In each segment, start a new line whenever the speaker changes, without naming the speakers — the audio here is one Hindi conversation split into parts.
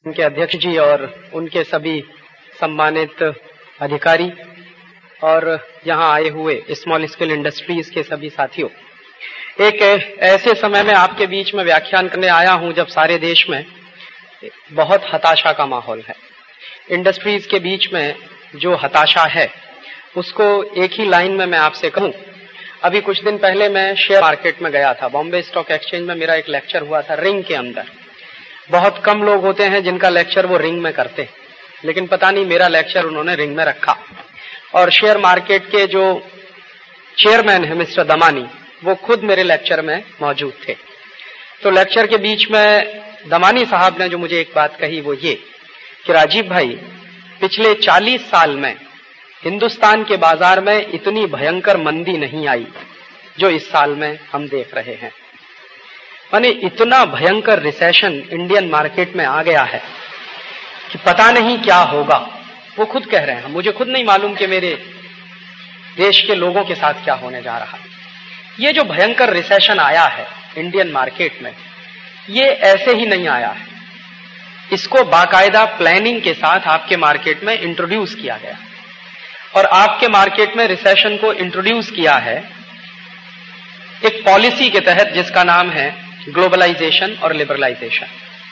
उनके अध्यक्ष जी और उनके सभी सम्मानित अधिकारी और यहाँ आए हुए स्मॉल स्केल इंडस्ट्रीज के सभी साथियों, एक ऐसे समय में आपके बीच में व्याख्यान करने आया हूँ जब सारे देश में बहुत हताशा का माहौल है। इंडस्ट्रीज के बीच में जो हताशा है उसको एक ही लाइन में मैं आपसे कहूँ। अभी कुछ दिन पहले मैं शेयर मार्केट में गया था, बॉम्बे स्टॉक एक्सचेंज में मेरा एक लेक्चर हुआ था रिंग के अंदर। बहुत कम लोग होते हैं जिनका लेक्चर वो रिंग में करते हैं, लेकिन पता नहीं मेरा लेक्चर उन्होंने रिंग में रखा। और शेयर मार्केट के जो चेयरमैन है मिस्टर दमानी, वो खुद मेरे लेक्चर में मौजूद थे। तो लेक्चर के बीच में दमानी साहब ने जो मुझे एक बात कही वो ये कि राजीव भाई, पिछले 40 साल में हिंदुस्तान के बाजार में इतनी भयंकर मंदी नहीं आई जो इस साल में हम देख रहे हैं। माने इतना भयंकर रिसेशन इंडियन मार्केट में आ गया है कि पता नहीं क्या होगा। वो खुद कह रहे हैं, मुझे खुद नहीं मालूम कि मेरे देश के लोगों के साथ क्या होने जा रहा है। ये जो भयंकर रिसेशन आया है इंडियन मार्केट में, ये ऐसे ही नहीं आया है। इसको बाकायदा प्लानिंग के साथ आपके मार्केट में इंट्रोड्यूस किया गया और आपके मार्केट में रिसेशन को इंट्रोड्यूस किया है एक पॉलिसी के तहत जिसका नाम है ग्लोबलाइजेशन और लिबरलाइजेशन।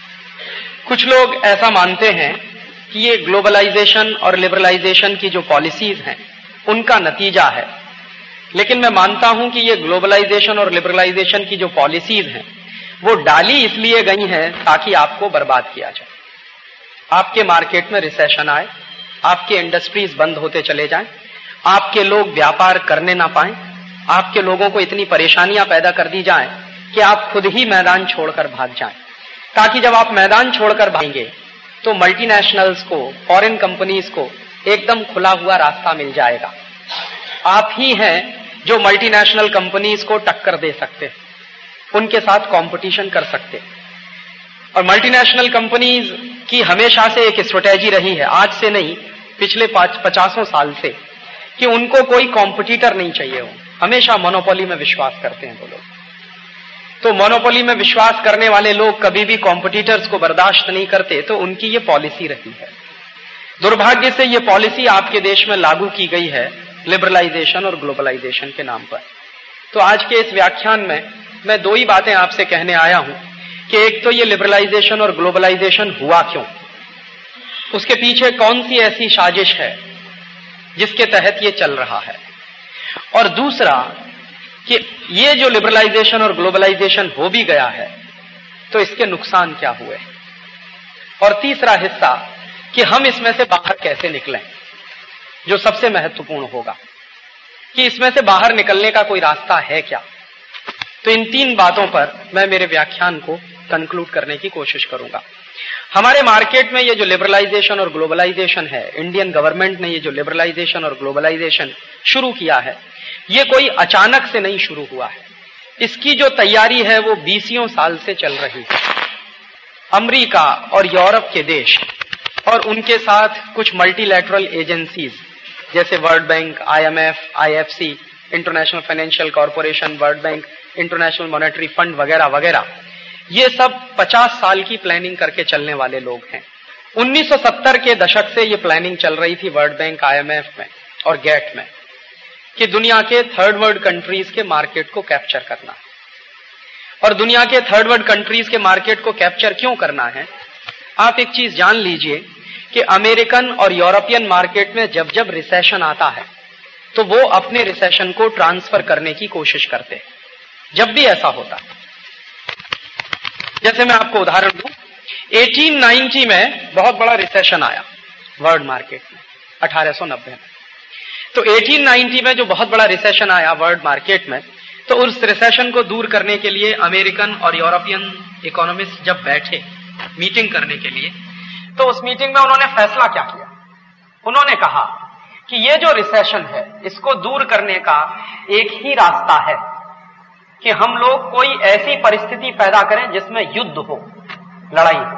कुछ लोग ऐसा मानते हैं कि ये ग्लोबलाइजेशन और लिबरलाइजेशन की जो पॉलिसीज हैं उनका नतीजा है, लेकिन मैं मानता हूं कि ये ग्लोबलाइजेशन और लिबरलाइजेशन की जो पॉलिसीज हैं वो डाली इसलिए गई हैं ताकि आपको बर्बाद किया जाए। आपके मार्केट में रिसेशन आए, आपके इंडस्ट्रीज बंद होते चले जाएं, आपके लोग व्यापार करने ना पाएं, आपके लोगों को इतनी परेशानियां पैदा कर दी जाएं कि आप खुद ही मैदान छोड़कर भाग जाएं, ताकि जब आप मैदान छोड़कर भागेंगे तो मल्टीनेशनल्स को, फॉरेन कंपनीज को एकदम खुला हुआ रास्ता मिल जाएगा। आप ही हैं जो मल्टीनेशनल कंपनीज को टक्कर दे सकते हैं, उनके साथ कंपटीशन कर सकते हैं। और मल्टीनेशनल कंपनीज की हमेशा से एक स्ट्रेटेजी रही है, आज से नहीं पिछले 50 साल से, कि उनको कोई कॉम्पिटिटर नहीं चाहिए हो। हमेशा मोनोपोली में विश्वास करते हैं वो लोग। तो मोनोपोली में विश्वास करने वाले लोग कभी भी कॉम्पिटिटर्स को बर्दाश्त नहीं करते, तो उनकी ये पॉलिसी रही है। दुर्भाग्य से ये पॉलिसी आपके देश में लागू की गई है लिबरलाइजेशन और ग्लोबलाइजेशन के नाम पर। तो आज के इस व्याख्यान में मैं दो ही बातें आपसे कहने आया हूं कि एक तो ये लिबरलाइजेशन और ग्लोबलाइजेशन हुआ क्यों, उसके पीछे कौन सी ऐसी साजिश है जिसके तहत ये चल रहा है, और दूसरा कि ये जो लिबरलाइजेशन और ग्लोबलाइजेशन हो भी गया है तो इसके नुकसान क्या हुए, और तीसरा हिस्सा कि हम इसमें से बाहर कैसे निकलें, जो सबसे महत्वपूर्ण होगा कि इसमें से बाहर निकलने का कोई रास्ता है क्या। तो इन तीन बातों पर मैं मेरे व्याख्यान को कंक्लूड करने की कोशिश करूंगा। हमारे मार्केट में ये जो लिबरलाइजेशन और ग्लोबलाइजेशन है, इंडियन गवर्नमेंट ने ये जो लिबरलाइजेशन और ग्लोबलाइजेशन शुरू किया है, ये कोई अचानक से नहीं शुरू हुआ है। इसकी जो तैयारी है वो 20 साल से चल रही है। अमेरिका और यूरोप के देश और उनके साथ कुछ मल्टीलैटरल एजेंसीज जैसे World Bank, IMF, IFC, International Financial Corporation, World Bank, International Monetary Fund वगैरह वगैरह, ये सब 50 साल की प्लानिंग करके चलने वाले लोग हैं। 1970 के दशक से ये प्लानिंग चल रही थी वर्ल्ड बैंक, IMF में और गेट में कि दुनिया के थर्ड वर्ल्ड कंट्रीज के मार्केट को कैप्चर करना है। और दुनिया के थर्ड वर्ल्ड कंट्रीज के मार्केट को कैप्चर क्यों करना है, आप एक चीज जान लीजिए कि अमेरिकन और यूरोपियन मार्केट में जब जब रिसेशन आता है तो वो अपने रिसेशन को ट्रांसफर करने की कोशिश करते हैं। जब भी ऐसा होता है, जैसे मैं आपको उदाहरण दूं, 1890 में बहुत बड़ा रिसेशन आया वर्ल्ड मार्केट में, 1890 में। तो 1890 में जो बहुत बड़ा रिसेशन आया वर्ल्ड मार्केट में, तो उस रिसेशन को दूर करने के लिए अमेरिकन और यूरोपियन इकोनॉमिस्ट जब बैठे मीटिंग करने के लिए, तो उस मीटिंग में उन्होंने फैसला क्या किया, उन्होंने कहा कि ये जो रिसेशन है इसको दूर करने का एक ही रास्ता है कि हम लोग कोई ऐसी परिस्थिति पैदा करें जिसमें युद्ध हो, लड़ाई हो।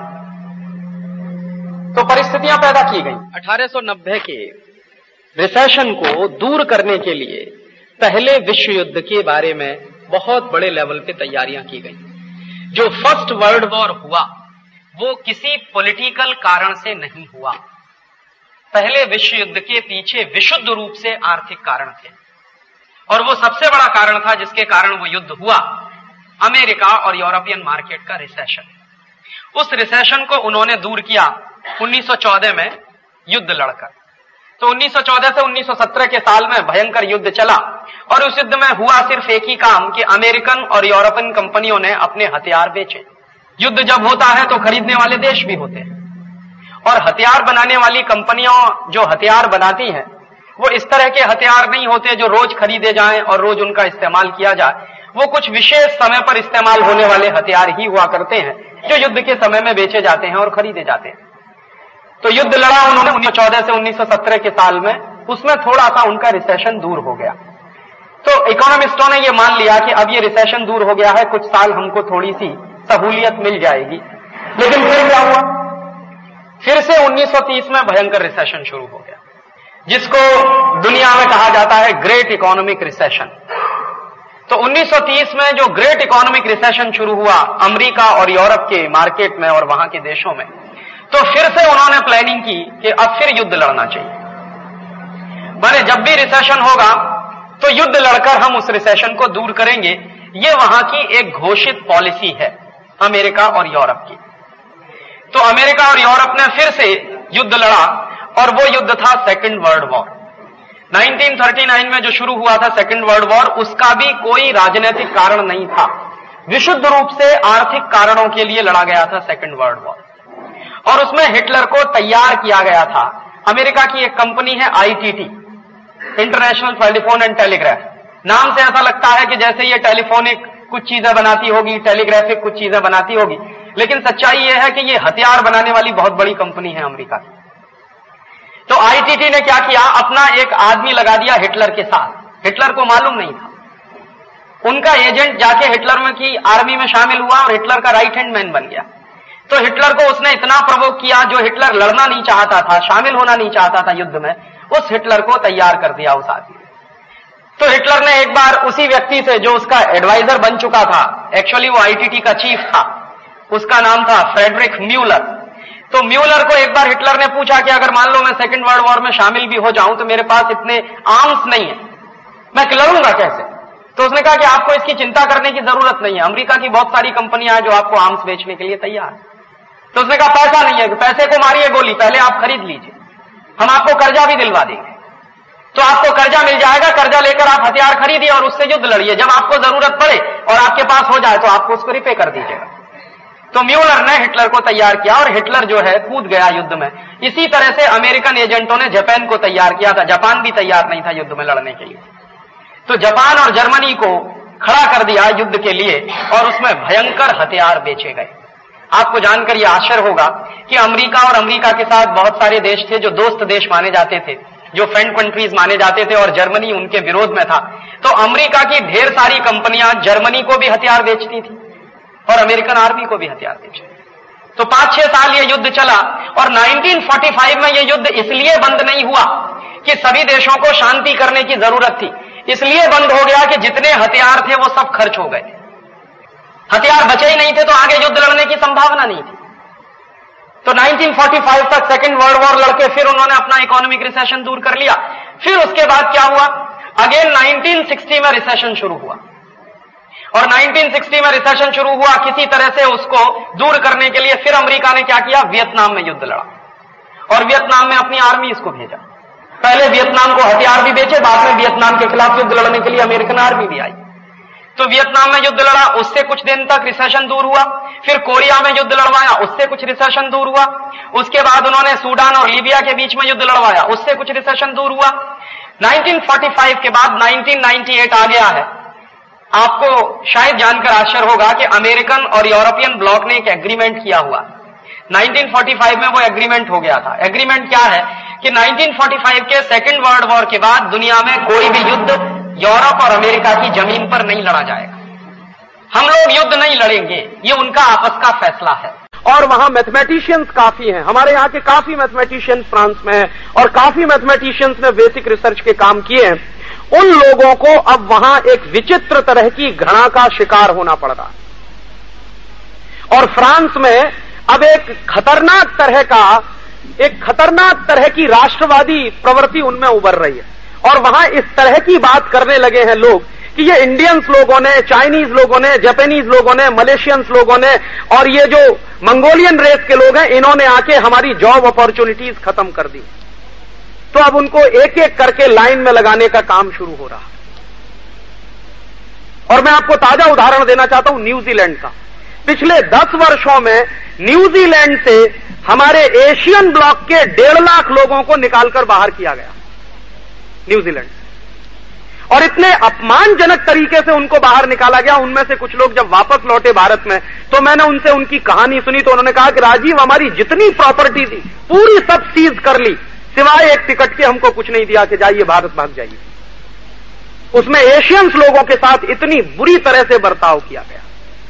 तो परिस्थितियां पैदा की गई। 1890 के रिसेशन को दूर करने के लिए पहले विश्व युद्ध के बारे में बहुत बड़े लेवल पे तैयारियां की गई। जो फर्स्ट वर्ल्ड वॉर हुआ वो किसी पॉलिटिकल कारण से नहीं हुआ। पहले विश्व युद्ध के पीछे विशुद्ध रूप से आर्थिक कारण थे, और वो सबसे बड़ा कारण था जिसके कारण वो युद्ध हुआ, अमेरिका और यूरोपियन मार्केट का रिसेशन। उस रिसेशन को उन्होंने दूर किया 1914 में युद्ध लड़कर। तो 1914 से 1917 के साल में भयंकर युद्ध चला, और उस युद्ध में हुआ सिर्फ एक ही काम कि अमेरिकन और यूरोपियन कंपनियों ने अपने हथियार बेचे। युद्ध जब होता है तो खरीदने वाले देश भी होते हैं, और हथियार बनाने वाली कंपनियां जो हथियार बनाती हैं वो इस तरह के हथियार नहीं होते जो रोज खरीदे जाएं और रोज उनका इस्तेमाल किया जाए। वो कुछ विशेष समय पर इस्तेमाल होने वाले हथियार ही हुआ करते हैं जो युद्ध के समय में बेचे जाते हैं और खरीदे जाते हैं। तो युद्ध लड़ा उन्होंने 1914 से 1917 के साल में, उसमें थोड़ा सा उनका रिसेशन दूर हो गया। तो इकोनॉमिस्टों ने यह मान लिया कि अब ये रिसेशन दूर हो गया है, कुछ साल हमको थोड़ी सी सहूलियत मिल जाएगी। लेकिन फिर क्या हुआ, फिर से 1930 में भयंकर रिसेशन शुरू हो गया, जिसको दुनिया में कहा जाता है ग्रेट इकोनॉमिक रिसेशन। तो 1930 में जो ग्रेट इकोनॉमिक रिसेशन शुरू हुआ अमेरिका और यूरोप के मार्केट में और वहां के देशों में, तो फिर से उन्होंने प्लानिंग की कि अब फिर युद्ध लड़ना चाहिए। माने जब भी रिसेशन होगा तो युद्ध लड़कर हम उस रिसेशन को दूर करेंगे। ये वहां की एक घोषित पॉलिसी है अमेरिका और यूरोप की। तो अमेरिका और यूरोप ने फिर से युद्ध लड़ा, और वो युद्ध था सेकेंड वर्ल्ड वॉर। 1939 में जो शुरू हुआ था सेकेंड वर्ल्ड वॉर, उसका भी कोई राजनीतिक कारण नहीं था, विशुद्ध रूप से आर्थिक कारणों के लिए लड़ा गया था सेकेंड वर्ल्ड वॉर। और उसमें हिटलर को तैयार किया गया था। अमेरिका की एक कंपनी है ITT, International Telephone and Telegraph. नाम से ऐसा लगता है कि जैसे ये टेलीफोनिक कुछ चीजें बनाती होगी, टेलीग्राफिक कुछ चीजें बनाती होगी, लेकिन सच्चाई यह है कि ये हथियार बनाने वाली बहुत बड़ी कंपनी है अमेरिका की। तो ITT ने क्या किया, अपना एक आदमी लगा दिया हिटलर के साथ। हिटलर को मालूम नहीं था, उनका एजेंट जाके हिटलर में की आर्मी में शामिल हुआ और हिटलर का राइट हैंड मैन बन गया। तो हिटलर को उसने इतना प्रोवोक किया, जो हिटलर लड़ना नहीं चाहता था, शामिल होना नहीं चाहता था युद्ध में, उस हिटलर को तैयार कर दिया उस आदमी। तो हिटलर ने एक बार उसी व्यक्ति से जो उसका एडवाइजर बन चुका था, एक्चुअली वो ITT का चीफ था, उसका नाम था फ्रेडरिक म्यूलर। तो म्यूलर को एक बार हिटलर ने पूछा कि अगर मान लो मैं सेकेंड वर्ल्ड वॉर में शामिल भी हो जाऊं तो मेरे पास इतने आर्म्स नहीं है, मैं लड़ूंगा कैसे? तो उसने कहा कि आपको इसकी चिंता करने की जरूरत नहीं है, अमेरिका की बहुत सारी कंपनियां हैं जो आपको आर्म्स बेचने के लिए तैयार है। तो उसने कहा पैसा नहीं है, पैसे को मारिए गोली, पहले आप खरीद लीजिए, हम आपको कर्जा भी दिलवा देंगे। तो आपको कर्जा मिल जाएगा, कर्जा लेकर आप हथियार खरीदिए और उससे युद्ध लड़िए, जब आपको जरूरत पड़े और आपके पास हो जाए तो आपको उसको रिपे कर दीजिएगा। तो म्यूलर ने हिटलर को तैयार किया और हिटलर जो है कूद गया युद्ध में। इसी तरह से अमेरिकन एजेंटों ने जापान को तैयार किया था, जापान भी तैयार नहीं था युद्ध में लड़ने के लिए। तो जापान और जर्मनी को खड़ा कर दिया युद्ध के लिए, और उसमें भयंकर हथियार बेचे गए। आपको जानकर यह आश्चर्य होगा कि अमेरिका और अमेरिका के साथ बहुत सारे देश थे जो दोस्त देश माने जाते थे, जो फ्रेंड कंट्रीज माने जाते थे, और जर्मनी उनके विरोध में था। तो अमेरिका की ढेर सारी कंपनियां जर्मनी को भी हथियार बेचती थी और अमेरिकन आर्मी को भी हथियार बेचे। तो 5-6 साल ये युद्ध चला, और 1945 में ये युद्ध इसलिए बंद नहीं हुआ कि सभी देशों को शांति करने की जरूरत थी, इसलिए बंद हो गया कि जितने हथियार थे वो सब खर्च हो गए, हथियार बचे ही नहीं थे, तो आगे युद्ध लड़ने की संभावना नहीं थी। तो 1945 तक सेकेंड वर्ल्ड वॉर लड़के फिर उन्होंने अपना इकोनॉमिक रिसेशन दूर कर लिया। फिर उसके बाद क्या हुआ, अगेन 1960 में रिसेशन शुरू हुआ, और 1960 में रिसेशन शुरू हुआ, किसी तरह से उसको दूर करने के लिए फिर अमेरिका ने क्या किया, वियतनाम में युद्ध लड़ा, और वियतनाम में अपनी आर्मी इसको भेजा। पहले वियतनाम को हथियार भी बेचे, बाद में वियतनाम के खिलाफ युद्ध लड़ने के लिए अमेरिकन आर्मी भी आई। तो वियतनाम में युद्ध लड़ा, उससे कुछ दिन तक रिसेशन दूर हुआ। फिर कोरिया में युद्ध लड़वाया, उससे कुछ रिसेशन दूर हुआ। उसके बाद उन्होंने सूडान और लीबिया के बीच में युद्ध लड़वाया, उससे कुछ रिसेशन दूर हुआ। 1945 के बाद 1998 आ गया है। आपको शायद जानकर आश्चर्य होगा कि अमेरिकन और यूरोपियन ब्लॉक ने एक एग्रीमेंट किया हुआ। 1945 में वो एग्रीमेंट हो गया था। एग्रीमेंट क्या है कि 1945 के सेकेंड वर्ल्ड वॉर के बाद दुनिया में कोई भी युद्ध यूरोप और अमेरिका की जमीन पर नहीं लड़ा जाएगा। हम लोग युद्ध नहीं लड़ेंगे, ये उनका आपस का फैसला है। और वहां मैथमेटिशियंस काफी हैं, हमारे यहाँ के काफी मैथमेटिशियंस फ्रांस में हैं, और काफी मैथमेटिशियंस ने बेसिक रिसर्च के काम किए हैं। उन लोगों को अब वहां एक विचित्र तरह की घृणा का शिकार होना पड़ रहा है। और फ्रांस में
अब एक खतरनाक तरह की राष्ट्रवादी प्रवृत्ति उनमें उभर रही है, और वहां इस तरह की बात करने लगे हैं लोग कि ये इंडियंस लोगों ने, चाइनीज लोगों ने, जापानीज लोगों ने, मलेशियंस लोगों ने और ये जो मंगोलियन रेस के लोग हैं, इन्होंने आके हमारी जॉब अपॉर्चुनिटीज खत्म कर दी। तो अब उनको एक एक करके लाइन में लगाने का काम शुरू हो रहा। और मैं आपको ताजा उदाहरण देना चाहता हूं न्यूजीलैंड का। पिछले 10 वर्षों में न्यूजीलैंड से हमारे एशियन ब्लॉक के 1.5 लाख लोगों को निकालकर बाहर किया गया न्यूजीलैंड, और इतने अपमानजनक तरीके से उनको बाहर निकाला गया। उनमें से कुछ लोग जब वापस लौटे भारत में तो मैंने उनसे उनकी कहानी सुनी, तो उन्होंने कहा कि राजीव, हमारी जितनी प्रॉपर्टी थी पूरी सब सीज कर ली, सिवाय एक टिकट के हमको कुछ नहीं दिया कि जाइए भारत भाग जाइए। उसमें एशियंस लोगों के साथ इतनी बुरी तरह से बर्ताव किया गया।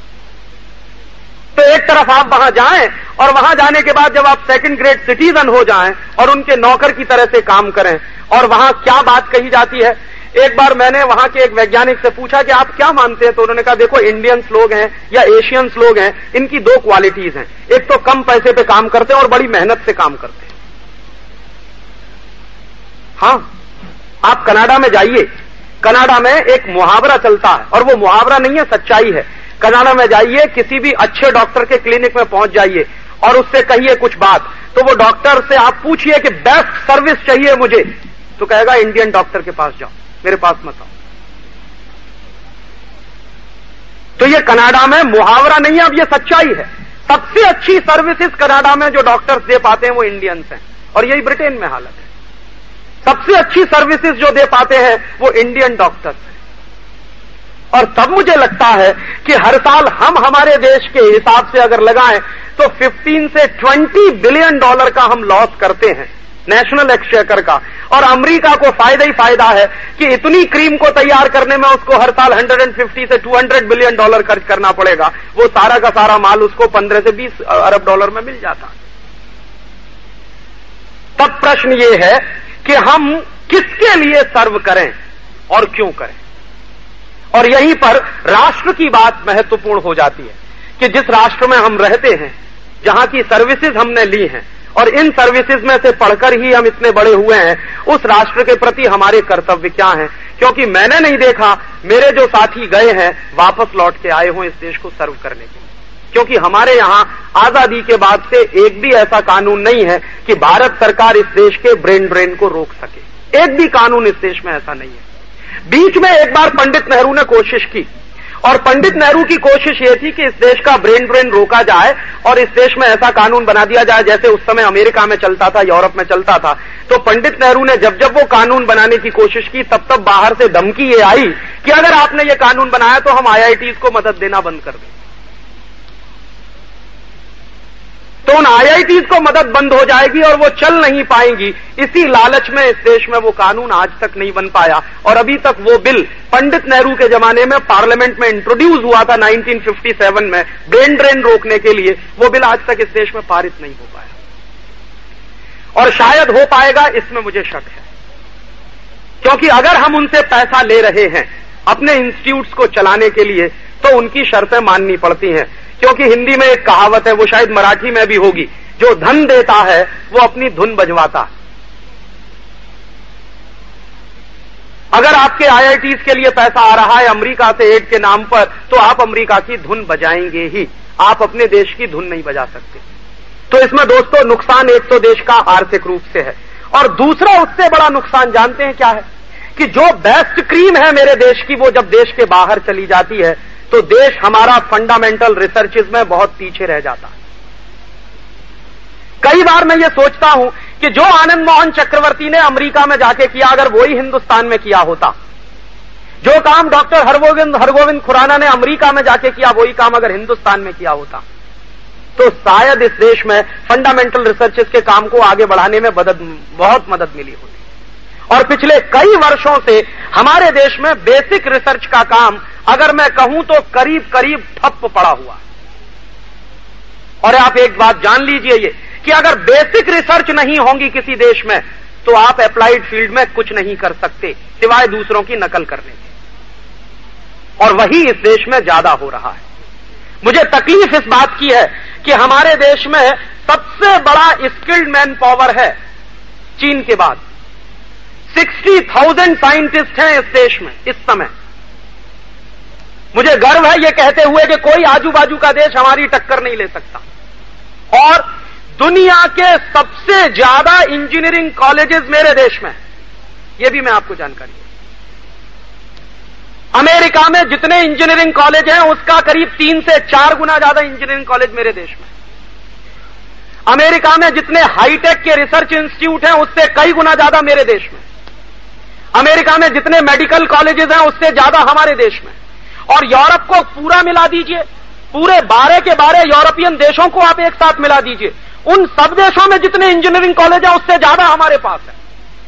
तो एक तरफ आप वहां जाएं और वहां जाने के बाद जब आप सेकंड ग्रेड सिटीजन हो जाएं और उनके नौकर की तरह से काम करें, और वहां क्या बात कही जाती है। एक बार मैंने वहां के एक वैज्ञानिक से पूछा कि आप क्या मानते हैं, तो उन्होंने कहा देखो, इंडियंस लोग हैं या एशियंस लोग हैं, इनकी 2 क्वालिटीज हैं। एक तो कम पैसे पे काम करते हैं और बड़ी मेहनत से काम करते हैं। हां, आप कनाडा में जाइए, कनाडा में एक मुहावरा चलता है, और वो मुहावरा नहीं है, सच्चाई है। कनाडा में जाइए, किसी भी अच्छे डॉक्टर के क्लिनिक में पहुंच जाइए और उससे कहिए कुछ बात, तो वो डॉक्टर से आप पूछिए कि बेस्ट सर्विस चाहिए मुझे, तो कहेगा इंडियन डॉक्टर के पास जाओ, मेरे पास मत आओ। तो ये कनाडा में मुहावरा नहीं है, अब ये सच्चाई है। सबसे अच्छी सर्विसेज कनाडा में जो डॉक्टर्स दे पाते हैं वो इंडियंस हैं, और यही ब्रिटेन में हालत है। सबसे अच्छी सर्विसेज जो दे पाते हैं वो इंडियन डॉक्टर्स हैं। और तब मुझे लगता है कि हर साल हम हमारे देश के हिसाब से अगर लगाएं तो 15 से 20 बिलियन डॉलर का हम लॉस करते हैं नेशनल एक्सचेकर का, और अमेरिका को फायदा ही फायदा है कि इतनी क्रीम को तैयार करने में उसको हर साल 150 से 200 बिलियन डॉलर खर्च करना पड़ेगा। वो सारा का सारा माल उसको 15 से 20 अरब डॉलर में मिल जाता। तब प्रश्न ये है कि हम किसके लिए सर्व करें और क्यों करें। और यहीं पर राष्ट्र की बात महत्वपूर्ण हो जाती है कि जिस राष्ट्र में हम रहते हैं, जहां की सर्विसेज हमने ली हैं और इन सर्विसेज में से पढ़कर ही हम इतने बड़े हुए हैं, उस राष्ट्र के प्रति हमारे कर्तव्य क्या हैं। क्योंकि मैंने नहीं देखा मेरे जो साथी गए हैं वापस लौट के आए हों इस देश को सर्व करने के लिए। क्योंकि हमारे यहां आजादी के बाद से एक भी ऐसा कानून नहीं है कि भारत सरकार इस देश के ब्रेन ड्रेन को रोक सके। एक भी कानून इस देश में ऐसा नहीं है। बीच में एक बार पंडित नेहरू ने कोशिश की, और पंडित नेहरू की कोशिश ये थी कि इस देश का ब्रेन ड्रेन रोका जाए और इस देश में ऐसा कानून बना दिया जाए जैसे उस समय अमेरिका में चलता था, यूरोप में चलता था। तो पंडित नेहरू ने जब जब वो कानून बनाने की कोशिश की, तब तब बाहर से धमकी ये आई कि अगर आपने ये कानून बनाया तो हम IITs को मदद देना बंद कर दें। तो उन IITs को मदद बंद हो जाएगी और वो चल नहीं पाएंगी। इसी लालच में इस देश में वो कानून आज तक नहीं बन पाया, और अभी तक वो बिल पंडित नेहरू के जमाने में पार्लियामेंट में इंट्रोड्यूस हुआ था 1957 में ब्रेन ड्रेन रोकने के लिए, वो बिल आज तक इस देश में पारित नहीं हो पाया। और शायद हो पाएगा, इसमें मुझे शक है। क्योंकि अगर हम उनसे पैसा ले रहे हैं अपने इंस्टीट्यूट्स को चलाने के लिए, तो उनकी शर्तें माननी पड़ती हैं। क्योंकि हिंदी में एक कहावत है, वो शायद मराठी में भी होगी, जो धन देता है वो अपनी धुन बजवाता है। अगर आपके IITs के लिए पैसा आ रहा है अमेरिका से एड के नाम पर, तो आप अमेरिका की धुन बजाएंगे ही, आप अपने देश की धुन नहीं बजा सकते। तो इसमें दोस्तों नुकसान एक तो देश का आर्थिक रूप से है, और दूसरा उससे बड़ा नुकसान जानते हैं क्या है, कि जो बेस्ट क्रीम है मेरे देश की, वो जब देश के बाहर चली जाती है तो देश हमारा फंडामेंटल रिसर्चेज में बहुत पीछे रह जाता है। कई बार मैं ये सोचता हूं कि जो आनंद मोहन चक्रवर्ती ने अमेरिका में जाके किया, अगर वही हिंदुस्तान में किया होता, जो काम डॉक्टर हरगोविंद खुराना ने अमेरिका में जाके किया, वही काम अगर हिंदुस्तान में किया होता, तो शायद इस देश में फंडामेंटल रिसर्चेज के काम को आगे बढ़ाने में बहुत मदद मिली होती। और पिछले कई वर्षों से हमारे देश में बेसिक रिसर्च का काम, अगर मैं कहूं तो करीब करीब ठप पड़ा हुआ। और आप एक बात जान लीजिए ये कि अगर बेसिक रिसर्च नहीं होगी किसी देश में, तो आप अप्लाइड फील्ड में कुछ नहीं कर सकते सिवाय दूसरों की नकल करने के। और वही इस देश में ज्यादा हो रहा है। मुझे तकलीफ इस बात की है कि हमारे देश में सबसे बड़ा स्किल्ड मैन पावर है चीन के बाद। 60,000 साइंटिस्ट हैं इस देश में इस समय। मुझे गर्व है यह कहते हुए कि कोई आजू बाजू का देश हमारी टक्कर नहीं ले सकता। और दुनिया के सबसे ज्यादा इंजीनियरिंग कॉलेजेस मेरे देश में, यह भी मैं आपको जानकारी दूं। अमेरिका में जितने इंजीनियरिंग कॉलेज हैं उसका करीब 3 से 4 गुना ज्यादा इंजीनियरिंग कॉलेज मेरे देश में। अमेरिका में जितने हाईटेक के रिसर्च इंस्टीट्यूट हैं उससे कई गुना ज्यादा मेरे देश में। अमेरिका में जितने मेडिकल कॉलेजेस हैं उससे ज्यादा हमारे देश में। और यूरोप को पूरा मिला दीजिए, पूरे 12 के 12 यूरोपियन देशों को आप एक साथ मिला दीजिए, उन सब देशों में जितने इंजीनियरिंग कॉलेज हैं उससे ज्यादा हमारे पास है।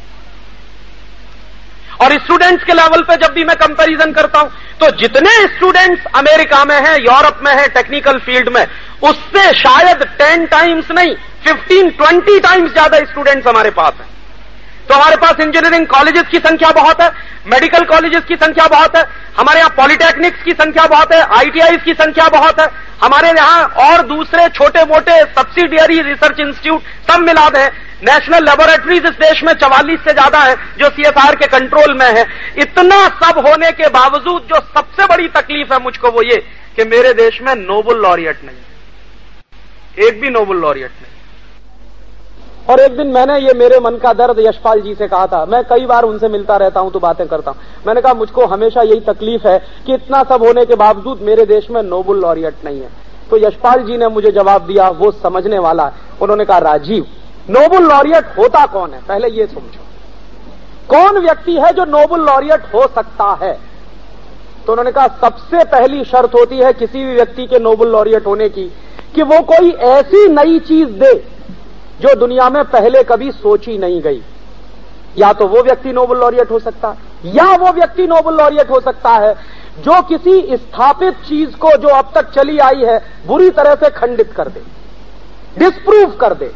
और स्टूडेंट्स के लेवल पे जब भी मैं कंपैरिजन करता हूं तो जितने स्टूडेंट्स अमेरिका में हैं, यूरोप में हैं टेक्निकल फील्ड में, उससे शायद 10 टाइम्स नहीं 15-20 टाइम्स ज्यादा स्टूडेंट्स हमारे पास हैं। तो हमारे पास इंजीनियरिंग कॉलेजेस की संख्या बहुत है, मेडिकल कॉलेजेस की संख्या बहुत है, हमारे यहां पॉलिटेक्निक्स की संख्या बहुत है, आईटीआईज की संख्या बहुत है, हमारे यहां और दूसरे छोटे मोटे सब्सिडियरी रिसर्च इंस्टीट्यूट सब मिला दें। नेशनल लेबोरेटरीज इस देश में 44 से ज्यादा है जो सीएसआर के कंट्रोल में है। इतना सब होने के बावजूद जो सबसे बड़ी तकलीफ है मुझको वो ये कि मेरे देश में नोबेल लॉरिएट नहीं है, एक भी नोबेल लॉरिएट नहीं। और एक दिन मैंने ये मेरे मन का दर्द यशपाल जी से कहा था। मैं कई बार उनसे मिलता रहता हूं तो बातें करता हूं। मैंने कहा मुझको हमेशा यही तकलीफ है कि इतना सब होने के बावजूद मेरे देश में नोबेल लॉरिएट नहीं है। तो यशपाल जी ने मुझे जवाब दिया, वो समझने वाला है। उन्होंने कहा राजीव, नोबेल लॉरिएट होता कौन है, पहले ये समझो। कौन व्यक्ति है जो नोबेल लॉरिएट हो सकता है? तो उन्होंने कहा सबसे पहली शर्त होती है किसी भी व्यक्ति के नोबेल लॉरिएट होने की कि वो कोई ऐसी नई चीज दे जो दुनिया में पहले कभी सोची नहीं गई। या तो वो व्यक्ति नोबेल लॉरिएट हो सकता है या वो व्यक्ति नोबेल लॉरिएट हो सकता है जो किसी स्थापित चीज को जो अब तक चली आई है बुरी तरह से खंडित कर दे, डिस्प्रूव कर दे।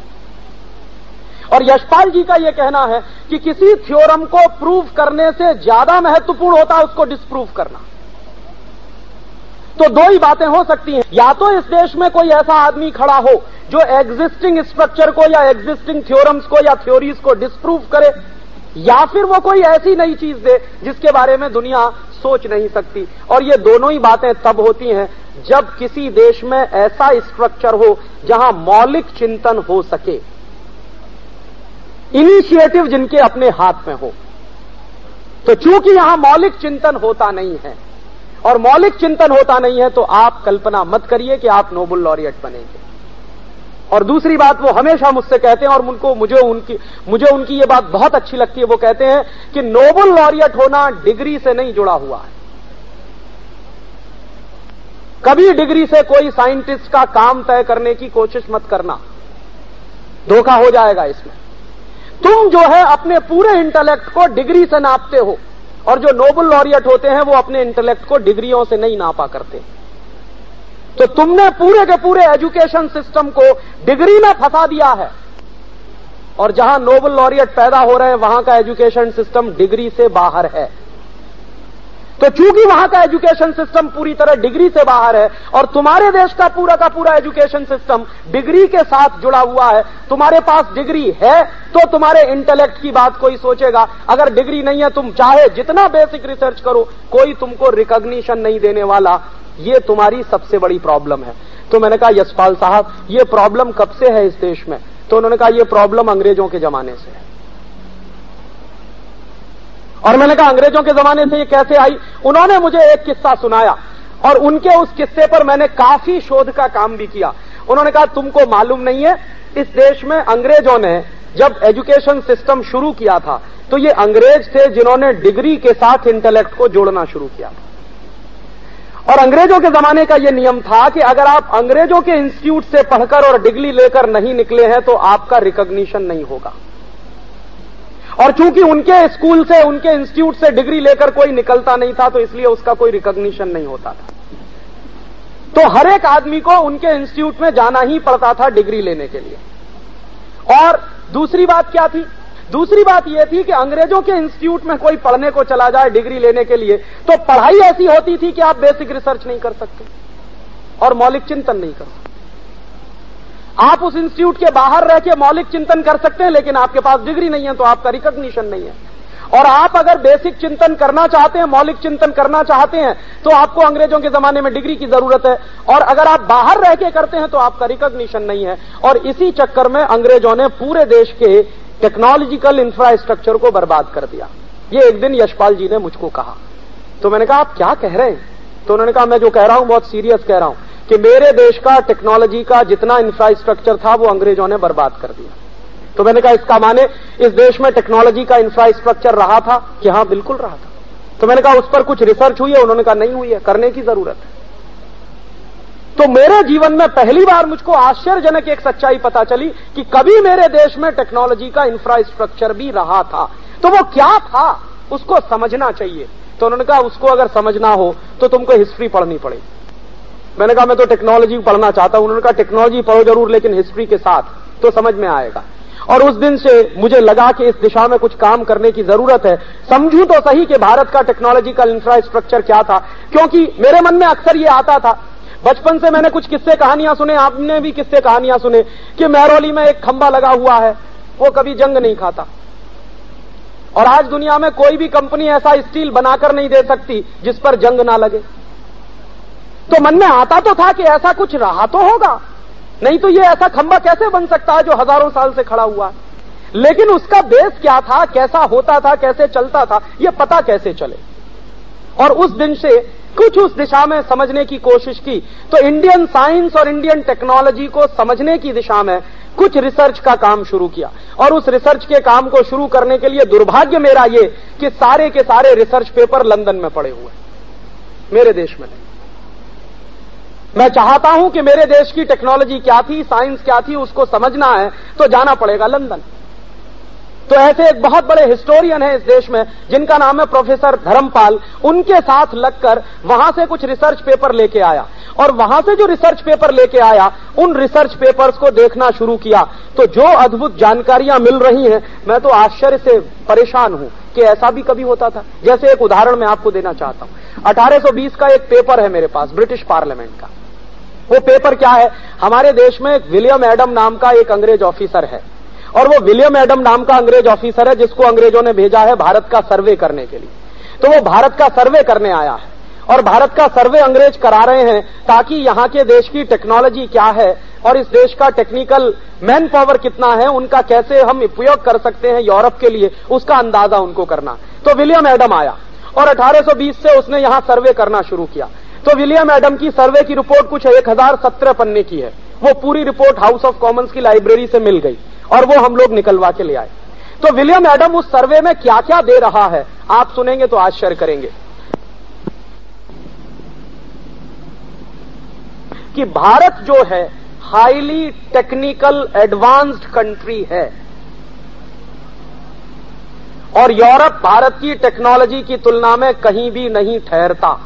और यशपाल जी का यह कहना है कि किसी थ्योरम को प्रूव करने से ज्यादा महत्वपूर्ण होता है उसको डिस्प्रूव करना। तो दो ही बातें हो सकती हैं, या तो इस देश में कोई ऐसा आदमी खड़ा हो जो एग्जिस्टिंग स्ट्रक्चर को या एग्जिस्टिंग थ्योरम्स को या थ्योरीज को डिस्प्रूव करे, या फिर वो कोई ऐसी नई चीज दे जिसके बारे में दुनिया सोच नहीं सकती। और ये दोनों ही बातें तब होती हैं जब किसी देश में ऐसा स्ट्रक्चर हो जहां मौलिक चिंतन हो सके, इनिशिएटिव जिनके अपने हाथ में हो। तो चूंकि यहां मौलिक चिंतन होता नहीं है और मौलिक चिंतन होता नहीं है तो आप कल्पना मत करिए कि आप नोबेल लॉरिएट बनेंगे। और दूसरी बात वो हमेशा मुझसे कहते हैं और मुझे उनकी ये बात बहुत अच्छी लगती है। वो कहते हैं कि नोबेल लॉरिएट होना डिग्री से नहीं जुड़ा हुआ है। कभी डिग्री से कोई साइंटिस्ट का काम तय करने की कोशिश मत करना, धोखा हो जाएगा इसमें। तुम जो है अपने पूरे इंटेलेक्ट को डिग्री से नापते हो और जो नोबेल लॉरिएट होते हैं वो अपने इंटेलेक्ट को डिग्रियों से नहीं नापा करते। तो तुमने पूरे के पूरे एजुकेशन सिस्टम को डिग्री में फंसा दिया है और जहां नोबेल लॉरिएट पैदा हो रहे हैं वहां का एजुकेशन सिस्टम डिग्री से बाहर है। तो चूंकि वहां का एजुकेशन सिस्टम पूरी तरह डिग्री से बाहर है और तुम्हारे देश का पूरा एजुकेशन सिस्टम डिग्री के साथ जुड़ा हुआ है, तुम्हारे पास डिग्री है तो तुम्हारे इंटेलेक्ट की बात कोई सोचेगा। अगर डिग्री नहीं है, तुम चाहे जितना बेसिक रिसर्च करो, कोई तुमको रिकॉग्निशन नहीं देने वाला। ये तुम्हारी सबसे बड़ी प्रॉब्लम है। तो मैंने कहा यशपाल साहब, ये प्रॉब्लम कब से है इस देश में? तो उन्होंने कहा ये प्रॉब्लम अंग्रेजों के जमाने से है। और मैंने कहा अंग्रेजों के जमाने से ये कैसे आई? उन्होंने मुझे एक किस्सा सुनाया और उनके उस किस्से पर मैंने काफी शोध का काम भी किया। उन्होंने कहा तुमको मालूम नहीं है, इस देश में अंग्रेजों ने जब एजुकेशन सिस्टम शुरू किया था तो ये अंग्रेज थे जिन्होंने डिग्री के साथ इंटेलेक्ट को जोड़ना शुरू किया था। और अंग्रेजों के जमाने का यह नियम था कि अगर आप अंग्रेजों के इंस्टीट्यूट से पढ़कर और डिग्री लेकर नहीं निकले हैं तो आपका रिकॉग्निशन नहीं होगा। और चूंकि उनके स्कूल से, उनके इंस्टीट्यूट से डिग्री लेकर कोई निकलता नहीं था तो इसलिए उसका कोई रिकॉग्निशन नहीं होता था। तो हर एक आदमी को उनके इंस्टीट्यूट में जाना ही पड़ता था डिग्री लेने के लिए। और दूसरी बात क्या थी? दूसरी बात यह थी कि अंग्रेजों के इंस्टीट्यूट में कोई पढ़ने को चला जाए डिग्री लेने के लिए तो पढ़ाई ऐसी होती थी कि आप बेसिक रिसर्च नहीं कर सकते और मौलिक चिंतन नहीं कर सकते। आप उस इंस्टीट्यूट के बाहर रह के मौलिक चिंतन कर सकते हैं, लेकिन आपके पास डिग्री नहीं है तो आपका रिकॉग्निशन नहीं है। और आप अगर बेसिक चिंतन करना चाहते हैं, मौलिक चिंतन करना चाहते हैं, तो आपको अंग्रेजों के जमाने में डिग्री की जरूरत है, और अगर आप बाहर रह के करते हैं तो आपका रिकॉग्निशन नहीं है। और इसी चक्कर में अंग्रेजों ने पूरे देश के टेक्नोलॉजिकल इंफ्रास्ट्रक्चर को बर्बाद कर दिया। ये एक दिन यशपाल जी ने मुझको कहा, तो मैंने कहा आप क्या कह रहे हैं? तो उन्होंने कहा मैं जो कह रहा हूं बहुत सीरियस कह रहा हूं कि मेरे देश का टेक्नोलॉजी का जितना इंफ्रास्ट्रक्चर था वो अंग्रेजों ने बर्बाद कर दिया। तो मैंने कहा इसका माने इस देश में टेक्नोलॉजी का इंफ्रास्ट्रक्चर रहा था कि हाँ बिल्कुल रहा था। तो मैंने कहा उस पर कुछ रिसर्च हुई है? उन्होंने कहा नहीं हुई है, करने की जरूरत है। तो मेरे जीवन में पहली बार मुझको आश्चर्यजनक एक सच्चाई पता चली कि कभी मेरे देश में टेक्नोलॉजी का इंफ्रास्ट्रक्चर भी रहा था। तो वो क्या था उसको समझना चाहिए। तो उन्होंने कहा उसको अगर समझना हो तो तुमको हिस्ट्री पढ़नी पड़ेगी। मैंने कहा मैं तो टेक्नोलॉजी पढ़ना चाहता हूं। उन्होंने कहा टेक्नोलॉजी पढ़ो जरूर, लेकिन हिस्ट्री के साथ, तो समझ में आएगा। और उस दिन से मुझे लगा कि इस दिशा में कुछ काम करने की जरूरत है। समझूं तो सही कि भारत का टेक्नोलॉजिकल इंफ्रास्ट्रक्चर क्या था, क्योंकि मेरे मन में अक्सर ये आता था, बचपन से मैंने कुछ किस्से कहानियां सुने, आपने भी किस्से कहानियां सुने कि महरौली में एक खंबा लगा हुआ है, वो कभी जंग नहीं खाता। और आज दुनिया में कोई भी कंपनी ऐसा स्टील बनाकर नहीं दे सकती जिस पर जंग ना लगे। तो मन में आता तो था कि ऐसा कुछ रहा तो होगा, नहीं तो ये ऐसा खंबा कैसे बन सकता है जो हजारों साल से खड़ा हुआ है। लेकिन उसका बेस क्या था, कैसा होता था, कैसे चलता था, ये पता कैसे चले। और उस दिन से कुछ उस दिशा में समझने की कोशिश की। तो इंडियन साइंस और इंडियन टेक्नोलॉजी को समझने की दिशा में कुछ रिसर्च का काम शुरू किया। और उस रिसर्च के काम को शुरू करने के लिए दुर्भाग्य मेरा ये कि सारे के सारे रिसर्च पेपर लंदन में पड़े हुए, मेरे देश में नहीं। मैं चाहता हूं कि मेरे देश की टेक्नोलॉजी क्या थी, साइंस क्या थी, उसको समझना है तो जाना पड़ेगा लंदन। तो ऐसे एक बहुत बड़े हिस्टोरियन है इस देश में जिनका नाम है प्रोफेसर धर्मपाल। उनके साथ लगकर वहां से कुछ रिसर्च पेपर लेके आया, और वहां से जो रिसर्च पेपर लेके आया उन रिसर्च पेपर्स को देखना शुरू किया। तो जो अद्भुत जानकारियां मिल रही हैं, मैं तो आश्चर्य से परेशान हूं कि ऐसा भी कभी होता था। जैसे एक उदाहरण मैं आपको देना चाहता हूं। 1820 का एक पेपर है मेरे पास, ब्रिटिश पार्लियामेंट का। वो पेपर क्या है, हमारे देश में विलियम एडम नाम का एक अंग्रेज ऑफिसर है, और वो विलियम एडम नाम का अंग्रेज ऑफिसर है जिसको अंग्रेजों ने भेजा है भारत का सर्वे करने के लिए। तो वो भारत का सर्वे करने आया है, और भारत का सर्वे अंग्रेज करा रहे हैं ताकि यहाँ के देश की टेक्नोलॉजी क्या है और इस देश का टेक्निकल मैन पावर कितना है, उनका कैसे हम उपयोग कर सकते हैं यूरोप के लिए, उसका अंदाजा उनको करना। तो विलियम एडम आया और 1820 से उसने यहाँ सर्वे करना शुरू किया। तो विलियम एडम की सर्वे की रिपोर्ट कुछ 1017 पन्ने की है। वो पूरी रिपोर्ट हाउस ऑफ कॉमन्स की लाइब्रेरी से मिल गई और वो हम लोग निकलवा के ले आए। तो विलियम एडम उस सर्वे में क्या क्या दे रहा है आप सुनेंगे तो आश्चर्य करेंगे कि भारत जो है हाईली टेक्निकल एडवांस्ड कंट्री है, और यूरोप भारत की टेक्नोलॉजी की तुलना में कहीं भी नहीं ठहरता।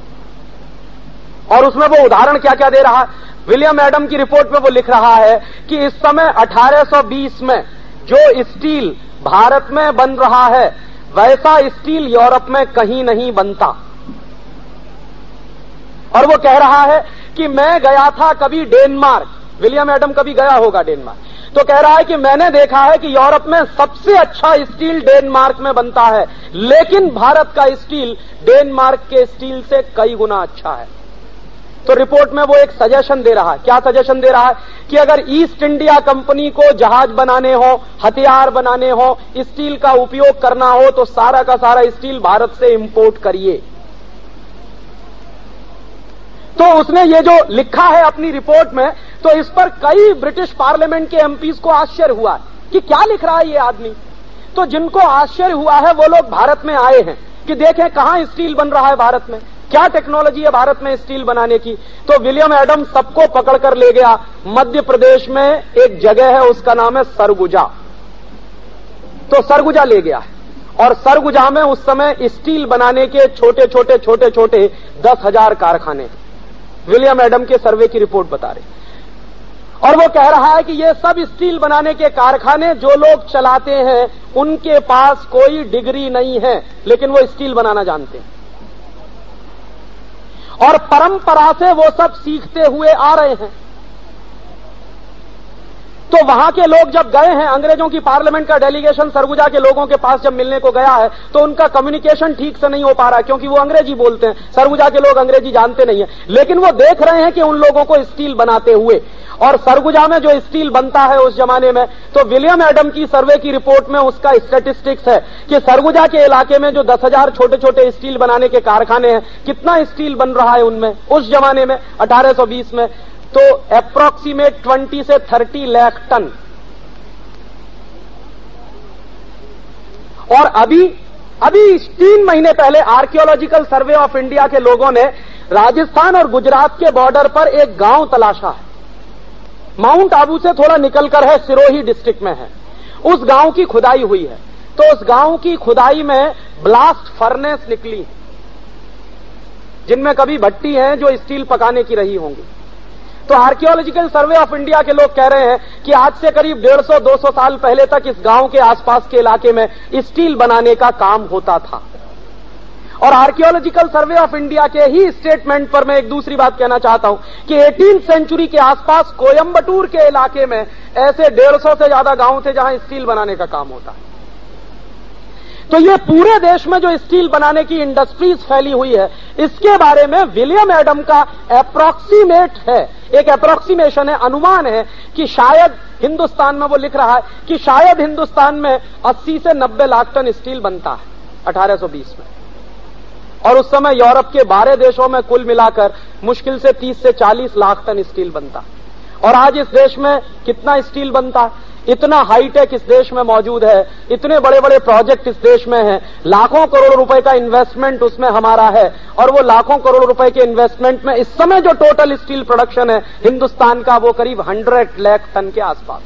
और उसमें वो उदाहरण क्या क्या दे रहा है, विलियम एडम की रिपोर्ट में वो लिख रहा है कि इस समय 1820 में जो स्टील भारत में बन रहा है वैसा स्टील यूरोप में कहीं नहीं बनता। और वो कह रहा है कि मैं गया था कभी डेनमार्क, विलियम एडम कभी गया होगा डेनमार्क, तो कह रहा है कि मैंने देखा है कि यूरोप में सबसे अच्छा स्टील डेनमार्क में बनता है, लेकिन भारत का स्टील डेनमार्क के स्टील से कई गुना अच्छा है। तो रिपोर्ट में वो एक सजेशन दे रहा है। क्या सजेशन दे रहा है कि अगर ईस्ट इंडिया कंपनी को जहाज बनाने हो, हथियार बनाने हो, स्टील का उपयोग करना हो तो सारा का सारा स्टील भारत से इंपोर्ट करिए। तो उसने ये जो लिखा है अपनी रिपोर्ट में, तो इस पर कई ब्रिटिश पार्लियामेंट के एमपीज को आश्चर्य हुआ कि क्या लिख रहा है ये आदमी। तो जिनको आश्चर्य हुआ है वो लोग भारत में आए हैं कि देखें कहां स्टील बन रहा है भारत में, क्या टेक्नोलॉजी है भारत में स्टील बनाने की। तो विलियम एडम सबको पकड़कर ले गया मध्य प्रदेश में, एक जगह है उसका नाम है सरगुजा। तो सरगुजा ले गया और सरगुजा में उस समय स्टील बनाने के छोटे छोटे 10,000 कारखाने, विलियम एडम के सर्वे की रिपोर्ट बता रही। और वो कह रहा है कि ये सब स्टील बनाने के कारखाने जो लोग चलाते हैं उनके पास कोई डिग्री नहीं है, लेकिन वो स्टील बनाना जानते हैं और परंपरा से वो सब सीखते हुए आ रहे हैं।
तो वहां के लोग जब गए हैं, अंग्रेजों की पार्लियामेंट का डेलीगेशन सरगुजा के लोगों के पास जब मिलने को गया है, तो उनका कम्युनिकेशन ठीक से नहीं हो पा रहा है, क्योंकि वो अंग्रेजी बोलते हैं, सरगुजा के लोग अंग्रेजी जानते नहीं है। लेकिन वो देख रहे हैं कि उन लोगों को स्टील बनाते हुए, और सरगुजा में जो स्टील बनता है उस जमाने में, तो विलियम एडम की सर्वे की रिपोर्ट में उसका स्टैटिस्टिक्स है कि सरगुजा के इलाके में जो 10,000 छोटे छोटे स्टील बनाने के कारखाने हैं, कितना स्टील बन रहा है उनमें उस जमाने में 1820 में, तो अप्रोक्सीमेट 20 से 30 लाख टन। और अभी 3 महीने पहले आर्कियोलॉजिकल सर्वे ऑफ इंडिया के लोगों ने राजस्थान और गुजरात के बॉर्डर पर एक गांव तलाशा है, माउंट आबू से थोड़ा निकलकर है, सिरोही डिस्ट्रिक्ट में है। उस गांव की खुदाई हुई है, तो उस गांव की खुदाई में ब्लास्ट फर्नेस निकली, जिनमें कभी भट्टी हैं जो स्टील पकाने की रही होंगी। तो आर्कियोलॉजिकल सर्वे ऑफ इंडिया के लोग कह रहे हैं कि आज से करीब 150-200 साल पहले तक इस गांव के आसपास के इलाके में स्टील बनाने का काम होता था। और आर्कियोलॉजिकल सर्वे ऑफ इंडिया के ही स्टेटमेंट पर मैं एक दूसरी बात कहना चाहता हूं कि 18वीं सेंचुरी के आसपास कोयंबटूर के इलाके में ऐसे 150 से ज्यादा गांव थे जहां स्टील बनाने का काम होता है। तो ये पूरे देश में जो स्टील बनाने की इंडस्ट्रीज फैली हुई है, इसके बारे में विलियम एडम का अप्रोक्सीमेट है, एक अप्रोक्सीमेशन है, अनुमान है कि शायद हिंदुस्तान में, वो लिख रहा है कि शायद हिंदुस्तान में 80 से 90 लाख टन स्टील बनता है 1820 में। और उस समय यूरोप के 12 देशों में कुल मिलाकर मुश्किल से 30 से 40 लाख टन स्टील बनता। और आज इस देश में कितना स्टील बनता, इतना हाईटेक इस देश में मौजूद है, इतने बड़े बड़े प्रोजेक्ट इस देश में हैं, लाखों करोड़ रुपए का इन्वेस्टमेंट उसमें हमारा है। और वो लाखों करोड़ रुपए के इन्वेस्टमेंट में इस समय जो टोटल स्टील प्रोडक्शन है हिंदुस्तान का, वो करीब 100 लाख टन के आसपास।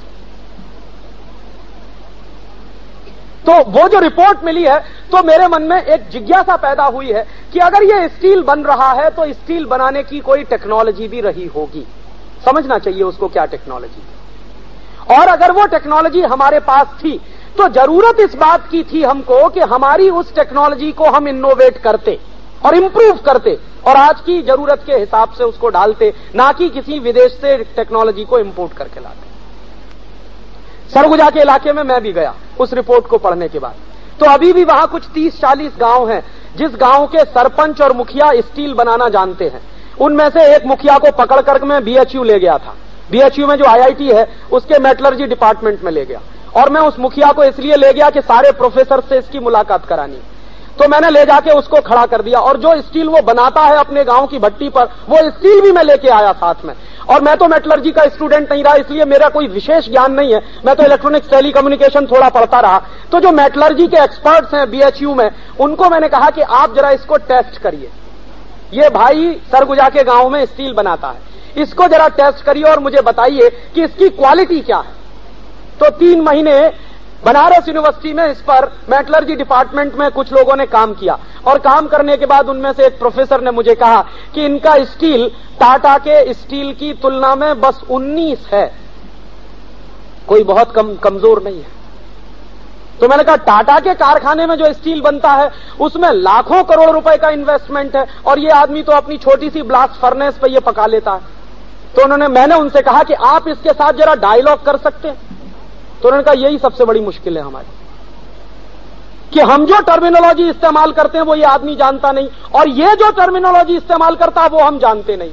तो वो जो रिपोर्ट मिली है, तो मेरे मन में एक जिज्ञासा पैदा हुई है कि अगर ये स्टील बन रहा है तो स्टील बनाने की कोई टेक्नोलॉजी भी रही होगी, समझना चाहिए उसको क्या टेक्नोलॉजी। और अगर वो टेक्नोलॉजी हमारे पास थी तो जरूरत इस बात की थी हमको कि हमारी उस टेक्नोलॉजी को हम इनोवेट करते और इंप्रूव करते और आज की जरूरत के हिसाब से उसको डालते, ना कि किसी विदेश से टेक्नोलॉजी को इंपोर्ट करके लाते। सरगुजा के इलाके में मैं भी गया उस रिपोर्ट को पढ़ने के बाद, तो अभी भी वहां कुछ 30-40 गांव हैं जिस गांव के सरपंच और मुखिया स्टील बनाना जानते हैं। उनमें से एक मुखिया को पकड़कर मैं BHU ले गया था, BHU में जो IIT है उसके मेटलर्जी डिपार्टमेंट में ले गया। और मैं उस मुखिया को इसलिए ले गया कि सारे प्रोफेसर से इसकी मुलाकात करानी। तो मैंने ले जाके उसको खड़ा कर दिया, और जो स्टील वो बनाता है अपने गांव की भट्टी पर, वो स्टील भी मैं लेके आया साथ में। और मैं तो मेटलर्जी का स्टूडेंट नहीं रहा, इसलिए मेरा कोई विशेष ज्ञान नहीं है, मैं तो इलेक्ट्रॉनिक्स टेलीकम्युनिकेशन थोड़ा पढ़ता रहा। तो जो मेटलर्जी के एक्सपर्ट्स हैं BHU में, उनको मैंने कहा कि आप जरा इसको टेस्ट करिए, ये भाई सरगुजा के गांव में स्टील बनाता है, इसको जरा टेस्ट करिए और मुझे बताइए कि इसकी क्वालिटी क्या है। तो 3 महीने बनारस यूनिवर्सिटी में इस पर मेटलर्जी डिपार्टमेंट में कुछ लोगों ने काम किया, और काम करने के बाद उनमें से एक प्रोफेसर ने मुझे कहा कि इनका स्टील टाटा के स्टील की तुलना में बस 19 है, कोई बहुत कमजोर नहीं है। तो मैंने कहा टाटा के कारखाने में जो स्टील बनता है उसमें लाखों करोड़ रुपए का इन्वेस्टमेंट है, और ये आदमी तो अपनी छोटी सी ब्लास्ट फर्नेस पे ये पका लेता है। तो मैंने उनसे कहा कि आप इसके साथ जरा डायलॉग कर सकते हैं। तो उन्होंने कहा यही सबसे बड़ी मुश्किल है हमारी, कि हम जो टर्मिनोलॉजी इस्तेमाल करते हैं वो ये आदमी जानता नहीं, और ये जो टर्मिनोलॉजी इस्तेमाल करता है वो हम जानते नहीं।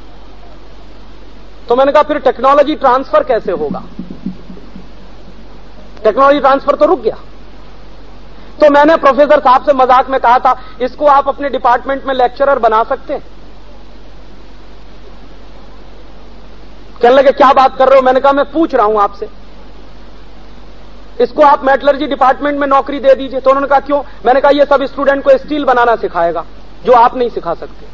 तो मैंने कहा फिर टेक्नोलॉजी ट्रांसफर कैसे होगा, टेक्नोलॉजी ट्रांसफर तो रुक गया। तो मैंने प्रोफेसर साहब से मजाक में कहा था, इसको आप अपने डिपार्टमेंट में लेक्चरर बना सकते हैं। कहने लगे क्या बात कर रहे हो, मैंने कहा मैं पूछ रहा हूं आपसे, इसको आप मेटलर्जी डिपार्टमेंट में नौकरी दे दीजिए। तो उन्होंने कहा क्यों, मैंने कहा ये सब स्टूडेंट को स्टील बनाना सिखाएगा जो आप नहीं सिखा सकते।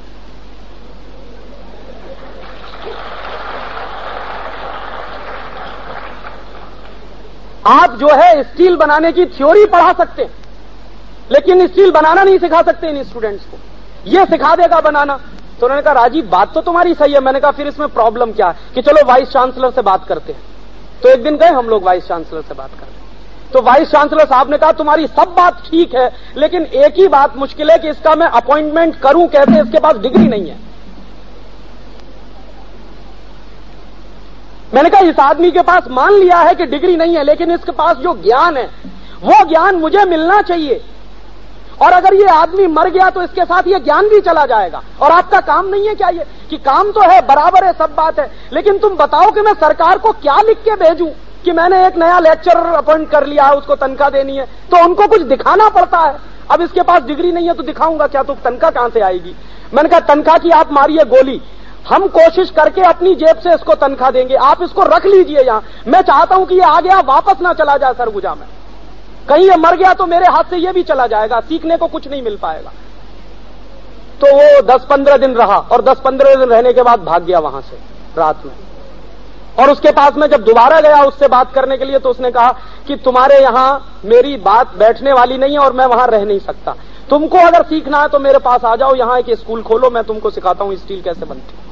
आप जो है स्टील बनाने की थ्योरी पढ़ा सकते हैं, लेकिन स्टील बनाना नहीं सिखा सकते इन स्टूडेंट्स को, ये सिखा देगा बनाना। तो उन्होंने कहा राजीव बात तो तुम्हारी सही है। मैंने कहा फिर इसमें प्रॉब्लम क्या है, कि चलो वाइस चांसलर से बात करते हैं। तो एक दिन गए हम लोग वाइस चांसलर से बात करते, तो वाइस चांसलर साहब ने कहा तुम्हारी सब बात ठीक है, लेकिन एक ही बात मुश्किल है कि इसका मैं अपॉइंटमेंट करूं कैसे, इसके पास डिग्री नहीं है। मैंने कहा इस आदमी के पास मान लिया है कि डिग्री नहीं है, लेकिन इसके पास जो ज्ञान है वो ज्ञान मुझे मिलना चाहिए, और अगर ये आदमी मर गया तो इसके साथ ये ज्ञान भी चला जाएगा। और आपका काम नहीं है क्या ये? कि काम तो है, बराबर है, सब बात है, लेकिन तुम बताओ कि मैं सरकार को क्या लिख के भेजूं कि मैंने एक नया लेक्चरर अपॉइंट कर लिया है, उसको तनख्वाह देनी है, तो उनको कुछ दिखाना पड़ता है। अब इसके पास डिग्री नहीं है तो दिखाऊंगा क्या? तो तनख्वाह कहां से आएगी? मैंने कहा तनख्वाह की आप मारिए गोली, हम कोशिश करके अपनी जेब से इसको तनख्वाह देंगे, आप इसको रख लीजिए यहां। मैं चाहता हूं कि ये आ गया वापस ना चला जाए सरगुजा में, कहीं ये मर गया तो मेरे हाथ से ये भी चला जाएगा, सीखने को कुछ नहीं मिल पाएगा। तो वो 10-15 दिन रहा, और 10-15 दिन रहने के बाद भाग गया वहां से रात में। और उसके पास में जब दोबारा गया उससे बात करने के लिए, तो उसने कहा कि तुम्हारे यहां मेरी बात बैठने वाली नहीं है और मैं वहां रह नहीं सकता, तुमको अगर सीखना है तो मेरे पास आ जाओ, यहां एक स्कूल खोलो, मैं तुमको सिखाता हूं स्टील कैसे बनती है।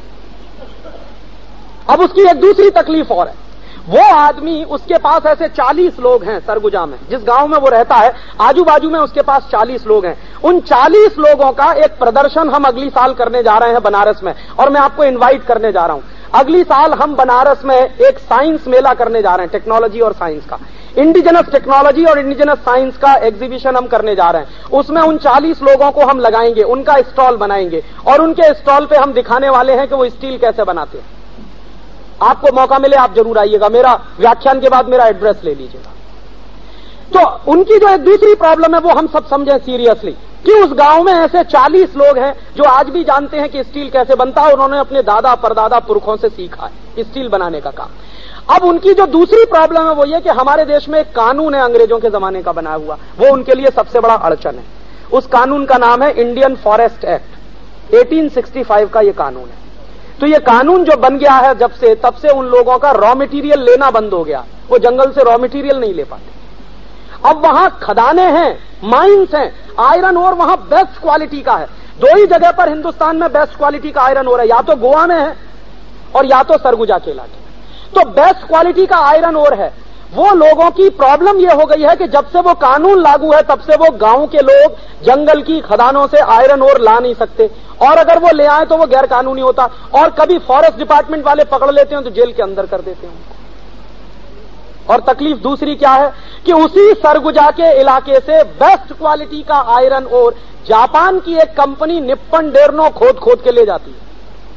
अब उसकी एक दूसरी तकलीफ और है, वो आदमी, उसके पास ऐसे 40 लोग हैं सरगुजा में, जिस गांव में वो रहता है आजू बाजू में उसके पास 40 लोग हैं। उन 40 लोगों का एक प्रदर्शन हम अगली साल करने जा रहे हैं बनारस में, और मैं आपको इनवाइट करने जा रहा हूं। अगली साल हम बनारस में एक साइंस मेला करने जा रहे हैं, टेक्नोलॉजी और साइंस का, इंडिजिनस टेक्नोलॉजी और इंडिजिनस साइंस का एग्जीबिशन हम करने जा रहे हैं। उसमें उन 40 लोगों को हम लगाएंगे, उनका स्टॉल बनाएंगे, और उनके स्टॉल पे हम दिखाने वाले हैं कि वो स्टील कैसे बनाते हैं। आपको मौका मिले आप जरूर आइएगा, मेरा व्याख्यान के बाद मेरा एड्रेस ले लीजिएगा। तो उनकी जो एक दूसरी प्रॉब्लम है वो हम सब समझें सीरियसली, कि उस गांव में ऐसे 40 लोग हैं जो आज भी जानते हैं कि स्टील कैसे बनता है, उन्होंने अपने दादा परदादा पुरखों से सीखा है स्टील बनाने का काम। अब उनकी जो दूसरी प्रॉब्लम है वो ये कि हमारे देश में एक कानून है अंग्रेजों के जमाने का बनाया हुआ, वो उनके लिए सबसे बड़ा अड़चन है। उस कानून का नाम है इंडियन फॉरेस्ट एक्ट, 1865 का ये कानून है। तो ये कानून जो बन गया है जब से, तब से उन लोगों का रॉ मटेरियल लेना बंद हो गया, वो जंगल से रॉ मटेरियल नहीं ले पाते। अब वहां खदाने हैं, माइंस हैं, आयरन ओर वहां बेस्ट क्वालिटी का है। दो ही जगह पर हिंदुस्तान में बेस्ट क्वालिटी का आयरन ओर है, या तो गोवा में है और या तो सरगुजा के इलाके। तो बेस्ट क्वालिटी का आयरन ओर है। वो लोगों की प्रॉब्लम ये हो गई है कि जब से वो कानून लागू है तब से वो गांव के लोग जंगल की खदानों से आयरन ओर ला नहीं सकते, और अगर वो ले आए तो वो गैर कानूनी होता, और कभी फॉरेस्ट डिपार्टमेंट वाले पकड़ लेते हैं तो जेल के अंदर कर देते हैं। और तकलीफ दूसरी क्या है कि उसी सरगुजा के इलाके से बेस्ट क्वालिटी का आयरन ओर जापान की एक कंपनी निप्पन डेर्नो खोद खोद के ले जाती है।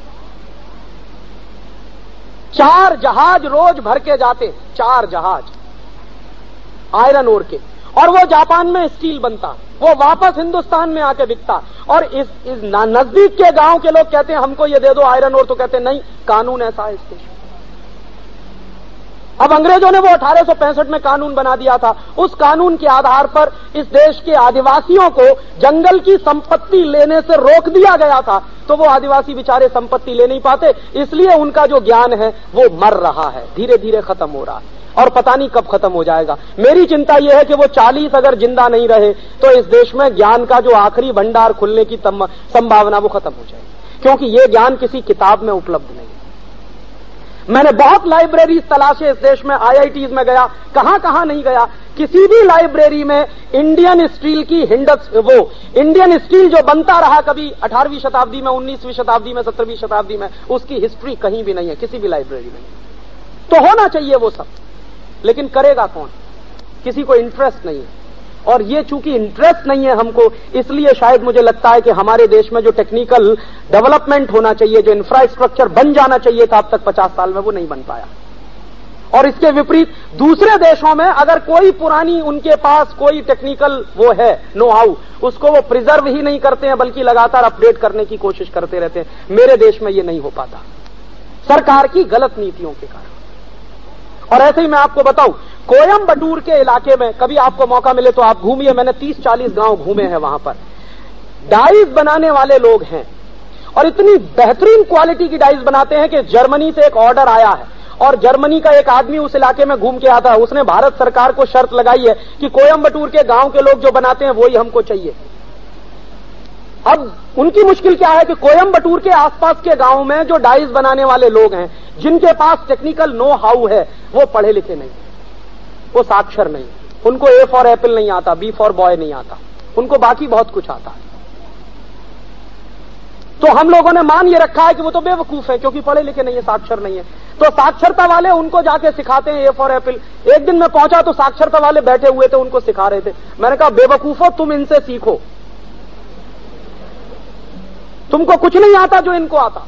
4 जहाज रोज भर के जाते, 4 जहाज आयरन ओर के, और वो जापान में स्टील बनता, वो वापस हिंदुस्तान में आके बिकता। और इस नजदीक के गांव के लोग कहते हैं हमको ये दे दो आयरन ओर, तो कहते हैं नहीं, कानून ऐसा है इसके। अब अंग्रेजों ने वो 1865 में कानून बना दिया था, उस कानून के आधार पर इस देश के आदिवासियों को जंगल की संपत्ति लेने से रोक दिया गया था। तो वो आदिवासी बेचारे संपत्ति ले नहीं पाते, इसलिए उनका जो ज्ञान है वो मर रहा है, धीरे धीरे खत्म हो रहा है, और पता नहीं कब खत्म हो जाएगा। मेरी चिंता यह है कि वो 40 अगर जिंदा नहीं रहे तो इस देश में ज्ञान का जो आखिरी भंडार खुलने की संभावना वो खत्म हो जाएगी, क्योंकि ये ज्ञान किसी किताब में उपलब्ध नहीं है। मैंने बहुत लाइब्रेरीज तलाशे इस देश में, IITs में गया, कहां नहीं गया, किसी भी लाइब्रेरी में इंडियन स्टील की इंडियन स्टील जो बनता रहा कभी 18वीं शताब्दी में, 19वीं शताब्दी में, 17वीं शताब्दी में, उसकी हिस्ट्री कहीं भी नहीं है, किसी भी लाइब्रेरी में। तो होना चाहिए वो सब, लेकिन करेगा कौन? किसी को इंटरेस्ट नहीं है। और ये चूंकि इंटरेस्ट नहीं है हमको, इसलिए शायद मुझे लगता है कि हमारे देश में जो टेक्निकल डेवलपमेंट होना चाहिए, जो इंफ्रास्ट्रक्चर बन जाना चाहिए था अब तक 50 साल में, वो नहीं बन पाया। और इसके विपरीत दूसरे देशों में अगर कोई पुरानी उनके पास कोई टेक्निकल वो है, नो हाउ, उसको वो प्रिजर्व ही नहीं करते हैं, बल्कि लगातार अपडेट करने की कोशिश करते रहते हैं। मेरे देश में ये नहीं हो पाता, सरकार की गलत नीतियों के कारण। और ऐसे ही मैं आपको बताऊं, कोयम्बटूर के इलाके में कभी आपको मौका मिले तो आप घूमिए, मैंने 30-40 गांव घूमे हैं, वहां पर डाइस बनाने वाले लोग हैं, और इतनी बेहतरीन क्वालिटी की डाइस बनाते हैं कि जर्मनी से एक ऑर्डर आया है, और जर्मनी का एक आदमी उस इलाके में घूम के आता है, उसने भारत सरकार को शर्त लगाई है कि कोयम्बटूर के गांव के लोग जो बनाते हैं वही हमको चाहिए। अब उनकी मुश्किल क्या है कि कोयम्बटूर के आसपास के गांव में जो डाइस बनाने वाले लोग हैं, जिनके पास टेक्निकल नो हाउ है, वो पढ़े लिखे नहीं, वो साक्षर नहीं, उनको A फॉर एप्पल नहीं आता, B फॉर बॉय नहीं आता, उनको बाकी बहुत कुछ आता है। तो हम लोगों ने मान ये रखा है कि वो तो बेवकूफ है क्योंकि पढ़े लिखे नहीं है, साक्षर नहीं है। तो साक्षरता वाले उनको जाके सिखाते हैं ए फॉर एप्पल। एक दिन मैं पहुंचा तो साक्षरता वाले बैठे हुए थे, उनको सिखा रहे थे। मैंने कहा बेवकूफो, तुम इनसे सीखो, तुमको कुछ नहीं आता जो इनको आता,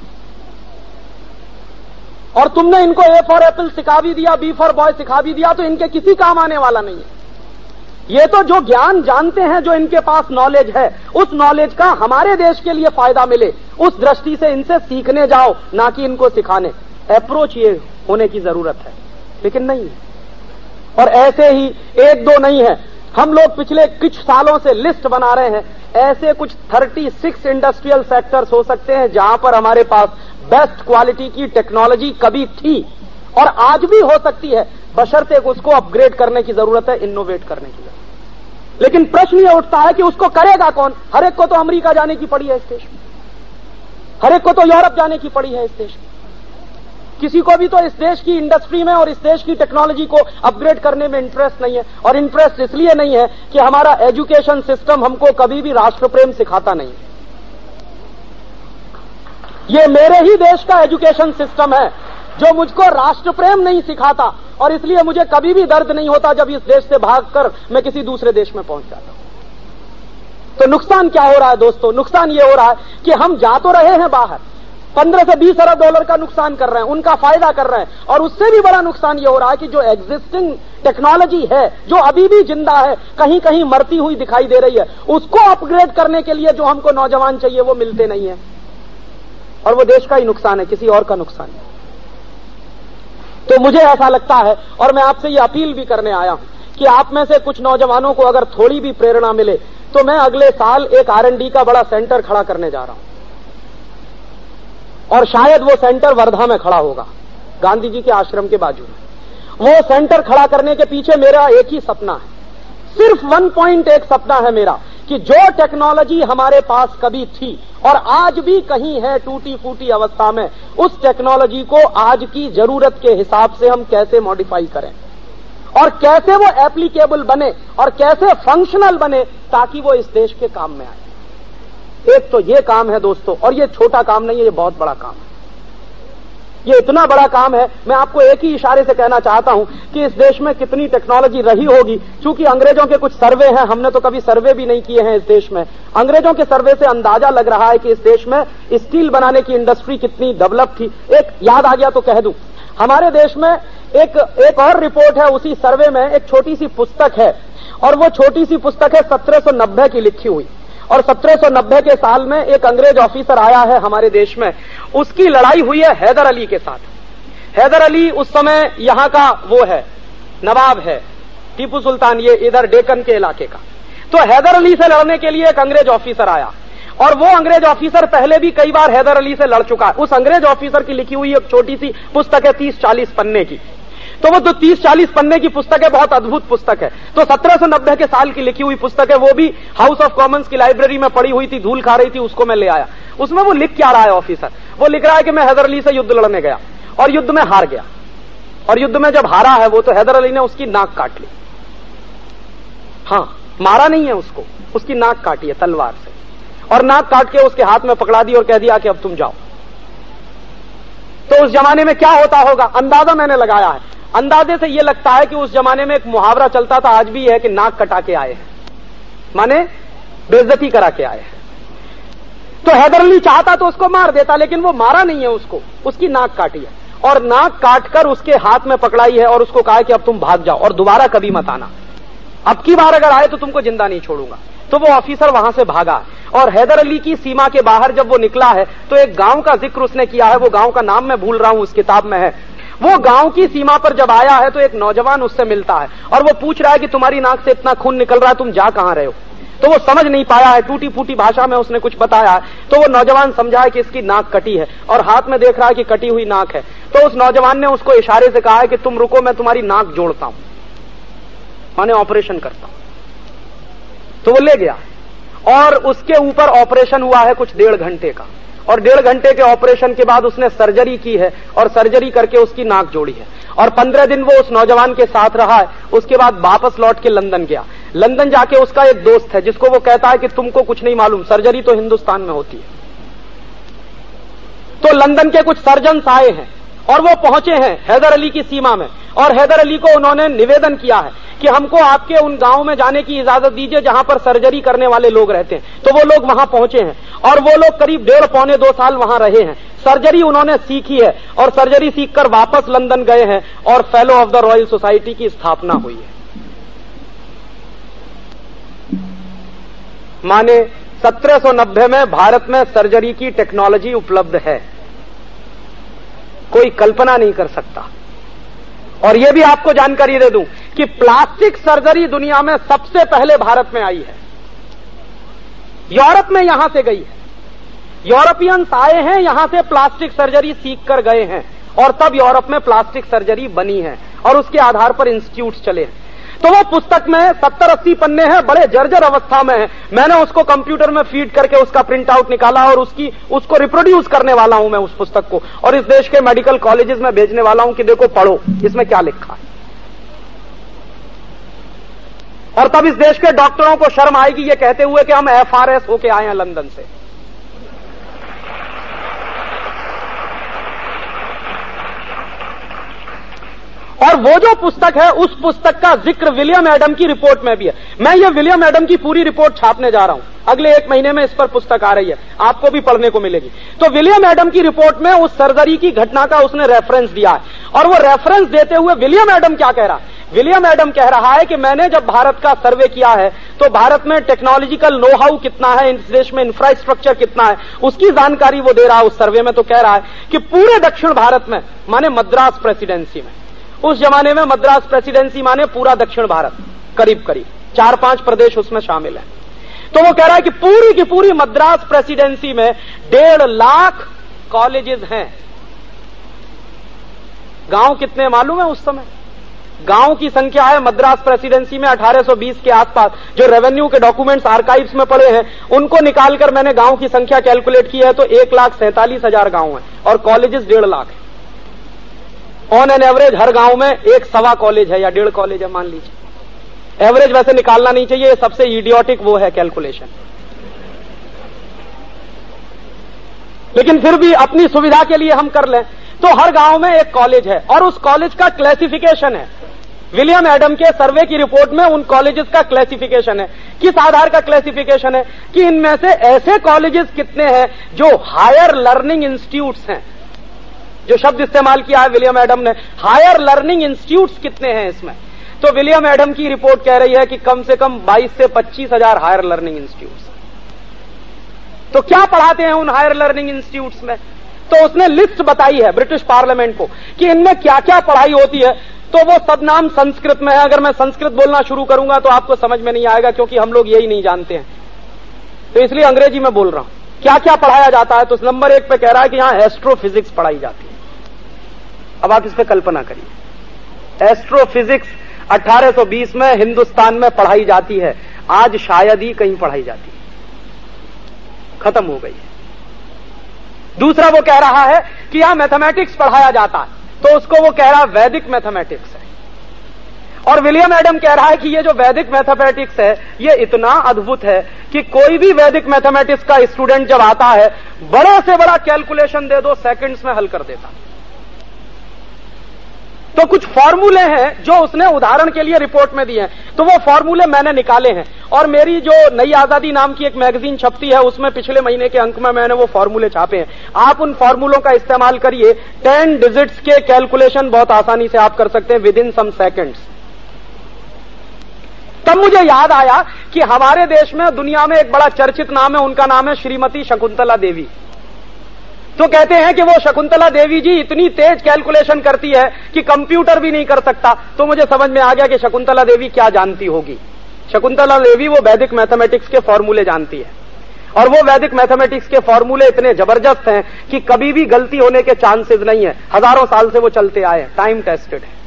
और तुमने इनको ए फॉर एप्पल सिखा भी दिया, बी फॉर बॉय सिखा भी दिया, तो इनके किसी काम आने वाला नहीं है। ये तो जो ज्ञान जानते हैं, जो इनके पास नॉलेज है, उस नॉलेज का हमारे देश के लिए फायदा मिले, उस दृष्टि से इनसे सीखने जाओ, ना कि इनको सिखाने। अप्रोच ये होने की जरूरत है, लेकिन नहीं है। और ऐसे ही एक दो नहीं है, हम लोग पिछले कुछ सालों से लिस्ट बना रहे हैं। ऐसे कुछ 36 इंडस्ट्रियल सेक्टर्स हो सकते हैं जहां पर हमारे पास बेस्ट क्वालिटी की टेक्नोलॉजी कभी थी और आज भी हो सकती है, बशर्ते उसको अपग्रेड करने की जरूरत है, इनोवेट करने की जरूरत। लेकिन प्रश्न यह उठता है कि उसको करेगा कौन? हर एक को तो अमेरिका जाने की पड़ी है इस देश में, हर एक को तो यूरोप जाने की पड़ी है इस देश में। किसी को भी तो इस देश की इंडस्ट्री में और इस देश की टेक्नोलॉजी को अपग्रेड करने में इंटरेस्ट नहीं है। और इंटरेस्ट इसलिए नहीं है कि हमारा एजुकेशन सिस्टम हमको कभी भी राष्ट्र प्रेम सिखाता नहीं। ये मेरे ही देश का एजुकेशन सिस्टम है जो मुझको राष्ट्र प्रेम नहीं सिखाता, और इसलिए मुझे कभी भी दर्द नहीं होता जब इस देश से भागकर मैं किसी दूसरे देश में पहुंच जाता हूं। तो नुकसान क्या हो रहा है दोस्तों? नुकसान ये हो रहा है कि हम जा तो रहे हैं बाहर, 15 से 20 अरब डॉलर का नुकसान कर रहे हैं, उनका फायदा कर रहे हैं, और उससे भी बड़ा नुकसान ये हो रहा है कि जो एग्जिस्टिंग टेक्नोलॉजी है, जो अभी भी जिंदा है, कहीं कहीं मरती हुई दिखाई दे रही है, उसको अपग्रेड करने के लिए जो हमको नौजवान चाहिए वो मिलते नहीं है। और वो देश का ही नुकसान है, किसी और का नुकसान है। तो मुझे ऐसा लगता है, और मैं आपसे ये अपील भी करने आया हूं कि आप में से कुछ नौजवानों को अगर थोड़ी भी प्रेरणा मिले तो मैं अगले साल एक R&D का बड़ा सेंटर खड़ा करने जा रहा हूं, और शायद वो सेंटर वर्धा में खड़ा होगा, गांधी जी के आश्रम के बाजू में। वो सेंटर खड़ा करने के पीछे मेरा एक ही सपना है, सिर्फ 1 पॉइंट एक सपना है मेरा, कि जो टेक्नोलॉजी हमारे पास कभी थी और आज भी कहीं है टूटी फूटी अवस्था में, उस टेक्नोलॉजी को आज की जरूरत के हिसाब से हम कैसे मॉडिफाई करें और कैसे वो एप्लीकेबल बने और कैसे फंक्शनल बने ताकि वो इस देश के काम में आए। एक तो ये काम है दोस्तों, और ये छोटा काम नहीं है, ये बहुत बड़ा काम है। ये इतना बड़ा काम है, मैं आपको एक ही इशारे से कहना चाहता हूं कि इस देश में कितनी टेक्नोलॉजी रही होगी। चूंकि अंग्रेजों के कुछ सर्वे हैं, हमने तो कभी सर्वे भी नहीं किए हैं इस देश में। अंग्रेजों के सर्वे से अंदाजा लग रहा है कि इस देश में स्टील बनाने की इंडस्ट्री कितनी डेवलप थी। एक याद आ गया तो कह दूं, हमारे देश में एक और रिपोर्ट है, उसी सर्वे में एक छोटी सी पुस्तक है, और वो छोटी सी पुस्तक है 1790 की लिखी हुई। और 1790 के साल में एक अंग्रेज ऑफिसर आया है हमारे देश में, उसकी लड़ाई हुई है हैदर अली के साथ। हैदर अली उस समय यहां का वो है, नवाब है, टीपू सुल्तान, ये इधर डेक्कन के इलाके का। तो हैदर अली से लड़ने के लिए एक अंग्रेज ऑफिसर आया, और वो अंग्रेज ऑफिसर पहले भी कई बार हैदर अली से लड़ चुका है। उस अंग्रेज ऑफिसर की लिखी हुई एक छोटी सी पुस्तक है 30-40 पन्ने की। तो वो तो 30-40 पन्ने की पुस्तक है, बहुत अद्भुत पुस्तक है। तो 1790 के साल की लिखी हुई पुस्तक है, वो भी हाउस ऑफ कॉमन्स की लाइब्रेरी में पड़ी हुई थी, धूल खा रही थी, उसको मैं ले आया। उसमें वो लिख क्या रहा है ऑफिसर? वो लिख रहा है कि मैं हैदर अली से युद्ध लड़ने गया और युद्ध में हार गया, और युद्ध में जब हारा है वो तो हैदर अली ने उसकी नाक काट ली। हाँ, मारा नहीं है उसको, उसकी नाक काटी है तलवार से, और नाक काट के उसके हाथ में पकड़ा दी और कह दिया कि अब तुम जाओ। तो उस जमाने में क्या होता होगा, अंदाजा मैंने लगाया है। अंदाजे से यह लगता है कि उस जमाने में एक मुहावरा चलता था, आज भी है, कि नाक कटा के आए हैं, माने बेइज्जती करा के आए हैं। तो हैदर अली चाहता तो उसको मार देता, लेकिन वो मारा नहीं है उसको, उसकी नाक काटी है, और नाक काटकर उसके हाथ में पकड़ाई है और उसको कहा है कि अब तुम भाग जाओ और दोबारा कभी मत आना, अब की बार अगर आए तो तुमको जिंदा नहीं छोड़ूंगा। तो वो ऑफिसर वहां से भागा, और हैदर अली की सीमा के बाहर जब वो निकला है तो एक गांव का जिक्र उसने किया है, वो गांव का नाम मैं भूल रहा हूं, उस किताब में है। वो गांव की सीमा पर जब आया है तो एक नौजवान उससे मिलता है, और वो पूछ रहा है कि तुम्हारी नाक से इतना खून निकल रहा है, तुम जा कहां रहे हो? तो वो समझ नहीं पाया है, टूटी फूटी भाषा में उसने कुछ बताया है। तो वो नौजवान समझा है कि इसकी नाक कटी है, और हाथ में देख रहा है कि कटी हुई नाक है। तो उस नौजवान ने उसको इशारे से कहा है कि तुम रुको, मैं तुम्हारी नाक जोड़ता हूं, माने ऑपरेशन करता हूं। तो वो ले गया, और उसके ऊपर ऑपरेशन हुआ है कुछ 1.5 घंटे का, और 1.5 घंटे के ऑपरेशन के बाद उसने सर्जरी की है, और सर्जरी करके उसकी नाक जोड़ी है, और 15 दिन वो उस नौजवान के साथ रहा है। उसके बाद वापस लौट के लंदन गया। लंदन जाके उसका एक दोस्त है जिसको वो कहता है कि तुमको कुछ नहीं मालूम, सर्जरी तो हिंदुस्तान में होती है, तो लंदन के कुछ सर्जन्स आए हैं और वो पहुंचे हैं हैदर अली की सीमा में, और हैदर अली को उन्होंने निवेदन किया है कि हमको आपके उन गांव में जाने की इजाजत दीजिए जहां पर सर्जरी करने वाले लोग रहते हैं। तो वो लोग वहां पहुंचे हैं और वो लोग करीब 1.5-2 साल वहां रहे हैं। सर्जरी उन्होंने सीखी है और सर्जरी सीखकर वापस लंदन गए हैं और fellow of the Royal Society की स्थापना हुई है। माने 1790 में भारत में सर्जरी की टेक्नोलॉजी उपलब्ध है, कोई कल्पना नहीं कर सकता। और यह भी आपको जानकारी दे दूं कि प्लास्टिक सर्जरी दुनिया में सबसे पहले भारत में आई है, यूरोप में यहां से गई है। यूरोपियंस आए हैं, यहां से प्लास्टिक सर्जरी सीख कर गए हैं और तब यूरोप में प्लास्टिक सर्जरी बनी है और उसके आधार पर इंस्टीट्यूट चले हैं। तो वो पुस्तक में 70-80 पन्ने हैं, बड़े जर्जर अवस्था में है। मैंने उसको कंप्यूटर में फीड करके उसका प्रिंट आउट निकाला और उसको रिप्रोड्यूस करने वाला हूं मैं उस पुस्तक को, और इस देश के मेडिकल कॉलेजेस में भेजने वाला हूं कि देखो पढ़ो इसमें क्या लिखा है। और तब इस देश के डॉक्टरों को शर्म आएगी ये कहते हुए कि हम FRS होके आए हैं लंदन से। और वो जो पुस्तक है उस पुस्तक का जिक्र विलियम एडम की रिपोर्ट में भी है। मैं ये विलियम एडम की पूरी रिपोर्ट छापने जा रहा हूं, अगले 1 महीने में इस पर पुस्तक आ रही है, आपको भी पढ़ने को मिलेगी। तो विलियम एडम की रिपोर्ट में उस सर्जरी की घटना का उसने रेफरेंस दिया है, और वो रेफरेंस देते हुए विलियम एडम क्या कह रहा है? विलियम एडम कह रहा है कि मैंने जब भारत का सर्वे किया है तो भारत में टेक्नोलॉजिकल नो हाउ कितना है, इस देश में इंफ्रास्ट्रक्चर कितना है, उसकी जानकारी वो दे रहा है उस सर्वे में। तो कह रहा है कि पूरे दक्षिण भारत में, माने मद्रास प्रेसिडेंसी में, उस जमाने में मद्रास प्रेसिडेंसी माने पूरा दक्षिण भारत, करीब करीब 4-5 प्रदेश उसमें शामिल है। तो वो कह रहा है कि पूरी की पूरी मद्रास प्रेसिडेंसी में 1.5 लाख कॉलेजेस हैं। गांव कितने मालूम है उस समय? गांव की संख्या है मद्रास प्रेसिडेंसी में 1820 के आसपास, जो रेवेन्यू के डॉक्यूमेंट्स आर्काइव्स में पड़े हैं उनको निकालकर मैंने गांव की संख्या कैलकुलेट की है, तो 1,47,000 गांव हैं और कॉलेजेस 1.5 लाख है। ऑन एन एवरेज हर गांव में 1-1.25 कॉलेज है या 1.5 कॉलेज है, मान लीजिए। एवरेज वैसे निकालना नहीं चाहिए, सबसे इडियोटिक वो है कैलकुलेशन, लेकिन फिर भी अपनी सुविधा के लिए हम कर लें। तो हर गांव में 1 कॉलेज है और उस कॉलेज का क्लासिफिकेशन है। विलियम एडम के सर्वे की रिपोर्ट में उन कॉलेजेस का क्लासिफिकेशन है। किस आधार का क्लासिफिकेशन है? कि इनमें से ऐसे कॉलेजेस कितने हैं जो हायर लर्निंग इंस्टीट्यूट्स हैं। जो शब्द इस्तेमाल किया है विलियम एडम ने, हायर लर्निंग इंस्टीट्यूट्स कितने हैं इसमें? तो विलियम एडम की रिपोर्ट कह रही है कि कम से कम 22 से 25 हजार हायर लर्निंग इंस्टीट्यूट्स। तो क्या पढ़ाते हैं उन हायर लर्निंग इंस्टीट्यूट्स में? तो उसने लिस्ट बताई है ब्रिटिश पार्लियामेंट को कि इनमें क्या क्या पढ़ाई होती है। तो वो सब नाम संस्कृत में है। अगर मैं संस्कृत बोलना शुरू करूंगा तो आपको समझ में नहीं आएगा, क्योंकि हम लोग यही नहीं जानते हैं, तो इसलिए अंग्रेजी में बोल रहा हूं। क्या क्या पढ़ाया जाता है? तो नंबर 1 पे कह रहा है कि यहां एस्ट्रोफिजिक्स पढ़ाई जाती है। अब आप इस पे कल्पना करिए, एस्ट्रोफिजिक्स 1820 में हिंदुस्तान में पढ़ाई जाती है, आज शायद ही कहीं पढ़ाई जाती है, खत्म हो गई है। दूसरा वो कह रहा है कि यहां मैथमेटिक्स पढ़ाया जाता है, तो उसको वो कह रहा है वैदिक मैथमेटिक्स है। और विलियम एडम कह रहा है कि ये जो वैदिक मैथमेटिक्स है ये इतना अद्भुत है कि कोई भी वैदिक मैथमेटिक्स का स्टूडेंट जब आता है, बड़े से बड़ा कैलकुलेशन दे दो, सेकंड्स में हल कर देता। तो कुछ फॉर्मूले हैं जो उसने उदाहरण के लिए रिपोर्ट में दिए हैं, तो वो फॉर्मूले मैंने निकाले हैं। और मेरी जो नई आजादी नाम की एक मैगजीन छपती है, उसमें पिछले महीने के अंक में मैंने वो फॉर्मूले छापे हैं। आप उन फॉर्मूलों का इस्तेमाल करिए, 10 डिजिट्स के कैलकुलेशन बहुत आसानी से आप कर सकते हैं विद इन सम सेकेंड्स। तब मुझे याद आया कि हमारे देश में, दुनिया में एक बड़ा चर्चित नाम है, उनका नाम है श्रीमती शकुंतला देवी। तो कहते हैं कि वो शकुंतला देवी जी इतनी तेज कैलकुलेशन करती है कि कंप्यूटर भी नहीं कर सकता। तो मुझे समझ में आ गया कि शकुंतला देवी क्या जानती होगी। शकुंतला देवी वो वैदिक मैथमेटिक्स के फॉर्मूले जानती है, और वो वैदिक मैथमेटिक्स के फॉर्मूले इतने जबरदस्त हैं कि कभी भी गलती होने के चांसेस नहीं है। हजारों साल से वो चलते आए, टाइम टेस्टेड है।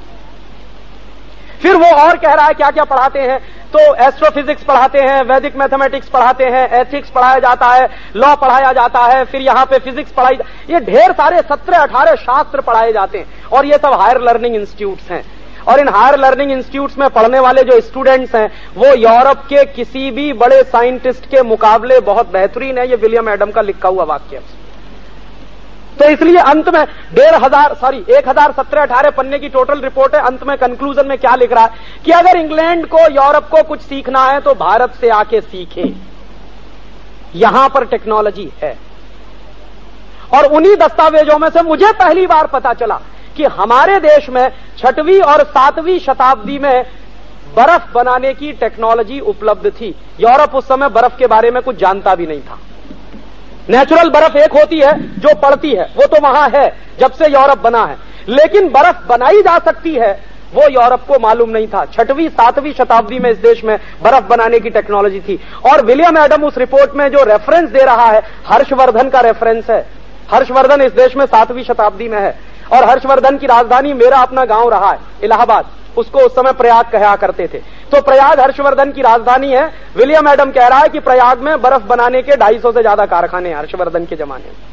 फिर वो और कह रहा है क्या क्या पढ़ाते हैं, तो एस्ट्रोफिजिक्स पढ़ाते हैं, वैदिक मैथमेटिक्स पढ़ाते हैं, एथिक्स पढ़ाया जाता है, लॉ पढ़ाया जाता है, फिर यहां पे फिजिक्स पढ़ाई, ये ढेर सारे 17-18 शास्त्र पढ़ाए जाते हैं, और ये सब हायर लर्निंग इंस्टीट्यूट्स हैं। और इन हायर लर्निंग इंस्टीट्यूट्स में पढ़ने वाले जो स्टूडेंट्स हैं वो यूरोप के किसी भी बड़े साइंटिस्ट के मुकाबले बहुत बेहतरीन है। ये विलियम एडम का लिखा हुआ वाक्य है। तो इसलिए अंत में 1017-18 पन्ने की टोटल रिपोर्ट है। अंत में कंक्लूजन में क्या लिख रहा है कि अगर इंग्लैंड को, यूरोप को कुछ सीखना है तो भारत से आके सीखे, यहां पर टेक्नोलॉजी है। और उन्हीं दस्तावेजों में से मुझे पहली बार पता चला कि हमारे देश में 6वीं और 7वीं शताब्दी में बर्फ बनाने की टेक्नोलॉजी उपलब्ध थी। यूरोप उस समय बर्फ के बारे में कुछ जानता भी नहीं था। नेचुरल बर्फ एक होती है जो पड़ती है, वो तो वहां है जब से यूरोप बना है, लेकिन बर्फ बनाई जा सकती है वो यूरोप को मालूम नहीं था। 6वीं 7वीं शताब्दी में इस देश में बर्फ बनाने की टेक्नोलॉजी थी। और विलियम एडम उस रिपोर्ट में जो रेफरेंस दे रहा है, हर्षवर्धन का रेफरेंस है। हर्षवर्धन इस देश में 7वीं शताब्दी में है और हर्षवर्धन की राजधानी मेरा अपना गांव रहा है इलाहाबाद, उसको उस समय प्रयाग कहा करते थे। तो प्रयाग हर्षवर्धन की राजधानी है। विलियम एडम कह रहा है कि प्रयाग में बर्फ बनाने के 250 से ज्यादा कारखाने हैं हर्षवर्धन के जमाने में।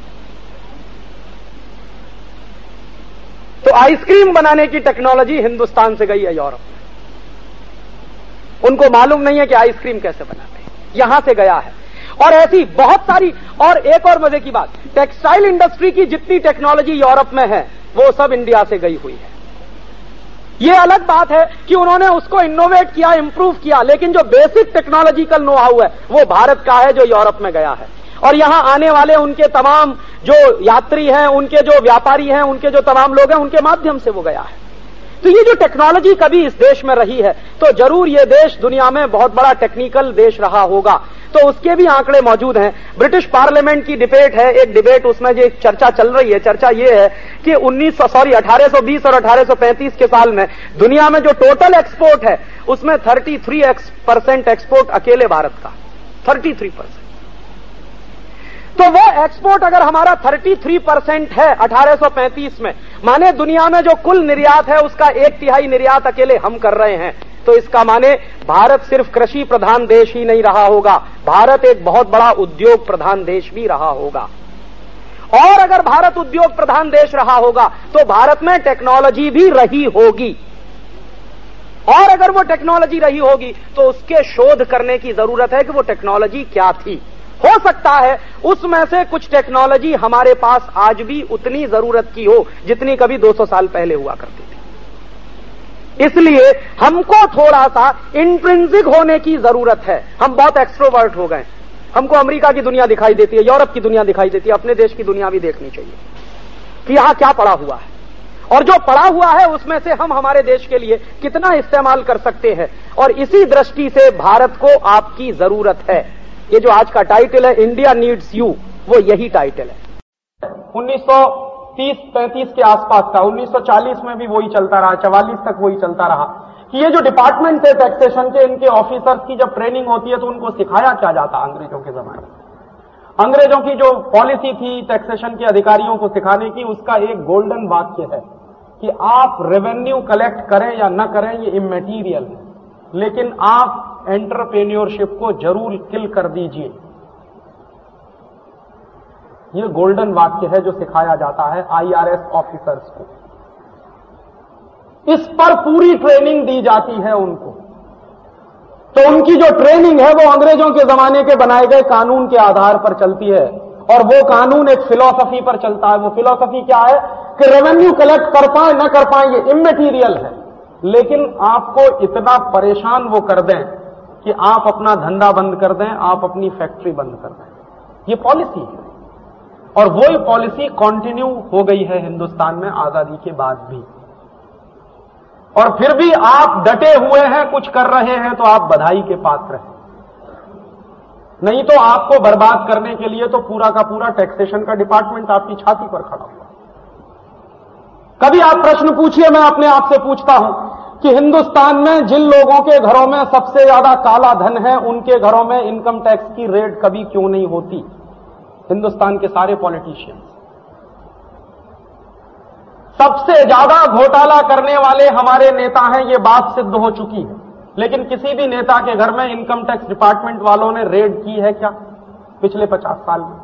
तो आइसक्रीम बनाने की टेक्नोलॉजी हिंदुस्तान से गई है यूरोप में। उनको मालूम नहीं है कि आइसक्रीम कैसे बनाते हैं, यहां से गया है। और ऐसी बहुत सारी, और एक और मजे की बात, टेक्सटाइल इंडस्ट्री की जितनी टेक्नोलॉजी यूरोप में है वो सब इंडिया से गई हुई है। ये अलग बात है कि उन्होंने उसको इनोवेट किया, इंप्रूव किया, लेकिन जो बेसिक टेक्नोलॉजिकल नो हाउ है वो भारत का है जो यूरोप में गया है। और यहां आने वाले उनके तमाम जो यात्री हैं, उनके जो व्यापारी हैं, उनके जो तमाम लोग हैं, उनके माध्यम से वो गया है। तो ये जो टेक्नोलॉजी कभी इस देश में रही है, तो जरूर ये देश दुनिया में बहुत बड़ा टेक्निकल देश रहा होगा। तो उसके भी आंकड़े मौजूद हैं। ब्रिटिश पार्लियामेंट की डिबेट है, एक डिबेट, उसमें जो एक चर्चा चल रही है, चर्चा ये है कि 1820 और 1835 के साल में दुनिया में जो टोटल एक्सपोर्ट है उसमें 33% एक्सपोर्ट अकेले भारत का, 33%। तो वो एक्सपोर्ट अगर हमारा 33% है 1835 में, माने दुनिया में जो कुल निर्यात है उसका 1/3 निर्यात अकेले हम कर रहे हैं। तो इसका माने भारत सिर्फ कृषि प्रधान देश ही नहीं रहा होगा, भारत एक बहुत बड़ा उद्योग प्रधान देश भी रहा होगा। और अगर भारत उद्योग प्रधान देश रहा होगा तो भारत में टेक्नोलॉजी भी रही होगी। और अगर वो टेक्नोलॉजी रही होगी तो उसके शोध करने की जरूरत है कि वो टेक्नोलॉजी क्या थी। हो सकता है उसमें से कुछ टेक्नोलॉजी हमारे पास आज भी उतनी जरूरत की हो जितनी कभी 200 साल पहले हुआ करती थी। इसलिए हमको थोड़ा सा इंट्रिंसिक होने की जरूरत है। हम बहुत एक्सट्रोवर्ट हो गए, हमको अमेरिका की दुनिया दिखाई देती है, यूरोप की दुनिया दिखाई देती है, अपने देश की दुनिया भी देखनी चाहिए कि यहां क्या पड़ा हुआ है, और जो पड़ा हुआ है उसमें से हम हमारे देश के लिए कितना इस्तेमाल कर सकते हैं। और इसी दृष्टि से भारत को आपकी जरूरत है। ये जो आज का टाइटल है, इंडिया नीड्स यू, वो यही टाइटल है। 1930-35 के आसपास का, 1940 में भी वही चलता रहा, 44 तक वही चलता रहा कि ये जो डिपार्टमेंट है टैक्सेशन के, इनके ऑफिसर्स की जब ट्रेनिंग होती है तो उनको सिखाया क्या जाता अंग्रेजों के जमाने में। अंग्रेजों की जो पॉलिसी थी टैक्सेशन के अधिकारियों को सिखाने की, उसका एक गोल्डन वाक्य है कि आप रेवेन्यू कलेक्ट करें या न करें ये इमैटीरियल है, लेकिन आप एंटरप्रेन्योरशिप को जरूर किल कर दीजिए। ये गोल्डन वाक्य है जो सिखाया जाता है आईआरएस ऑफिसर्स को। इस पर पूरी ट्रेनिंग दी जाती है उनको। तो उनकी जो ट्रेनिंग है वो अंग्रेजों के जमाने के बनाए गए कानून के आधार पर चलती है, और वो कानून एक फिलॉसफी पर चलता है। वो फिलॉसफी क्या है कि रेवेन्यू कलेक्ट कर पाए न कर पाए ये इमैटीरियल है, लेकिन आपको इतना परेशान वो कर दें कि आप अपना धंधा बंद कर दें, आप अपनी फैक्ट्री बंद कर दें। ये पॉलिसी है, और वो पॉलिसी कंटिन्यू हो गई है हिंदुस्तान में आजादी के बाद भी। और फिर भी आप डटे हुए हैं, कुछ कर रहे हैं, तो आप बधाई के पात्र हैं। नहीं तो आपको बर्बाद करने के लिए तो पूरा का पूरा टैक्सेशन का डिपार्टमेंट आपकी छाती पर खड़ा हुआ। कभी आप प्रश्न पूछिए, मैं अपने आप से पूछता हूं कि हिंदुस्तान में जिन लोगों के घरों में सबसे ज्यादा काला धन है, उनके घरों में इनकम टैक्स की रेड कभी क्यों नहीं होती? हिंदुस्तान के सारे पॉलिटिशियंस, सबसे ज्यादा घोटाला करने वाले हमारे नेता हैं, ये बात सिद्ध हो चुकी है। लेकिन किसी भी नेता के घर में इनकम टैक्स डिपार्टमेंट वालों ने रेड की है क्या पिछले 50 साल में?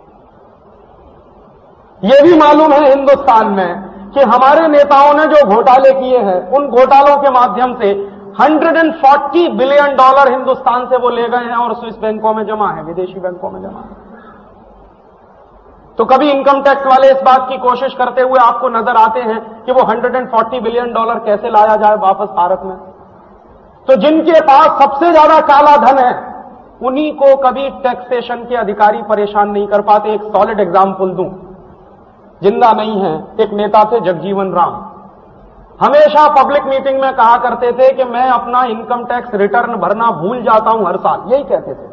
यह भी मालूम है हिंदुस्तान में कि हमारे नेताओं ने जो घोटाले किए हैं, उन घोटालों के माध्यम से $140 बिलियन हिंदुस्तान से वो ले गए हैं और स्विस बैंकों में जमा है, विदेशी बैंकों में जमा है। तो कभी इनकम टैक्स वाले इस बात की कोशिश करते हुए आपको नजर आते हैं कि वो $140 बिलियन कैसे लाया जाए वापस भारत में। तो जिनके पास सबसे ज्यादा काला धन है उन्हीं को कभी टैक्सेशन के अधिकारी परेशान नहीं कर पाते। एक सॉलिड एग्जाम्पल दूं, जिंदा नहीं है, एक नेता थे जगजीवन राम, हमेशा पब्लिक मीटिंग में कहा करते थे कि मैं अपना इनकम टैक्स रिटर्न भरना भूल जाता हूं हर साल, यही कहते थे।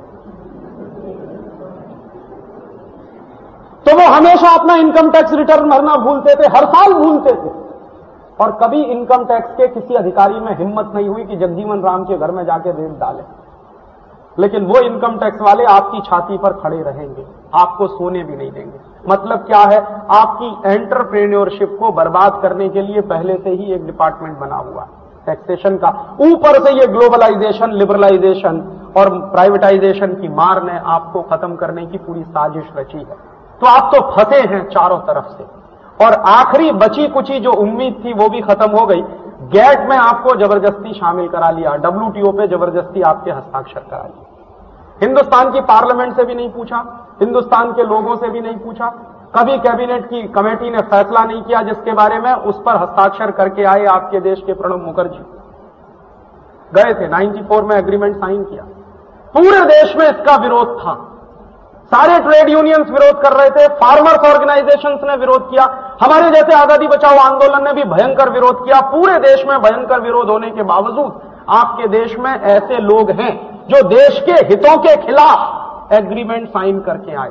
तो वो हमेशा अपना इनकम टैक्स रिटर्न भरना भूलते थे, हर साल भूलते थे, और कभी इनकम टैक्स के किसी अधिकारी में हिम्मत नहीं हुई कि जगजीवन राम के घर में जाके रेड डाले। लेकिन वो इनकम टैक्स वाले आपकी छाती पर खड़े रहेंगे, आपको सोने भी नहीं देंगे। मतलब क्या है, आपकी एंटरप्रेन्योरशिप को बर्बाद करने के लिए पहले से ही एक डिपार्टमेंट बना हुआ है टैक्सेशन का। ऊपर से ये ग्लोबलाइजेशन, लिबरलाइजेशन और प्राइवेटाइजेशन की मार ने आपको खत्म करने की पूरी साजिश रची है। तो आप तो फंसे हैं चारों तरफ से, और आखिरी बची कुची जो उम्मीद थी वो भी खत्म हो गई। गैट में आपको जबरदस्ती शामिल करा लिया, WTO पे जबरदस्ती आपके हस्ताक्षर करा लिए। हिंदुस्तान की पार्लियामेंट से भी नहीं पूछा, हिंदुस्तान के लोगों से भी नहीं पूछा, कभी कैबिनेट की कमेटी ने फैसला नहीं किया जिसके बारे में उस पर हस्ताक्षर करके आए आपके देश के प्रणब मुखर्जी। गए थे 94 में एग्रीमेंट साइन किया, पूरे देश में इसका विरोध था, सारे ट्रेड यूनियंस विरोध कर रहे थे, फार्मर्स ऑर्गेनाइजेशंस ने विरोध किया, हमारे जैसे आजादी बचाओ आंदोलन ने भी भयंकर विरोध किया। पूरे देश में भयंकर विरोध होने के बावजूद आपके देश में ऐसे लोग हैं जो देश के हितों के खिलाफ एग्रीमेंट साइन करके आए।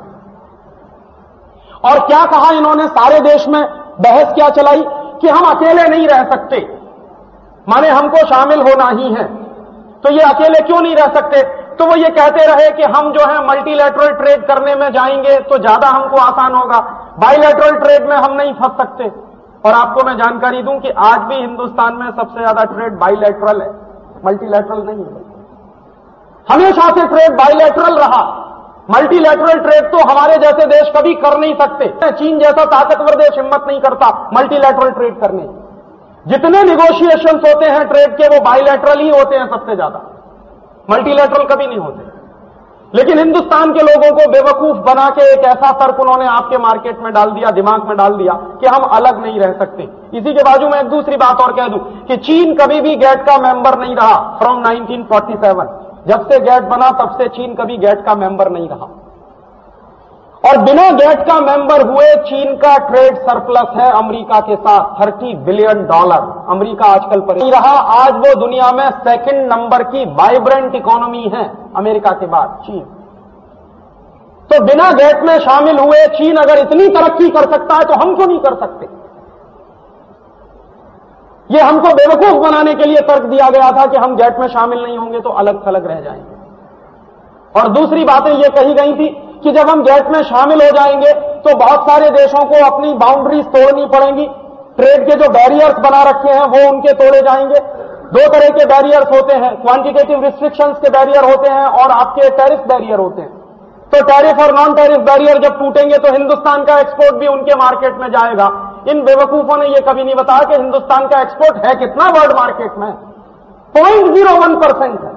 और क्या कहा इन्होंने, सारे देश में बहस क्या चलाई कि हम अकेले नहीं रह सकते, माने हमको शामिल होना ही है। तो ये अकेले क्यों नहीं रह सकते? तो वो ये कहते रहे कि हम जो है मल्टीलैटरल ट्रेड करने में जाएंगे तो ज्यादा हमको आसान होगा, बाइलैटरल ट्रेड में हम नहीं फंस सकते। और आपको मैं जानकारी दूं कि आज भी हिंदुस्तान में सबसे ज्यादा ट्रेड बाइलैटरल है, मल्टीलैटरल नहीं है। हमेशा से ट्रेड बाइलैटरल रहा, मल्टीलैटरल ट्रेड तो हमारे जैसे देश कभी कर नहीं सकते। चीन जैसा ताकतवर देश हिम्मत नहीं करता मल्टीलैटरल ट्रेड करने की। जितने निगोशिएशंस होते हैं ट्रेड के वो बाइलैटरल ही होते हैं सबसे ज्यादा, मल्टीलैटरल कभी नहीं होते। लेकिन हिंदुस्तान के लोगों को बेवकूफ बना के एक ऐसा तर्क उन्होंने आपके मार्केट में डाल दिया, दिमाग में डाल दिया कि हम अलग नहीं रह सकते। इसी के बाजू में एक दूसरी बात और कह दूं कि चीन कभी भी गैट का मेंबर नहीं रहा फ्रॉम 1947। जब से गैट बना तब से चीन कभी गैट का मेंबर नहीं रहा, और बिना गैट का मेंबर हुए चीन का ट्रेड सरप्लस है अमेरिका के साथ $30 बिलियन। अमेरिका आजकल पर नहीं रहा, आज वो दुनिया में सेकंड नंबर की वाइब्रेंट इकोनॉमी है अमेरिका के बाद चीन। तो बिना गैट में शामिल हुए चीन अगर इतनी तरक्की कर सकता है तो हम क्यों नहीं कर सकते? ये हमको बेवकूफ बनाने के लिए तर्क दिया गया था कि हम गैट में शामिल नहीं होंगे तो अलग थलग रह जाएंगे। और दूसरी बातें ये कही गई थी कि जब हम गैट में शामिल हो जाएंगे तो बहुत सारे देशों को अपनी बाउंड्रीज तोड़नी पड़ेंगी, ट्रेड के जो बैरियर्स बना रखे हैं वो उनके तोड़े जाएंगे। दो तरह के बैरियर्स होते हैं, क्वांटिटेटिव रिस्ट्रिक्शंस के बैरियर होते हैं और आपके टैरिफ बैरियर होते हैं। तो टैरिफ और नॉन टैरिफ बैरियर जब टूटेंगे तो हिंदुस्तान का एक्सपोर्ट भी उनके मार्केट में जाएगा। इन बेवकूफों ने यह कभी नहीं बताया कि हिंदुस्तान का एक्सपोर्ट है कितना वर्ल्ड मार्केट में, 0.01% है।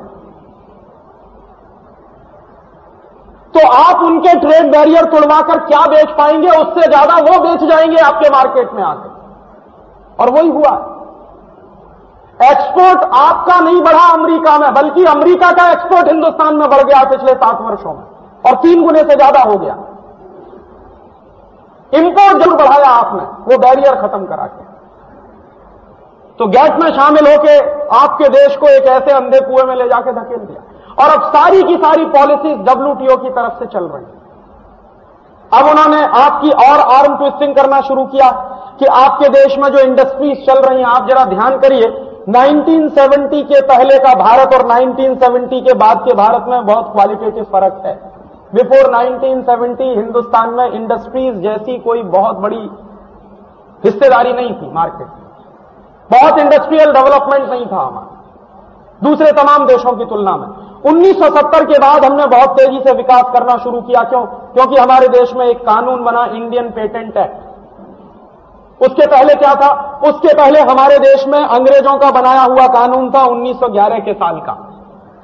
तो आप उनके ट्रेड बैरियर तोड़वाकर क्या बेच पाएंगे? उससे ज्यादा वो बेच जाएंगे आपके मार्केट में आके, और वही हुआ। एक्सपोर्ट आपका नहीं बढ़ा अमेरिका में, बल्कि अमेरिका का एक्सपोर्ट हिंदुस्तान में बढ़ गया पिछले 7 वर्षों में, और 3 गुने से ज्यादा हो गया। इंपोर्ट जरूर बढ़ाया आपने, वो बैरियर खत्म करा के। तो गैट में शामिल होके आपके देश को एक ऐसे अंधे कुएं में ले जाके धकेल दिया, और अब सारी की सारी पॉलिसीज WTO की तरफ से चल रही हैं। अब उन्होंने आपकी और आर्म ट्विस्टिंग करना शुरू किया कि आपके देश में जो इंडस्ट्रीज चल रही हैं, आप जरा ध्यान करिए, 1970 के पहले का भारत और 1970 के बाद के भारत में बहुत क्वालिटेटिव फर्क है। बिफोर 1970 हिंदुस्तान में इंडस्ट्रीज जैसी कोई बहुत बड़ी हिस्सेदारी नहीं थी मार्केट में, बहुत इंडस्ट्रियल डेवलपमेंट नहीं था हमारा दूसरे तमाम देशों की तुलना में। 1970 के बाद हमने बहुत तेजी से विकास करना शुरू किया। क्यों? क्योंकि हमारे देश में एक कानून बना, इंडियन पेटेंट एक्ट। उसके पहले क्या था? उसके पहले हमारे देश में अंग्रेजों का बनाया हुआ कानून था 1911 के साल का। तो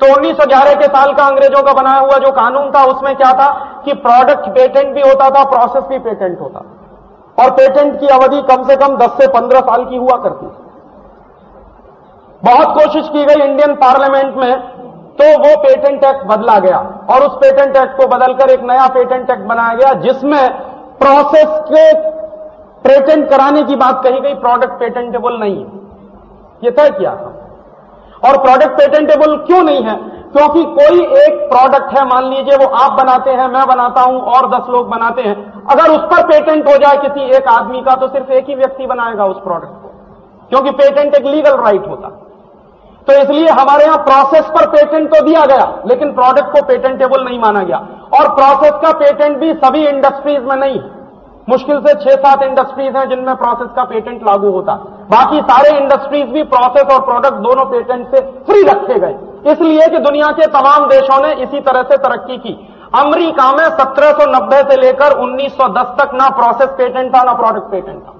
तो 1911 के साल का अंग्रेजों का बनाया हुआ जो कानून था उसमें क्या था कि प्रोडक्ट पेटेंट भी होता था, प्रोसेस भी पेटेंट होता था, और पेटेंट की अवधि कम से कम 10 से 15 साल की हुआ करती थी। बहुत कोशिश की गई इंडियन पार्लियामेंट में, तो वो पेटेंट एक्ट बदला गया और उस पेटेंट एक्ट को बदलकर एक नया पेटेंट एक्ट बनाया गया जिसमें प्रोसेस के पेटेंट कराने की बात कही गई, प्रोडक्ट पेटेंटेबल नहीं है, ये तय किया था। और प्रोडक्ट पेटेंटेबल क्यों नहीं है? क्योंकि कोई एक प्रोडक्ट है, मान लीजिए वो आप बनाते हैं, मैं बनाता हूं और 10 लोग बनाते हैं, अगर उस पर पेटेंट हो जाए किसी एक आदमी का तो सिर्फ एक ही व्यक्ति बनाएगा उस प्रोडक्ट को, क्योंकि पेटेंट एक लीगल राइट होता। तो इसलिए हमारे यहां प्रोसेस पर पेटेंट तो दिया गया लेकिन प्रोडक्ट को पेटेंटेबल नहीं माना गया। और प्रोसेस का पेटेंट भी सभी इंडस्ट्रीज में नहीं, मुश्किल से 6-7 इंडस्ट्रीज हैं जिनमें प्रोसेस का पेटेंट लागू होता, बाकी सारे इंडस्ट्रीज भी प्रोसेस और प्रोडक्ट दोनों पेटेंट से फ्री रखे गए, इसलिए कि दुनिया के तमाम देशों ने इसी तरह से तरक्की की। अमेरिका में 1790 से लेकर 1910 तक ना प्रोसेस पेटेंट था ना प्रोडक्ट पेटेंट था।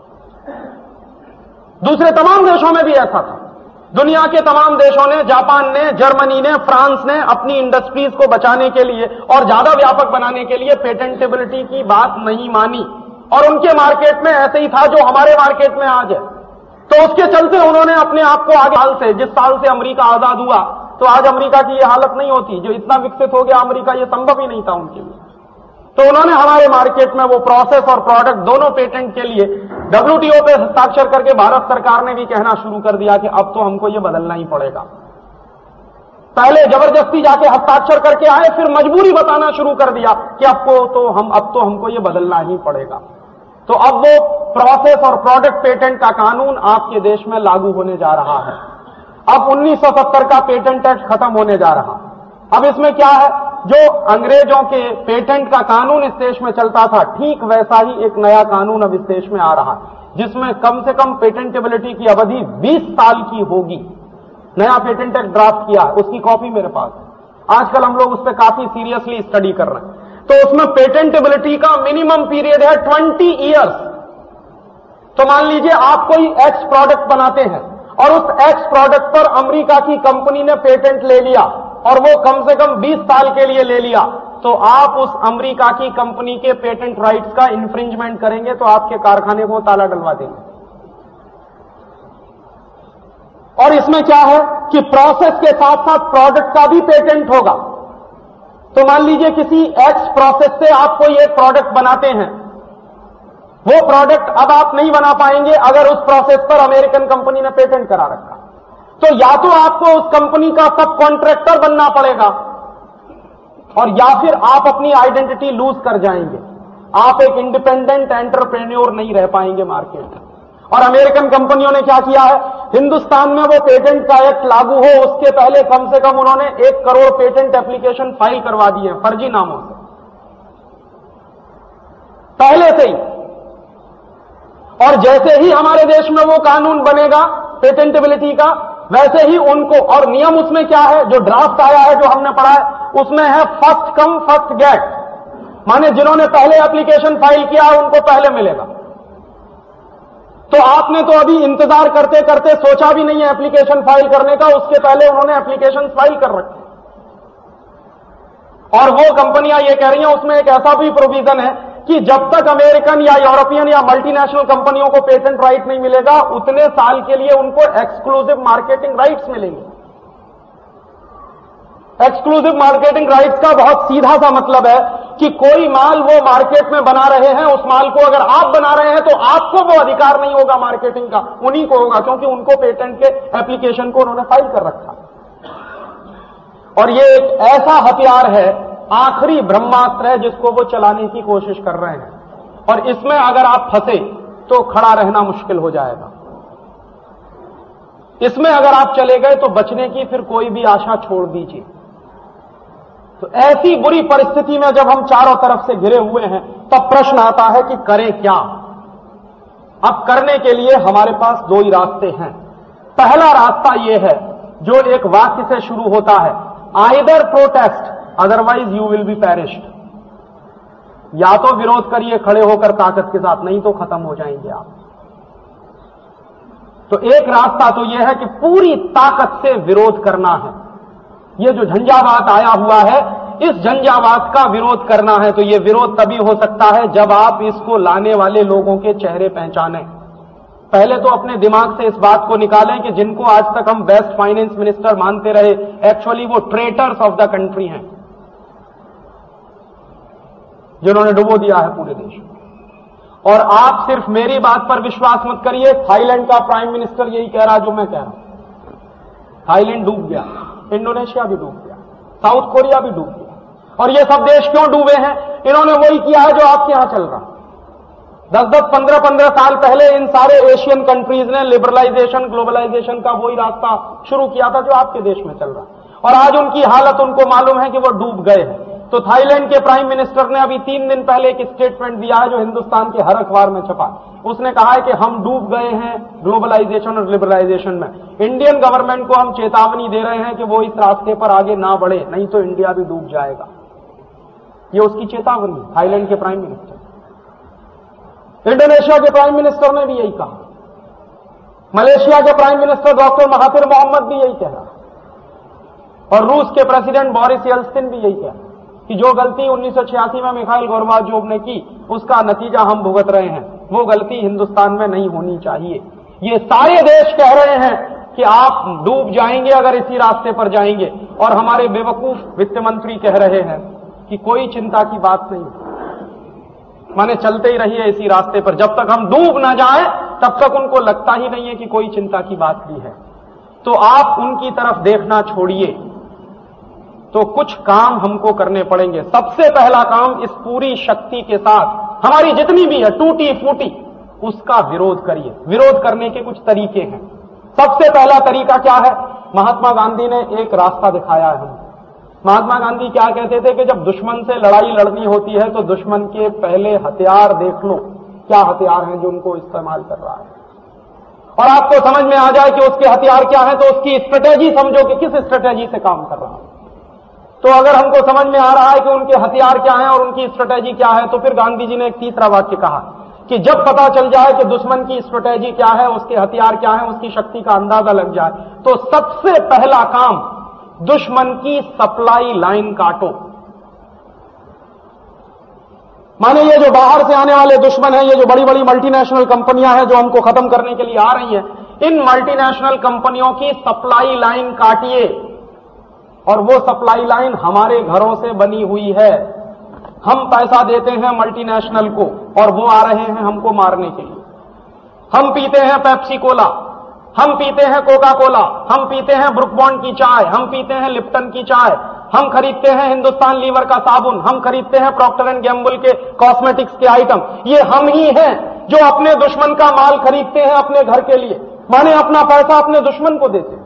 दूसरे तमाम देशों में भी ऐसा था। दुनिया के तमाम देशों ने, जापान ने, जर्मनी ने, फ्रांस ने अपनी इंडस्ट्रीज को बचाने के लिए और ज्यादा व्यापक बनाने के लिए पेटेंटेबिलिटी की बात नहीं मानी, और उनके मार्केट में ऐसे ही था जो हमारे मार्केट में आज है। तो उसके चलते उन्होंने अपने आप को आगे साल से, जिस साल से अमेरिका आजाद हुआ, तो आज अमेरिका की यह हालत नहीं होती, जो इतना विकसित हो गया अमेरिका, यह संभव ही नहीं था उनके लिए। तो उन्होंने हमारे मार्केट में वो प्रोसेस और प्रोडक्ट दोनों पेटेंट के लिए WTO पे हस्ताक्षर करके भारत सरकार ने भी कहना शुरू कर दिया कि अब तो हमको ये बदलना ही पड़ेगा। पहले जबरदस्ती जाके हस्ताक्षर करके आए, फिर मजबूरी बताना शुरू कर दिया कि अब तो हमको ये बदलना ही पड़ेगा। तो अब वो प्रोसेस और प्रोडक्ट पेटेंट का कानून आपके देश में लागू होने जा रहा है। अब 1970 का पेटेंट एक्ट खत्म होने जा रहा। अब इसमें क्या है, जो अंग्रेजों के पेटेंट का कानून इस देश में चलता था, ठीक वैसा ही एक नया कानून अब इस देश में आ रहा है, जिसमें कम से कम पेटेंटेबिलिटी की अवधि 20 साल की होगी। नया पेटेंट एक्ट ड्राफ्ट किया, उसकी कॉपी मेरे पास है। आजकल हम लोग उस पर काफी सीरियसली स्टडी कर रहे हैं। तो उसमें पेटेंटेबिलिटी का मिनिमम पीरियड है 20 ईयर्स। तो मान लीजिए आप कोई एक्स प्रोडक्ट बनाते हैं और उस एक्स प्रोडक्ट पर अमेरिका की कंपनी ने पेटेंट ले लिया और वो कम से कम 20 साल के लिए ले लिया, तो आप उस अमेरिका की कंपनी के पेटेंट राइट्स का इंफ्रिंजमेंट करेंगे तो आपके कारखाने को ताला डलवा देंगे। और इसमें क्या है कि प्रोसेस के साथ साथ प्रोडक्ट का भी पेटेंट होगा। तो मान लीजिए किसी एक्स प्रोसेस से आप कोई एक प्रोडक्ट बनाते हैं, वो प्रोडक्ट अब आप नहीं बना पाएंगे अगर उस प्रोसेस पर अमेरिकन कंपनी ने पेटेंट करा रखा। तो या तो आपको उस कंपनी का सब कॉन्ट्रैक्टर बनना पड़ेगा और या फिर आप अपनी आइडेंटिटी लूज कर जाएंगे। आप एक इंडिपेंडेंट एंटरप्रेन्योर नहीं रह पाएंगे मार्केट में। और अमेरिकन कंपनियों ने क्या किया है, हिंदुस्तान में वो पेटेंट का एक्ट लागू हो उसके पहले कम से कम उन्होंने 1 करोड़ पेटेंट एप्लीकेशन फाइल करवा दिए हैं फर्जी नामों से पहले से ही। और जैसे ही हमारे देश में वो कानून बनेगा पेटेंटेबिलिटी का, वैसे ही उनको, और नियम उसमें क्या है, जो ड्राफ्ट आया है जो हमने पढ़ा है उसमें है फर्स्ट कम फर्स्ट गेट, माने जिन्होंने पहले एप्लीकेशन फाइल किया उनको पहले मिलेगा। तो आपने तो अभी इंतजार करते करते सोचा भी नहीं है एप्लीकेशन फाइल करने का, उसके पहले उन्होंने एप्लीकेशन फाइल कर रखे। और वो कंपनियां ये कह रही हैं, उसमें एक ऐसा भी प्रोविजन है कि जब तक अमेरिकन या यूरोपियन या मल्टीनेशनल कंपनियों को पेटेंट राइट नहीं मिलेगा उतने साल के लिए उनको एक्सक्लूसिव मार्केटिंग राइट्स मिलेंगे। एक्सक्लूसिव मार्केटिंग राइट्स का बहुत सीधा सा मतलब है कि कोई माल वो मार्केट में बना रहे हैं, उस माल को अगर आप बना रहे हैं तो आपको वो अधिकार नहीं होगा मार्केटिंग का, उन्हीं को होगा, क्योंकि उनको पेटेंट के एप्लीकेशन को उन्होंने फाइल कर रखा। और ये एक ऐसा हथियार है, आखिरी ब्रह्मास्त्र है जिसको वो चलाने की कोशिश कर रहे हैं, और इसमें अगर आप फंसे तो खड़ा रहना मुश्किल हो जाएगा। इसमें अगर आप चले गए तो बचने की फिर कोई भी आशा छोड़ दीजिए। तो ऐसी बुरी परिस्थिति में जब हम चारों तरफ से घिरे हुए हैं तब प्रश्न आता है कि करें क्या। अब करने के लिए हमारे पास 2 ही रास्ते हैं। पहला रास्ता यह है जो एक वाक्य से शुरू होता है, either protest otherwise you will be perished. या तो विरोध करिए खड़े होकर ताकत के साथ, नहीं तो खत्म हो जाएंगे आप। तो एक रास्ता तो यह है कि पूरी ताकत से विरोध करना है, ये जो झंझावात आया हुआ है, इस झंझावात का विरोध करना है तो ये विरोध तभी हो सकता है जब आप इसको लाने वाले लोगों के चेहरे पहचानें। पहले तो अपने दिमाग से इस बात को निकालें कि जिनको आज तक हम बेस्ट फाइनेंस मिनिस्टर मानते रहे, एक्चुअली वो ट्रेटर्स ऑफ द कंट्री हैं, जिन्होंने डुबो दिया है पूरे देश में। और आप सिर्फ मेरी बात पर विश्वास मत करिए, थाईलैंड का प्राइम मिनिस्टर यही कह रहा जो मैं कह रहा हूं। थाईलैंड डूब गया, इंडोनेशिया भी डूब गया, साउथ कोरिया भी डूब गया। और ये सब देश क्यों डूबे हैं? इन्होंने वही किया है जो आपके यहां चल रहा। 10-10, 15-15 साल पहले इन सारे एशियन कंट्रीज ने लिबरलाइजेशन, ग्लोबलाइजेशन का वही रास्ता शुरू किया था जो आपके देश में चल रहा। और आज उनकी हालत उनको मालूम है कि वो डूब गए हैं। तो थाईलैंड के प्राइम मिनिस्टर ने अभी 3 दिन पहले एक स्टेटमेंट दिया है जो हिंदुस्तान के हर अखबार में छपा। उसने कहा है कि हम डूब गए हैं ग्लोबलाइजेशन और लिबरलाइजेशन में। इंडियन गवर्नमेंट को हम चेतावनी दे रहे हैं कि वो इस रास्ते पर आगे ना बढ़े, नहीं तो इंडिया भी डूब जाएगा। ये उसकी चेतावनी, थाईलैंड के प्राइम मिनिस्टर। इंडोनेशिया के प्राइम मिनिस्टर ने भी यही कहा। मलेशिया के prime minister doctor Mahathir Mohamad भी यही कह रहा। और रूस के प्रेसिडेंट बोरिस येल्त्सिन भी यही कह रहा कि जो गलती 1986 में मिखाइल गोर्बाचोव ने की, उसका नतीजा हम भुगत रहे हैं। वो गलती हिंदुस्तान में नहीं होनी चाहिए। ये सारे देश कह रहे हैं कि आप डूब जाएंगे अगर इसी रास्ते पर जाएंगे। और हमारे बेवकूफ वित्त मंत्री कह रहे हैं कि कोई चिंता की बात नहीं, माने चलते ही रहिए इसी रास्ते पर, जब तक हम डूब ना जाएं तब तक उनको लगता ही नहीं है कि कोई चिंता की बात भी है। तो आप उनकी तरफ देखना छोड़िए। तो कुछ काम हमको करने पड़ेंगे। सबसे पहला काम, इस पूरी शक्ति के साथ हमारी जितनी भी है टूटी फूटी, उसका विरोध करिए। विरोध करने के कुछ तरीके हैं। सबसे पहला तरीका क्या है? महात्मा गांधी ने एक रास्ता दिखाया है हमको। महात्मा गांधी क्या कहते थे कि जब दुश्मन से लड़ाई लड़नी होती है तो दुश्मन के पहले हथियार देख लो, क्या हथियार हैं जो उनको इस्तेमाल कर रहा है, और आपको समझ में आ जाए कि उसके हथियार क्या है तो उसकी स्ट्रेटेजी समझो कि किस स्ट्रेटेजी से काम कर रहा है। तो अगर हमको समझ में आ रहा है कि उनके हथियार क्या हैं और उनकी स्ट्रेटेजी क्या है, तो फिर गांधी जी ने एक तीसरा वाक्य कहा कि जब पता चल जाए कि दुश्मन की स्ट्रेटेजी क्या है, उसके हथियार क्या है, उसकी शक्ति का अंदाजा लग जाए, तो सबसे पहला काम दुश्मन की सप्लाई लाइन काटो। माने ये जो बाहर से आने वाले दुश्मन हैं, ये जो बड़ी बड़ी मल्टीनेशनल कंपनियां हैं जो हमको खत्म करने के लिए आ रही हैं, इन मल्टीनेशनल कंपनियों की सप्लाई लाइन काटिए। और वो सप्लाई लाइन हमारे घरों से बनी हुई है। हम पैसा देते हैं मल्टीनेशनल को और वो आ रहे हैं हमको मारने के लिए। हम पीते हैं पेप्सी कोला, हम पीते हैं कोका कोला, हम पीते हैं ब्रुक बॉन्ड की चाय, हम पीते हैं लिप्टन की चाय, हम खरीदते हैं हिंदुस्तान लीवर का साबुन, हम खरीदते हैं प्रॉक्टर एंड गैम्बल के कॉस्मेटिक्स के आइटम। ये हम ही हैं जो अपने दुश्मन का माल खरीदते हैं अपने घर के लिए, माने अपना पैसा अपने दुश्मन को देते हैं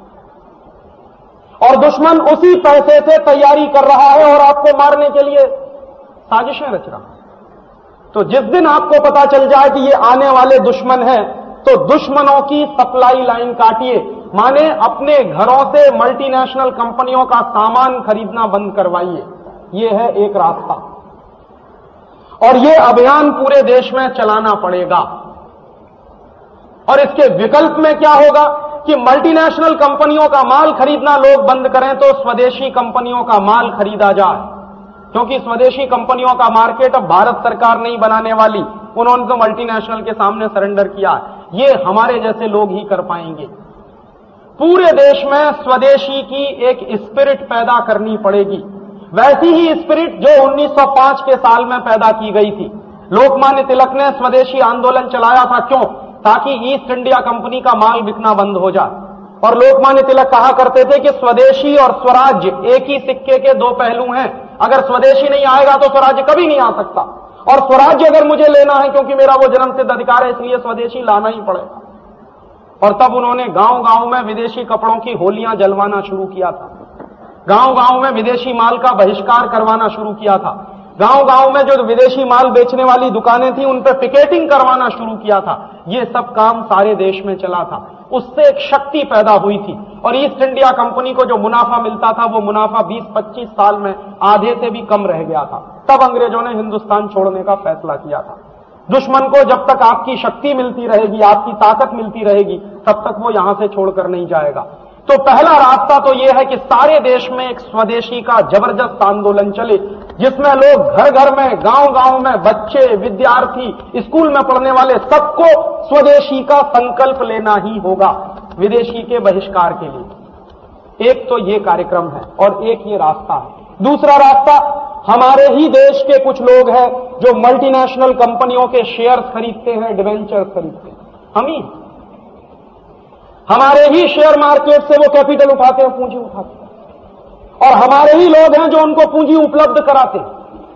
और दुश्मन उसी पैसे से तैयारी कर रहा है और आपको मारने के लिए साजिशें रच रहा है। तो जिस दिन आपको पता चल जाए कि ये आने वाले दुश्मन हैं, तो दुश्मनों की सप्लाई लाइन काटिए, माने अपने घरों से मल्टीनेशनल कंपनियों का सामान खरीदना बंद करवाइए। ये है एक रास्ता और ये अभियान पूरे देश में चलाना पड़ेगा। और इसके विकल्प में क्या होगा कि मल्टीनेशनल कंपनियों का माल खरीदना लोग बंद करें तो स्वदेशी कंपनियों का माल खरीदा जाए, क्योंकि स्वदेशी कंपनियों का मार्केट अब भारत सरकार नहीं बनाने वाली, उन्होंने तो मल्टीनेशनल के सामने सरेंडर किया। ये हमारे जैसे लोग ही कर पाएंगे। पूरे देश में स्वदेशी की एक स्पिरिट पैदा करनी पड़ेगी, वैसी ही स्पिरिट जो 1905 के साल में पैदा की गई थी। लोकमान्य तिलक ने स्वदेशी आंदोलन चलाया था, क्यों? ताकि ईस्ट इंडिया कंपनी का माल बिकना बंद हो जाए। और लोकमान्य तिलक कहा करते थे कि स्वदेशी और स्वराज्य एक ही सिक्के के दो पहलू हैं। अगर स्वदेशी नहीं आएगा तो स्वराज्य कभी नहीं आ सकता, और स्वराज्य अगर मुझे लेना है क्योंकि मेरा वो जन्मसिद्ध अधिकार है, इसलिए स्वदेशी लाना ही पड़ेगा। और तब उन्होंने गांव-गांव में विदेशी कपड़ों की होलियां जलवाना शुरू किया था, गांव-गांव में विदेशी माल का बहिष्कार करवाना शुरू किया था, गांव-गांव में जो विदेशी माल बेचने वाली दुकानें थी उन पर पिकेटिंग करवाना शुरू किया था। ये सब काम सारे देश में चला था। उससे एक शक्ति पैदा हुई थी और ईस्ट इंडिया कंपनी को जो मुनाफा मिलता था वो मुनाफा 20-25 साल में आधे से भी कम रह गया था। तब अंग्रेजों ने हिंदुस्तान छोड़ने का फैसला किया था। दुश्मन को जब तक आपकी शक्ति मिलती रहेगी, आपकी ताकत मिलती रहेगी, तब तक वो यहां से छोड़कर नहीं जाएगा। तो पहला रास्ता तो यह है कि सारे देश में एक स्वदेशी का जबरदस्त आंदोलन चले, जिसमें लोग घर घर में, गांव गांव में, बच्चे, विद्यार्थी, स्कूल में पढ़ने वाले सबको स्वदेशी का संकल्प लेना ही होगा विदेशी के बहिष्कार के लिए। एक तो ये कार्यक्रम है और एक ये रास्ता है। दूसरा रास्ता, हमारे ही देश के कुछ लोग हैं जो मल्टीनेशनल कंपनियों के शेयर्स खरीदते हैं, डिवेंचर्स खरीदते हैं, हम ही हमारे ही शेयर मार्केट से वो कैपिटल उठाते हैं, पूंजी उठाते हैं, और हमारे ही लोग हैं जो उनको पूंजी उपलब्ध कराते हैं।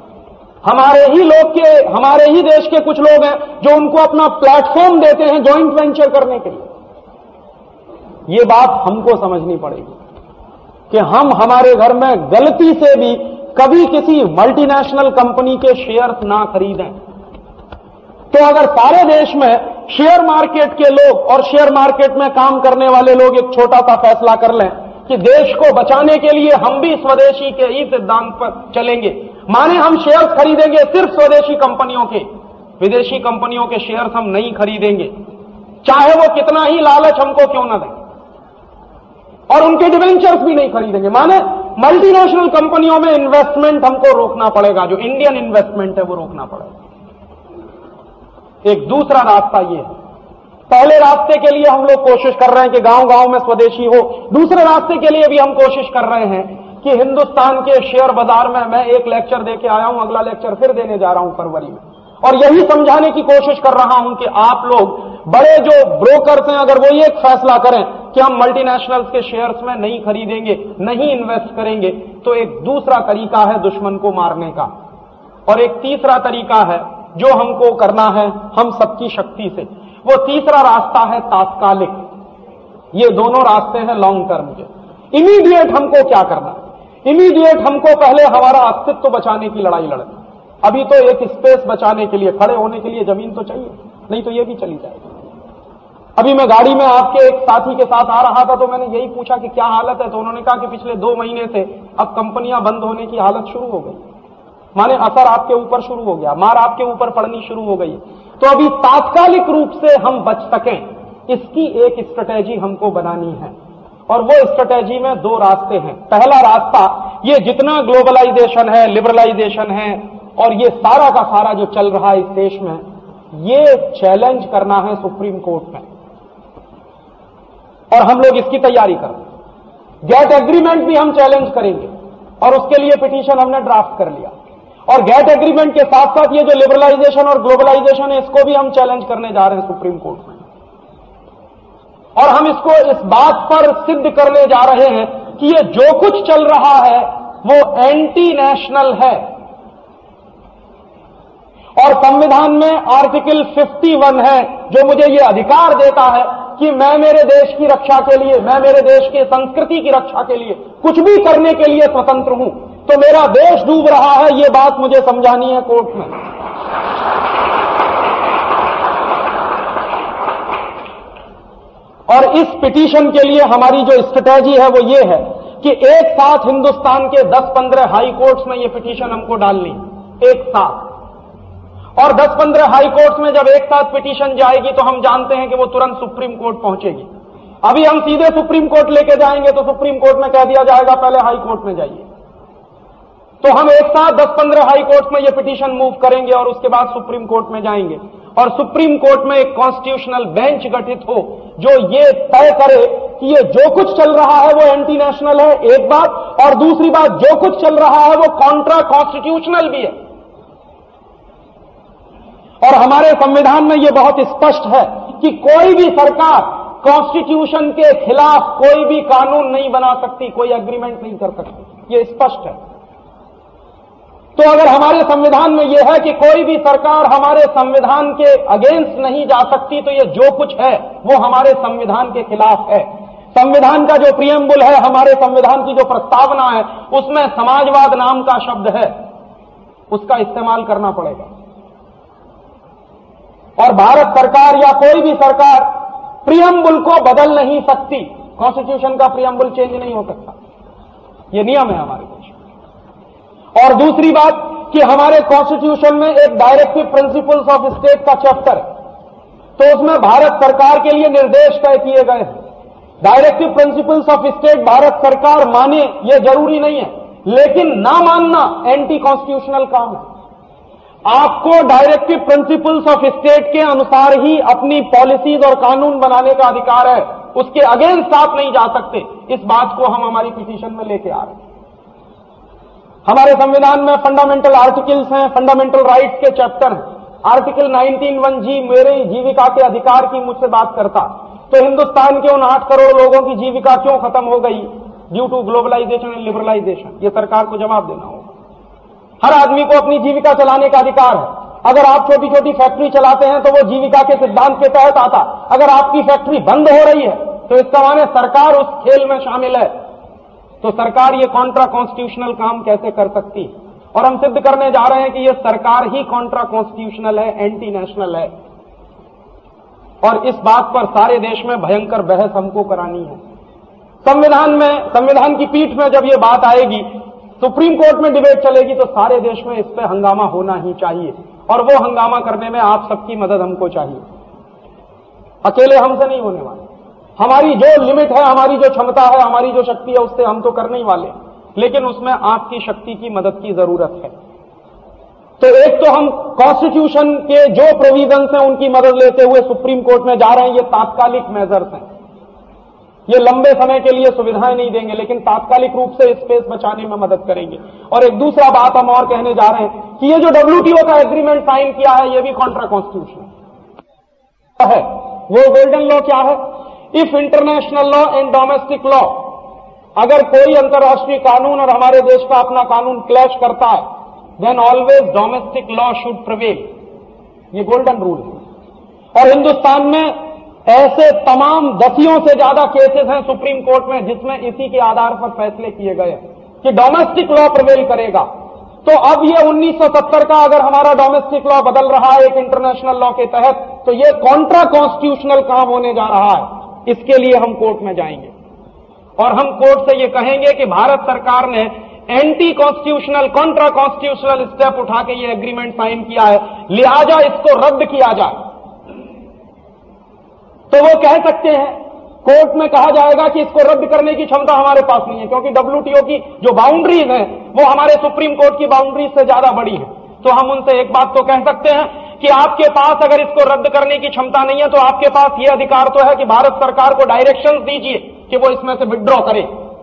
हमारे ही देश के कुछ लोग हैं जो उनको अपना प्लेटफॉर्म देते हैं जॉइंट वेंचर करने के लिए। ये बात हमको समझनी पड़ेगी कि हम हमारे घर में गलती से भी कभी किसी मल्टीनेशनल कंपनी के शेयर्स ना खरीदें। तो अगर सारे देश में शेयर मार्केट के लोग और शेयर मार्केट में काम करने वाले लोग एक छोटा सा फैसला कर लें कि देश को बचाने के लिए हम भी स्वदेशी के ही सिद्धांत पर चलेंगे, माने हम शेयर्स खरीदेंगे सिर्फ स्वदेशी कंपनियों के, विदेशी कंपनियों के शेयर्स हम नहीं खरीदेंगे, चाहे वो कितना ही लालच हमको क्यों न दें, और उनके डिवेंचर्स भी नहीं खरीदेंगे। माने मल्टीनेशनल कंपनियों में इन्वेस्टमेंट हमको रोकना पड़ेगा, जो इंडियन इन्वेस्टमेंट है वो रोकना पड़ेगा। एक दूसरा रास्ता ये है, पहले रास्ते के लिए हम लोग कोशिश कर रहे हैं कि गांव गांव में स्वदेशी हो, दूसरे रास्ते के लिए भी हम कोशिश कर रहे हैं कि हिंदुस्तान के शेयर बाजार में, मैं एक लेक्चर देके आया हूं, अगला लेक्चर फिर देने जा रहा हूं फरवरी में, और यही समझाने की कोशिश कर रहा हूं कि आप लोग बड़े जो ब्रोकर्स हैं, अगर वो ये एक फैसला करें कि हम मल्टीनेशनल्स के शेयर्स में नहीं खरीदेंगे, नहीं इन्वेस्ट करेंगे, तो एक दूसरा तरीका है दुश्मन को मारने का, और एक तीसरा तरीका है जो हमको करना है हम सबकी शक्ति से, वो तीसरा रास्ता है तात्कालिक। ये दोनों रास्ते हैं लॉन्ग टर्म के। इमीडिएट हमको क्या करना है? इमीडिएट हमको पहले हमारा अस्तित्व बचाने की लड़ाई लड़नी। अभी तो एक स्पेस बचाने के लिए, खड़े होने के लिए जमीन तो चाहिए, नहीं तो ये भी चली जाएगी। अभी मैं गाड़ी में आपके एक साथी के साथ आ रहा था तो मैंने यही पूछा कि क्या हालत है, तो उन्होंने कहा कि पिछले 2 महीने से अब कंपनियां बंद होने की हालत शुरू हो गई, माने असर आपके ऊपर शुरू हो गया, मार आपके ऊपर पड़नी शुरू हो गई। तो अभी तात्कालिक रूप से हम बच सकें, इसकी एक स्ट्रेटेजी हमको बनानी है, और वो स्ट्रेटेजी में 2 रास्ते हैं। पहला रास्ता, ये जितना ग्लोबलाइजेशन है, लिबरलाइजेशन है, और ये सारा का सारा जो चल रहा है इस देश में, ये चैलेंज करना है सुप्रीम कोर्ट में, और हम लोग इसकी तैयारी कर रहे हैं। गेट एग्रीमेंट भी हम चैलेंज करेंगे, और उसके लिए पिटीशन हमने ड्राफ्ट कर लिया, और गेट एग्रीमेंट के साथ साथ ये जो लिबरलाइजेशन और ग्लोबलाइजेशन है, इसको भी हम चैलेंज करने जा रहे हैं सुप्रीम कोर्ट में, और हम इसको इस बात पर सिद्ध करने जा रहे हैं कि ये जो कुछ चल रहा है वो एंटी नेशनल है। और संविधान में आर्टिकल 51 है जो मुझे ये अधिकार देता है कि मैं मेरे देश की रक्षा के लिए, मैं मेरे देश की संस्कृति की रक्षा के लिए कुछ भी करने के लिए स्वतंत्र हूं। तो मेरा देश डूब रहा है, ये बात मुझे समझानी है कोर्ट में। और इस पिटीशन के लिए हमारी जो स्ट्रेटेजी है वो ये है कि एक साथ हिंदुस्तान के 10-15 हाई कोर्ट्स में ये पिटीशन हमको डालनी एक साथ, और 10-15 हाई कोर्ट्स में जब एक साथ पिटीशन जाएगी तो हम जानते हैं कि वो तुरंत सुप्रीम कोर्ट पहुंचेगी। अभी हम सीधे सुप्रीम कोर्ट लेके जाएंगे तो सुप्रीम कोर्ट में कह दिया जाएगा पहले हाई कोर्ट में जाइए। तो हम एक साथ 10-15 हाई कोर्ट में ये पिटीशन मूव करेंगे और उसके बाद सुप्रीम कोर्ट में जाएंगे, और सुप्रीम कोर्ट में एक कॉन्स्टिट्यूशनल बेंच गठित हो जो ये तय करे कि ये जो कुछ चल रहा है वो एंटी नेशनल है, एक बात, और दूसरी बात जो कुछ चल रहा है वो कॉन्ट्रा कॉन्स्टिट्यूशनल भी है। और हमारे संविधान में ये बहुत स्पष्ट है कि कोई भी सरकार कॉन्स्टिट्यूशन के खिलाफ कोई भी कानून नहीं बना सकती, कोई एग्रीमेंट नहीं कर सकती, ये स्पष्ट है। तो अगर हमारे संविधान में यह है कि कोई भी सरकार हमारे संविधान के अगेंस्ट नहीं जा सकती, तो ये जो कुछ है वो हमारे संविधान के खिलाफ है। संविधान का जो प्रियम्बुल है, हमारे संविधान की जो प्रस्तावना है, उसमें समाजवाद नाम का शब्द है, उसका इस्तेमाल करना पड़ेगा। और भारत सरकार या कोई भी सरकार प्रियम्बुल को बदल नहीं सकती, कॉन्स्टिट्यूशन का प्रियम्बुल चेंज नहीं हो सकता, ये नियम है हमारे देश में। और दूसरी बात कि हमारे कॉन्स्टिट्यूशन में एक डायरेक्टिव प्रिंसिपल्स ऑफ स्टेट का चैप्टर है, तो उसमें भारत सरकार के लिए निर्देश तय किए गए हैं directive principles of state Bharat सरकार माने ये जरूरी नहीं है, लेकिन ना मानना एंटी कॉन्स्टिट्यूशनल काम है। आपको डायरेक्टिव प्रिंसिपल्स ऑफ स्टेट के अनुसार ही अपनी पॉलिसीज और कानून बनाने का अधिकार है, उसके अगेंस्ट आप नहीं जा सकते। इस बात को हम हमारी पिटीशन में लेके आ रहे हैं। हमारे संविधान में फंडामेंटल आर्टिकल्स हैं, फंडामेंटल राइट्स के चैप्टर हैं। आर्टिकल 19(1)G मेरे जीविका के अधिकार की मुझसे बात करता, तो हिंदुस्तान के उन 8 करोड़ लोगों की जीविका क्यों खत्म हो गई due to globalisation and liberalisation? ये सरकार को जवाब देना होगा। हर आदमी को अपनी जीविका चलाने का अधिकार है। अगर आप छोटी छोटी फैक्ट्री चलाते हैं तो वो जीविका के सिद्धांत के तहत आता। अगर आपकी फैक्ट्री बंद हो रही है तो इसका माने सरकार उस खेल में शामिल है। तो सरकार ये कॉन्ट्रा कॉन्स्टिट्यूशनल काम कैसे कर सकती है? और हम सिद्ध करने जा रहे हैं कि ये सरकार ही कॉन्ट्रा कॉन्स्टिट्यूशनल है, एंटी नेशनल है। और इस बात पर सारे देश में भयंकर बहस हमको करानी है। संविधान की पीठ में जब ये बात आएगी, सुप्रीम कोर्ट में डिबेट चलेगी, तो सारे देश में इस पे हंगामा होना ही चाहिए। और वो हंगामा करने में आप सबकी मदद हमको चाहिए, अकेले हमसे नहीं होने वाले। हमारी जो लिमिट है, हमारी जो क्षमता है, हमारी जो शक्ति है, उससे हम तो कर नहीं वाले, लेकिन उसमें आपकी शक्ति की मदद की जरूरत है। तो एक तो हम कॉन्स्टिट्यूशन के जो प्रोविजंस हैं उनकी मदद लेते हुए सुप्रीम कोर्ट में जा रहे हैं। ये तात्कालिक मेजर्स हैं, ये लंबे समय के लिए सुविधाएं नहीं देंगे, लेकिन तात्कालिक रूप से स्पेस बचाने में मदद करेंगे। और एक दूसरा बात हम और कहने जा रहे हैं कि ये जो WTO का एग्रीमेंट साइन किया है, ये भी कॉन्ट्रा कॉन्स्टिट्यूशनल है। वो गोल्डन लॉ क्या है? If international law and domestic law, अगर कोई अंतर्राष्ट्रीय कानून और हमारे देश का अपना कानून क्लैश करता है, then always domestic law should prevail. ये गोल्डन रूल है। और हिंदुस्तान में ऐसे तमाम 10 से ज्यादा केसेस हैं सुप्रीम कोर्ट में जिसमें इसी के आधार पर फैसले किए गए कि डोमेस्टिक लॉ प्रिवेल करेगा। तो अब ये 1970 का अगर हमारा डोमेस्टिक लॉ बदल रहा है एक इंटरनेशनल लॉ के तहत, तो ये कॉन्ट्रा कॉन्स्टिट्यूशनल काम होने जा रहा है। इसके लिए हम कोर्ट में जाएंगे और हम कोर्ट से ये कहेंगे कि भारत सरकार ने anti constitutional, contra constitutional step उठा के ये एग्रीमेंट साइन किया है, लिहाजा इसको रद्द किया जाए। तो वो कह सकते हैं, कोर्ट में कहा जाएगा कि इसको रद्द करने की क्षमता हमारे पास नहीं है, क्योंकि WTO की जो बाउंड्रीज हैं वो हमारे सुप्रीम कोर्ट की बाउंड्रीज से ज्यादा बड़ी है। तो हम उनसे एक बात तो कह सकते हैं कि आपके पास अगर इसको रद्द करने की क्षमता नहीं है, तो आपके पास ये अधिकार तो है कि भारत सरकार को डायरेक्शंस दीजिए कि वो इसमें से विड्रॉ करे।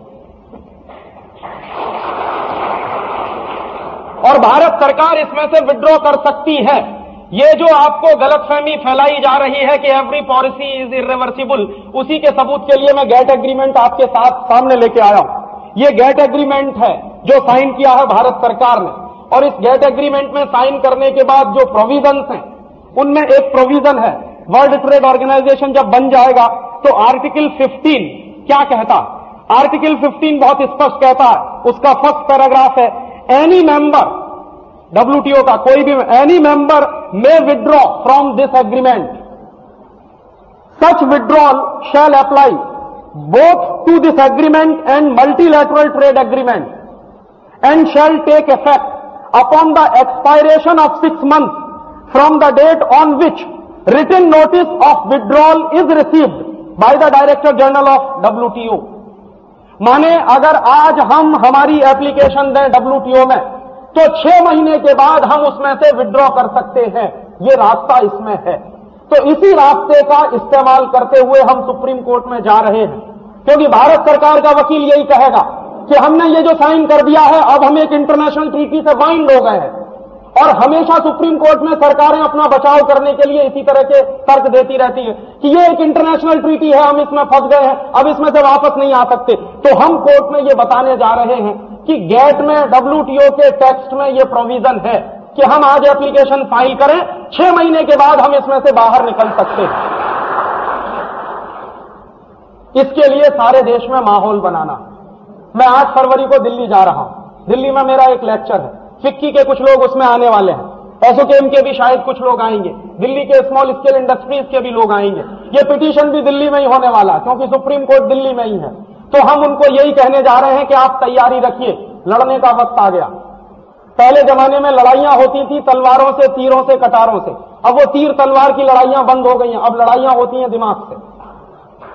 और भारत सरकार इसमें से विड्रॉ कर सकती है। ये जो आपको गलतफहमी फैलाई जा रही है कि एवरी पॉलिसी इज इरिवर्सिबल, उसी के सबूत के लिए मैं गेट एग्रीमेंट आपके साथ सामने लेके आया हूं। ये गेट एग्रीमेंट है जो साइन किया है भारत सरकार ने, और इस गेट एग्रीमेंट में साइन करने के बाद जो प्रोविजंस हैं, उनमें एक प्रोविजन है, वर्ल्ड ट्रेड ऑर्गेनाइजेशन जब बन जाएगा तो आर्टिकल 15 क्या कहता? आर्टिकल 15 बहुत स्पष्ट कहता है, उसका फर्स्ट पैराग्राफ है, एनी मेंबर, WTO का कोई भी, any member may withdraw from this agreement. Such withdrawal shall apply both to this agreement and multilateral trade agreement, and shall take effect upon the expiration of 6 months from the date on which written notice of withdrawal is received by the Director General of WTO. माने अगर आज हम हमारी एप्लीकेशन दें WTO में, तो 6 महीने के बाद हम उसमें से विड्रॉ कर सकते हैं। ये रास्ता इसमें है। तो इसी रास्ते का इस्तेमाल करते हुए हम सुप्रीम कोर्ट में जा रहे हैं, क्योंकि भारत सरकार का वकील यही कहेगा कि हमने ये जो साइन कर दिया है, अब हम एक इंटरनेशनल ट्रीटी से बाइंड हो गए हैं। और हमेशा सुप्रीम कोर्ट में सरकारें अपना बचाव करने के लिए इसी तरह के तर्क देती रहती है कि ये एक इंटरनेशनल ट्रीटी है, हम इसमें फंस गए हैं, अब इसमें से वापस नहीं आ सकते। तो हम कोर्ट में ये बताने जा रहे हैं कि गेट में, WTO के टेक्स्ट में ये प्रोविजन है कि हम आज एप्लीकेशन फाइल करें, 6 महीने के बाद हम इसमें से बाहर निकल सकते हैं। इसके लिए सारे देश में माहौल बनाना। मैं 8 फरवरी को दिल्ली जा रहा हूं। दिल्ली में मेरा एक लेक्चर है, फिक्की के कुछ लोग उसमें आने वाले हैं, एसोचैम के भी शायद कुछ लोग आएंगे, दिल्ली के स्मॉल स्केल इंडस्ट्रीज के भी लोग आएंगे। ये पिटीशन भी दिल्ली में ही होने वाला, क्योंकि सुप्रीम कोर्ट दिल्ली में ही है। तो हम उनको यही कहने जा रहे हैं कि आप तैयारी रखिए, लड़ने का वक्त आ गया। पहले जमाने में लड़ाइयां होती थी तलवारों से, तीरों से, कटारों से। अब वो तीर तलवार की लड़ाइयां बंद हो गई हैं, अब लड़ाइयां होती हैं दिमाग से।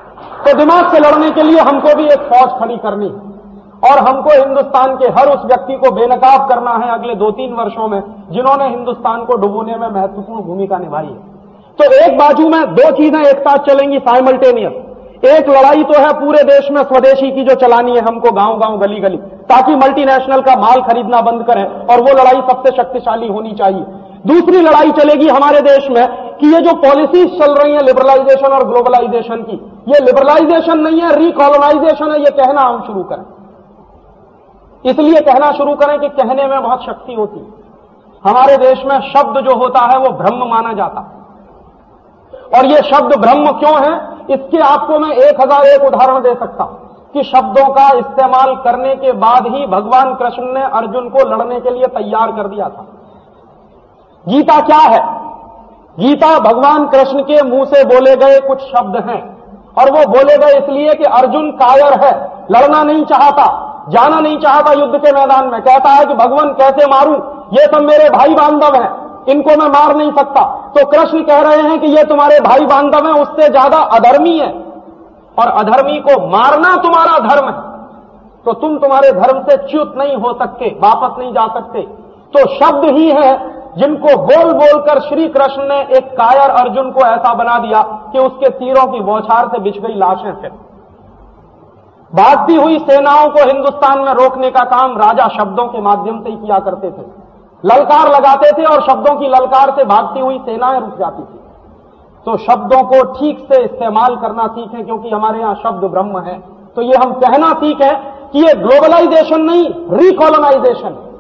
तो दिमाग से लड़ने के लिए हमको भी एक फौज खड़ी करनी है और हमको हिंदुस्तान के हर उस व्यक्ति को बेनकाब करना है अगले 2-3 वर्षों में जिन्होंने हिंदुस्तान को डुबोने में महत्वपूर्ण भूमिका निभाई है। तो एक बाजू में दो चीजें एक साथ चलेंगी साइमल्टेनियस। एक लड़ाई तो है पूरे देश में स्वदेशी की जो चलानी है हमको गांव-गांव गली-गली, ताकि मल्टीनेशनल का माल खरीदना बंद करें, और वो लड़ाई सबसे शक्तिशाली होनी चाहिए। दूसरी लड़ाई चलेगी हमारे देश में कि ये जो पॉलिसीज चल रही है लिबरलाइजेशन और ग्लोबलाइजेशन की, ये लिबरलाइजेशन नहीं है, रिकॉलोनाइजेशन है, ये कहना हम शुरू करें। इसलिए कहना शुरू करें कि कहने में बहुत शक्ति होती है। हमारे देश में शब्द जो होता है वो ब्रह्म माना जाता है, और ये शब्द ब्रह्म क्यों है इसके आपको मैं 1001 उदाहरण दे सकता हूं कि शब्दों का इस्तेमाल करने के बाद ही भगवान कृष्ण ने अर्जुन को लड़ने के लिए तैयार कर दिया था। गीता क्या है? गीता भगवान कृष्ण के मुंह से बोले गए कुछ शब्द हैं, और वो बोले गए इसलिए कि अर्जुन कायर है, लड़ना नहीं चाहता, जाना नहीं चाहता युद्ध के मैदान में, कहता है कि भगवान कैसे मारूं, ये सब मेरे भाई बांधव हैं, इनको मैं मार नहीं सकता। तो कृष्ण कह रहे हैं कि ये तुम्हारे भाई बांधव हैं, उससे ज्यादा अधर्मी है, और अधर्मी को मारना तुम्हारा धर्म है, तो तुम तुम्हारे धर्म से च्युत नहीं हो सकते, वापस नहीं जा सकते। तो शब्द ही है जिनको बोल बोलकर श्री कृष्ण ने एक कायर अर्जुन को ऐसा बना दिया कि उसके तीरों की बौछार से बिछ गई लाशें। फिर भागती हुई सेनाओं को हिंदुस्तान में रोकने का काम राजा शब्दों के माध्यम से ही किया करते थे, ललकार लगाते थे और शब्दों की ललकार से भागती हुई सेनाएं रुक जाती थी। तो शब्दों को ठीक से इस्तेमाल करना सीखें, क्योंकि हमारे यहां शब्द ब्रह्म है। तो ये हम कहना सीखें कि ये ग्लोबलाइजेशन नहीं, रिकॉलोनाइजेशन है,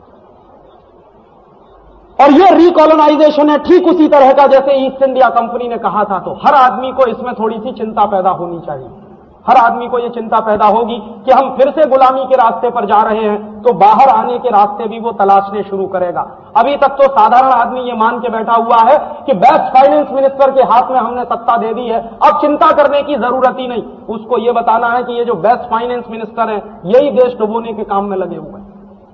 और ये रिकॉलोनाइजेशन है ठीक उसी तरह का जैसे ईस्ट इंडिया कंपनी ने कहा था। तो हर आदमी को इसमें थोड़ी सी चिंता पैदा होनी चाहिए। हर आदमी को ये चिंता पैदा होगी कि हम फिर से गुलामी के रास्ते पर जा रहे हैं, तो बाहर आने के रास्ते भी वो तलाशने शुरू करेगा। अभी तक तो साधारण आदमी ये मान के बैठा हुआ है कि बेस्ट फाइनेंस मिनिस्टर के हाथ में हमने सत्ता दे दी है, अब चिंता करने की जरूरत ही नहीं। उसको ये बताना है कि ये जो बेस्ट फाइनेंस मिनिस्टर है यही देश डुबोने के काम में लगे हुए हैं।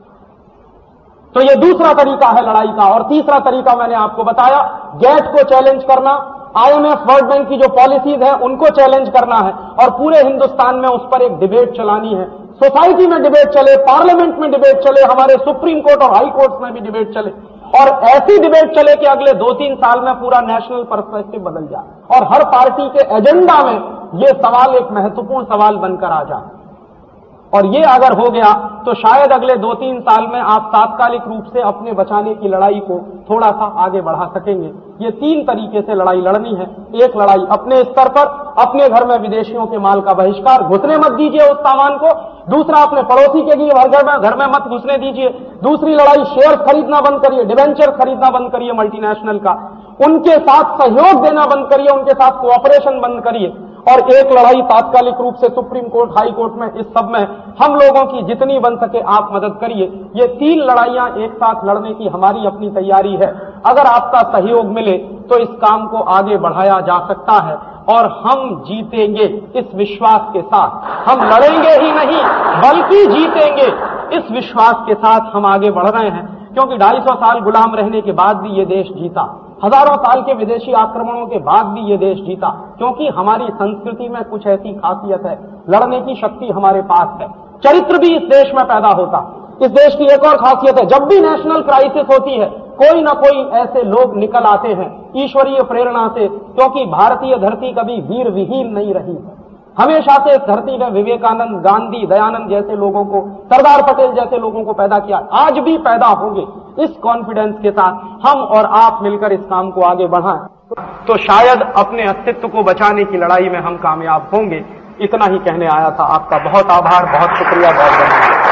तो ये दूसरा तरीका है लड़ाई का। और तीसरा तरीका मैंने आपको बताया, गेट को चैलेंज करना, IMF वर्ल्ड बैंक की जो पॉलिसीज है उनको चैलेंज करना है, और पूरे हिंदुस्तान में उस पर एक डिबेट चलानी है। सोसाइटी में डिबेट चले, पार्लियामेंट में डिबेट चले, हमारे सुप्रीम कोर्ट और हाई कोर्ट में भी डिबेट चले, और ऐसी डिबेट चले कि अगले 2-3 साल में पूरा नेशनल पर्सपेक्टिव बदल जाए और हर पार्टी के एजेंडा में ये सवाल एक महत्वपूर्ण सवाल बनकर आ जाए। और ये अगर हो गया तो शायद अगले 2-3 साल में आप तात्कालिक रूप से अपने बचाने की लड़ाई को थोड़ा सा आगे बढ़ा सकेंगे। ये 3 तरीके से लड़ाई लड़नी है। एक लड़ाई अपने स्तर पर, अपने घर में विदेशियों के माल का बहिष्कार, घुसने मत दीजिए उस सामान को। दूसरा, अपने पड़ोसी के घर में मत घुसने दीजिए। दूसरी लड़ाई, शेयर खरीदना बंद करिए, डिवेंचर खरीदना बंद करिए मल्टीनेशनल का, उनके साथ सहयोग देना बंद करिए, उनके साथ कोऑपरेशन बंद करिए। और एक लड़ाई तात्कालिक रूप से सुप्रीम कोर्ट, हाई कोर्ट में, इस सब में हम लोगों की जितनी बन सके आप मदद करिए। ये 3 लड़ाइयां एक साथ लड़ने की हमारी अपनी तैयारी है। अगर आपका सहयोग मिले तो इस काम को आगे बढ़ाया जा सकता है, और हम जीतेंगे इस विश्वास के साथ। हम लड़ेंगे ही नहीं बल्कि जीतेंगे इस विश्वास के साथ हम आगे बढ़ रहे हैं, क्योंकि 250 साल गुलाम रहने के बाद भी ये देश जीता, हजारों साल के विदेशी आक्रमणों के बाद भी ये देश जीता, क्योंकि हमारी संस्कृति में कुछ ऐसी खासियत है, लड़ने की शक्ति हमारे पास है। चरित्र भी इस देश में पैदा होता। इस देश की एक और खासियत है, जब भी नेशनल क्राइसिस होती है कोई ना कोई ऐसे लोग निकल आते हैं ईश्वरीय प्रेरणा से, क्योंकि भारतीय धरती कभी वीर विहीन नहीं रही है। हमेशा से इस धरती में विवेकानंद, गांधी, दयानंद जैसे लोगों को, सरदार पटेल जैसे लोगों को पैदा किया, आज भी पैदा होंगे। इस कॉन्फिडेंस के साथ हम और आप मिलकर इस काम को आगे बढ़ाएं तो शायद अपने अस्तित्व को बचाने की लड़ाई में हम कामयाब होंगे। इतना ही कहने आया था। आपका बहुत आभार, बहुत शुक्रिया, बहुत धन्यवाद।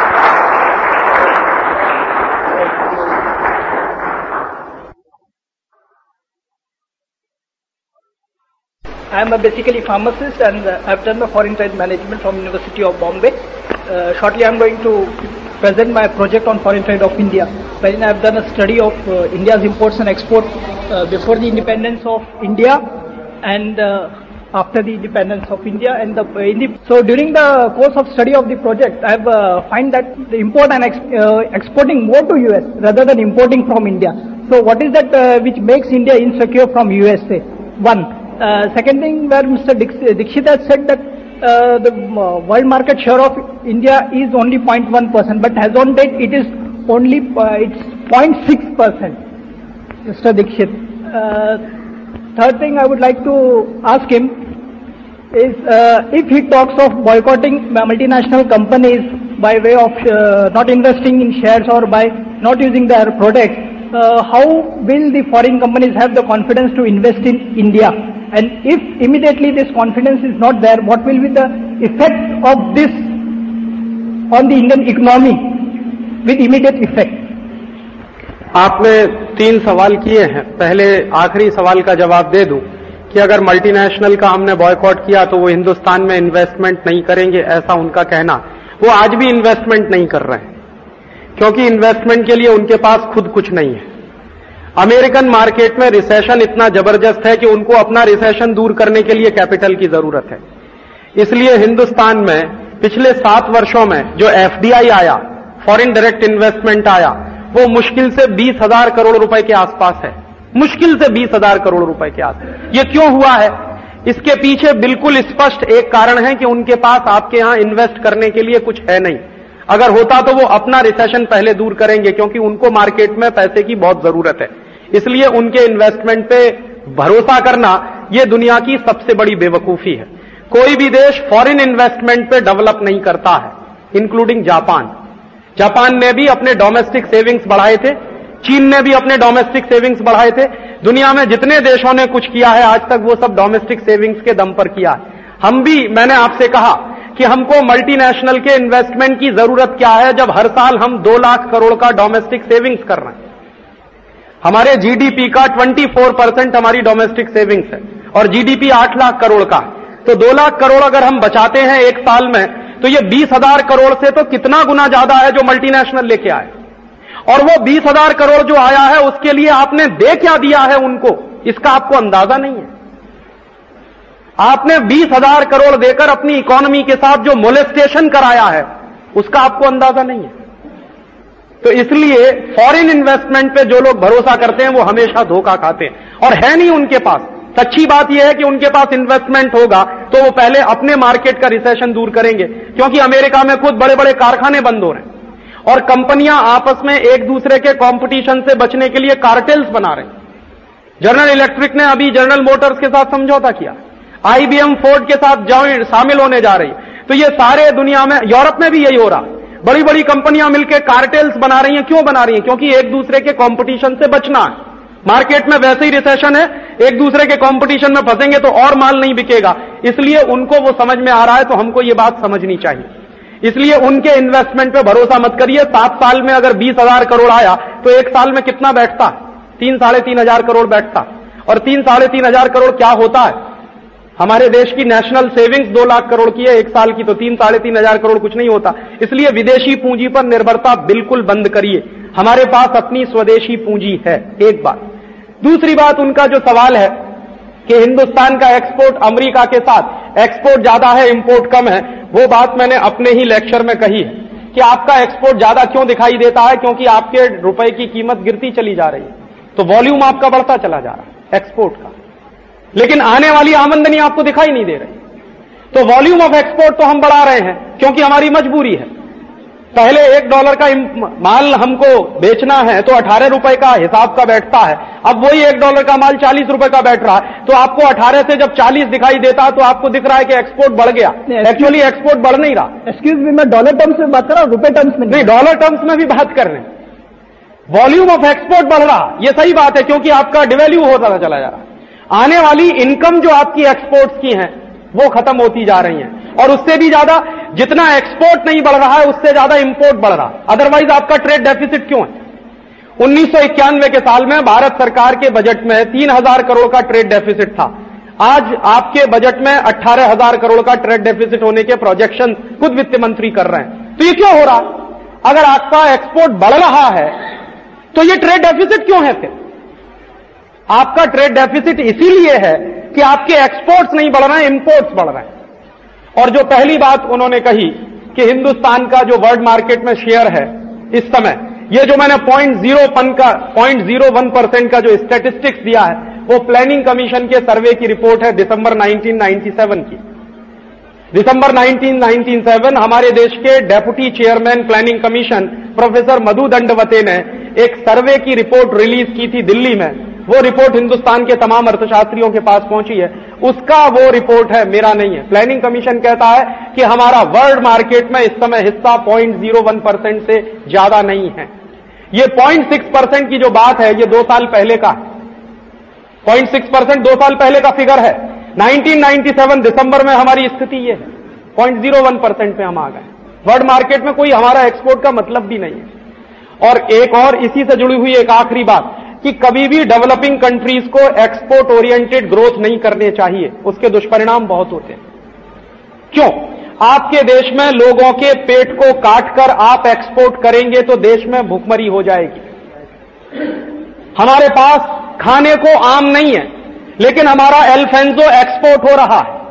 I am basically a pharmacist, and I've done my foreign trade management from University of Bombay. Shortly I'm going to present my project on foreign trade of India, wherein I've done a study of India's imports and exports before the independence of India and after the independence of India. And so during the course of study of the project, I've find that the import and exporting more to US rather than importing from India. So what is that which makes India insecure from USA? One, Second thing, where Mr. Dixit has said that the world market share of India is only 0.1%, but as on date it is only it's 0.6%. Mr. Dixit. Third thing I would like to ask him is if he talks of boycotting multinational companies by way of not investing in shares or by not using their products, how will the foreign companies have the confidence to invest in India? And if immediately this confidence is not there, what will be the effect of this on the Indian economy with immediate effect?
आपने 3 सवाल किए हैं। पहले आखिरी सवाल का जवाब दे दूं कि अगर मल्टीनेशनल का हमने बॉयकॉट किया तो वो हिंदुस्तान में इन्वेस्टमेंट नहीं करेंगे, ऐसा उनका कहना। वो आज भी इन्वेस्टमेंट नहीं कर रहे हैं, क्योंकि इन्वेस्टमेंट के लिए उनके पास खुद कुछ नहीं है। अमेरिकन मार्केट में रिसेशन इतना जबरदस्त है कि उनको अपना रिसेशन दूर करने के लिए कैपिटल की जरूरत है। इसलिए हिंदुस्तान में पिछले 7 वर्षों में जो एफडीआई आया, फॉरेन डायरेक्ट इन्वेस्टमेंट आया, वो मुश्किल से 20,000 करोड़ रुपए के आसपास है। मुश्किल से 20,000 करोड़ रुपए के आसपास। ये क्यों हुआ है? इसके पीछे बिल्कुल स्पष्ट एक कारण है कि उनके पास आपके यहां इन्वेस्ट करने के लिए कुछ है नहीं। अगर होता तो वो अपना रिसेशन पहले दूर करेंगे, क्योंकि उनको मार्केट में पैसे की बहुत जरूरत है। इसलिए उनके इन्वेस्टमेंट पे भरोसा करना ये दुनिया की सबसे बड़ी बेवकूफी है। कोई भी देश फॉरेन इन्वेस्टमेंट पे डेवलप नहीं करता है, इंक्लूडिंग जापान। जापान ने भी अपने डोमेस्टिक सेविंग्स बढ़ाए थे, चीन ने भी अपने डोमेस्टिक सेविंग्स बढ़ाए थे। दुनिया में जितने देशों ने कुछ किया है आज तक वो सब डोमेस्टिक सेविंग्स के दम पर किया है। हम भी, मैंने आपसे कहा कि हमको मल्टीनेशनल के इन्वेस्टमेंट की जरूरत क्या है, जब हर साल हम 2 लाख करोड़ का डोमेस्टिक सेविंग्स कर रहे हैं। हमारे जीडीपी का 24% हमारी डोमेस्टिक सेविंग्स है और जीडीपी 8 लाख करोड़ का है। तो 2 लाख करोड़ अगर हम बचाते हैं एक साल में, तो ये 20,000 करोड़ से तो कितना गुना ज्यादा है जो मल्टीनेशनल लेके आए। और वो 20,000 करोड़ जो आया है उसके लिए आपने दे क्या दिया है उनको, इसका आपको अंदाजा नहीं है। आपने 20,000 करोड़ देकर अपनी इकोनॉमी के साथ जो मोलेस्टेशन कराया है उसका आपको अंदाजा नहीं है। तो इसलिए फॉरेन इन्वेस्टमेंट पे जो लोग भरोसा करते हैं वो हमेशा धोखा खाते हैं, और है नहीं उनके पास। सच्ची बात यह है कि उनके पास इन्वेस्टमेंट होगा तो वो पहले अपने मार्केट का रिसेशन दूर करेंगे, क्योंकि अमेरिका में खुद बड़े बड़े कारखाने बंद हो रहे हैं और कंपनियां आपस में एक दूसरे के कंपटीशन से बचने के लिए कार्टेल्स बना रहे हैं। जनरल इलेक्ट्रिक ने अभी जनरल मोटर्स के साथ समझौता किया, आईबीएम फोर्ड के साथ शामिल होने जा रही। तो ये सारे दुनिया में, यूरोप में भी यही हो रहा। बड़ी बड़ी कंपनियां मिलकर कार्टेल्स बना रही हैं। क्यों बना रही हैं? क्योंकि एक दूसरे के कंपटीशन से बचना है। मार्केट में वैसे ही रिसेशन है, एक दूसरे के कंपटीशन में फंसेंगे तो और माल नहीं बिकेगा। इसलिए उनको वो समझ में आ रहा है, तो हमको ये बात समझनी चाहिए। इसलिए उनके इन्वेस्टमेंट पे भरोसा मत करिए। 7 साल में अगर 20,000 करोड़ आया तो एक साल में कितना बैठता? 3-3.5 हजार करोड़ बैठता। और 3-3.5 हजार करोड़ क्या होता है? हमारे देश की नेशनल सेविंग्स 2 लाख करोड़ की है एक साल की, तो 3-3.5 हजार करोड़ कुछ नहीं होता। इसलिए विदेशी पूंजी पर निर्भरता बिल्कुल बंद करिए। हमारे पास अपनी स्वदेशी पूंजी है, एक बात। दूसरी बात, उनका जो सवाल है कि हिंदुस्तान का एक्सपोर्ट अमेरिका के साथ, एक्सपोर्ट ज्यादा है इंपोर्ट कम है, वो बात मैंने अपने ही लेक्चर में कही है कि आपका एक्सपोर्ट ज्यादा क्यों दिखाई देता है, क्योंकि आपके रुपए की कीमत गिरती चली जा रही है, तो वॉल्यूम आपका बढ़ता चला जा रहा है एक्सपोर्ट का, लेकिन आने वाली आमदनी आपको दिखाई नहीं दे रही। तो वॉल्यूम ऑफ एक्सपोर्ट तो हम बढ़ा रहे हैं क्योंकि हमारी मजबूरी है। पहले $1 का माल हमको बेचना है तो 18 रुपए का हिसाब का बैठता है, अब वही $1 का माल 40 रुपए का बैठ रहा है। तो आपको 18 से जब 40 दिखाई देता है तो आपको दिख रहा है कि एक्सपोर्ट बढ़ गया। एक्चुअली एक्सपोर्ट बढ़ नहीं रहा।
एक्सक्यूज मी, मैं डॉलर टर्म्स में बात कर रहा हूं, रुपए टर्म्स में
नहीं, डॉलर टर्म्स में भी बात कर रहे हैं। वॉल्यूम ऑफ एक्सपोर्ट बढ़ रहा, ये सही बात है, क्योंकि आपका डिवैल्यू होता चला जा रहा। आने वाली इनकम जो आपकी एक्सपोर्ट्स की है वो खत्म होती जा रही है, और उससे भी ज्यादा जितना एक्सपोर्ट नहीं बढ़ रहा है उससे ज्यादा इंपोर्ट बढ़ रहा। अदरवाइज आपका ट्रेड डेफिसिट क्यों है? 1991 के साल में भारत सरकार के बजट में 3,000 करोड़ का ट्रेड डेफिसिट था। आज आपके बजट में 18,000 करोड़ का ट्रेड डेफिसिट होने के प्रोजेक्शन खुद वित्त मंत्री कर रहे हैं। तो ये क्यों हो रहा? अगर आपका एक्सपोर्ट बढ़ रहा है तो ये ट्रेड डेफिसिट क्यों है? फिर आपका ट्रेड डेफिसिट इसीलिए है कि आपके एक्सपोर्ट्स नहीं बढ़ रहे हैं, इंपोर्ट्स बढ़ रहे हैं। और जो पहली बात उन्होंने कही कि हिंदुस्तान का जो वर्ल्ड मार्केट में शेयर है इस समय, ये जो मैंने 0.01% का जो स्टैटिस्टिक्स दिया है वो प्लानिंग कमीशन के सर्वे की रिपोर्ट है दिसंबर 1997 की। दिसंबर 1997 हमारे देश के deputy chairman planning commission professor Madhu Dandavate ने एक सर्वे की रिपोर्ट रिलीज की थी दिल्ली में। वो रिपोर्ट हिंदुस्तान के तमाम अर्थशास्त्रियों के पास पहुंची है। उसका वो रिपोर्ट है, मेरा नहीं है। प्लानिंग कमीशन कहता है कि हमारा वर्ल्ड मार्केट में इस समय हिस्सा 0.01% से ज्यादा नहीं है। ये 0.6% की जो बात है ये 2 साल पहले का है। 0.6% 2 साल पहले का फिगर है। 1997 दिसंबर में हमारी स्थिति ये है, 0.01% पे हम आ गए। वर्ल्ड मार्केट में कोई हमारा एक्सपोर्ट का मतलब भी नहीं है। और एक और इसी से जुड़ी हुई एक आखिरी बात कि कभी भी डेवलपिंग कंट्रीज को एक्सपोर्ट ओरिएंटेड ग्रोथ नहीं करने चाहिए, उसके दुष्परिणाम बहुत होते हैं। क्यों? आपके देश में लोगों के पेट को काटकर आप एक्सपोर्ट करेंगे तो देश में भुखमरी हो जाएगी। हमारे पास खाने को आम नहीं है, लेकिन हमारा एल्फेंजो एक्सपोर्ट हो रहा है।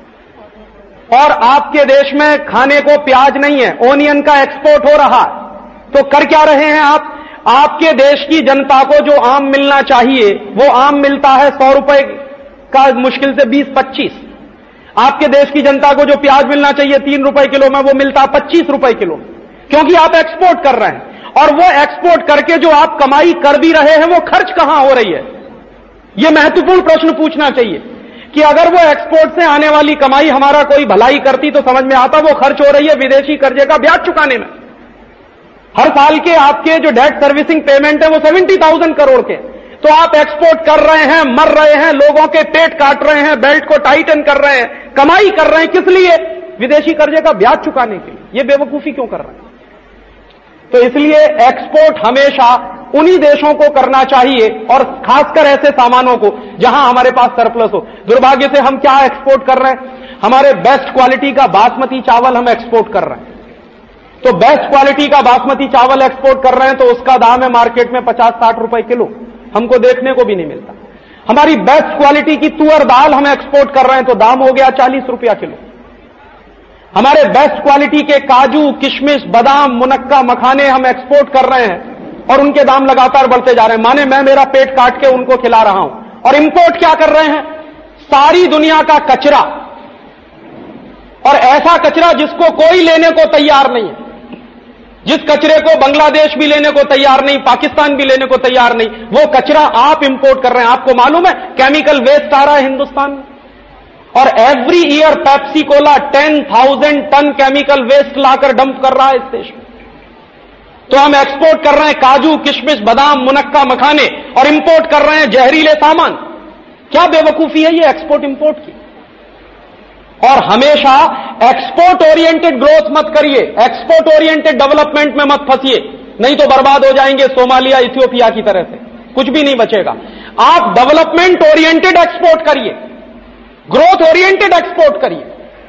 और आपके देश में खाने को प्याज नहीं है, ओनियन का एक्सपोर्ट हो रहा है। तो कर क्या रहे हैं आप? आपके देश की जनता को जो आम मिलना चाहिए वो आम मिलता है 100 रुपए का, मुश्किल से 20-25। आपके देश की जनता को जो प्याज मिलना चाहिए 3 रुपए किलो में, वो मिलता है 25 रुपए किलो, क्योंकि आप एक्सपोर्ट कर रहे हैं। और वो एक्सपोर्ट करके जो आप कमाई कर भी रहे हैं वो खर्च कहां हो रही है? यह महत्वपूर्ण प्रश्न पूछना चाहिए कि अगर वो एक्सपोर्ट से आने वाली कमाई हमारा कोई भलाई करती तो समझ में आता, वो खर्च हो रही है विदेशी कर्जे का ब्याज चुकाने में। हर साल के आपके जो डेट सर्विसिंग पेमेंट है वो 70,000 करोड़ के। तो आप एक्सपोर्ट कर रहे हैं, मर रहे हैं, लोगों के पेट काट रहे हैं, बेल्ट को टाइटन कर रहे हैं, कमाई कर रहे हैं, किस लिए? विदेशी कर्जे का ब्याज चुकाने के लिए। ये बेवकूफी क्यों कर रहे हैं? तो इसलिए एक्सपोर्ट हमेशा उन्हीं देशों को करना चाहिए, और खासकर ऐसे सामानों को जहां हमारे पास सरप्लस हो। दुर्भाग्य से हम क्या एक्सपोर्ट कर रहे हैं? हमारे बेस्ट क्वालिटी का बासमती चावल हम एक्सपोर्ट कर रहे हैं। तो बेस्ट क्वालिटी का बासमती चावल एक्सपोर्ट कर रहे हैं तो उसका दाम है मार्केट में 50-60 रुपए किलो, हमको देखने को भी नहीं मिलता। हमारी बेस्ट क्वालिटी की तुअर दाल हम एक्सपोर्ट कर रहे हैं तो दाम हो गया 40 रुपया किलो। हमारे बेस्ट क्वालिटी के काजू, किशमिश, बादाम, मुनक्का, मखाने हम एक्सपोर्ट कर रहे हैं और उनके दाम लगातार बढ़ते जा रहे हैं। माने मैं मेरा पेट काट के उनको खिला रहा हूं। और इंपोर्ट क्या कर रहे हैं? सारी दुनिया का कचरा, और ऐसा कचरा जिसको कोई लेने को तैयार नहीं है, जिस कचरे को बांग्लादेश भी लेने को तैयार नहीं, पाकिस्तान भी लेने को तैयार नहीं, वो कचरा आप इंपोर्ट कर रहे हैं। आपको मालूम है केमिकल वेस्ट आ रहा है हिंदुस्तान में, और every year Pepsi Cola 10,000 ton chemical waste लाकर डंप कर रहा है इस देश में। तो हम एक्सपोर्ट कर रहे हैं काजू, किशमिश, बादाम, मुनक्का, मखाने, और इंपोर्ट कर रहे हैं जहरीले सामान। क्या बेवकूफी है ये एक्सपोर्ट इंपोर्ट की? और हमेशा एक्सपोर्ट ओरिएंटेड ग्रोथ मत करिए, एक्सपोर्ट ओरिएंटेड डेवलपमेंट में मत फंसिए, नहीं तो बर्बाद हो जाएंगे सोमालिया, इथियोपिया की तरह से, कुछ भी नहीं बचेगा। आप डेवलपमेंट ओरिएंटेड एक्सपोर्ट करिए, ग्रोथ ओरिएंटेड एक्सपोर्ट करिए,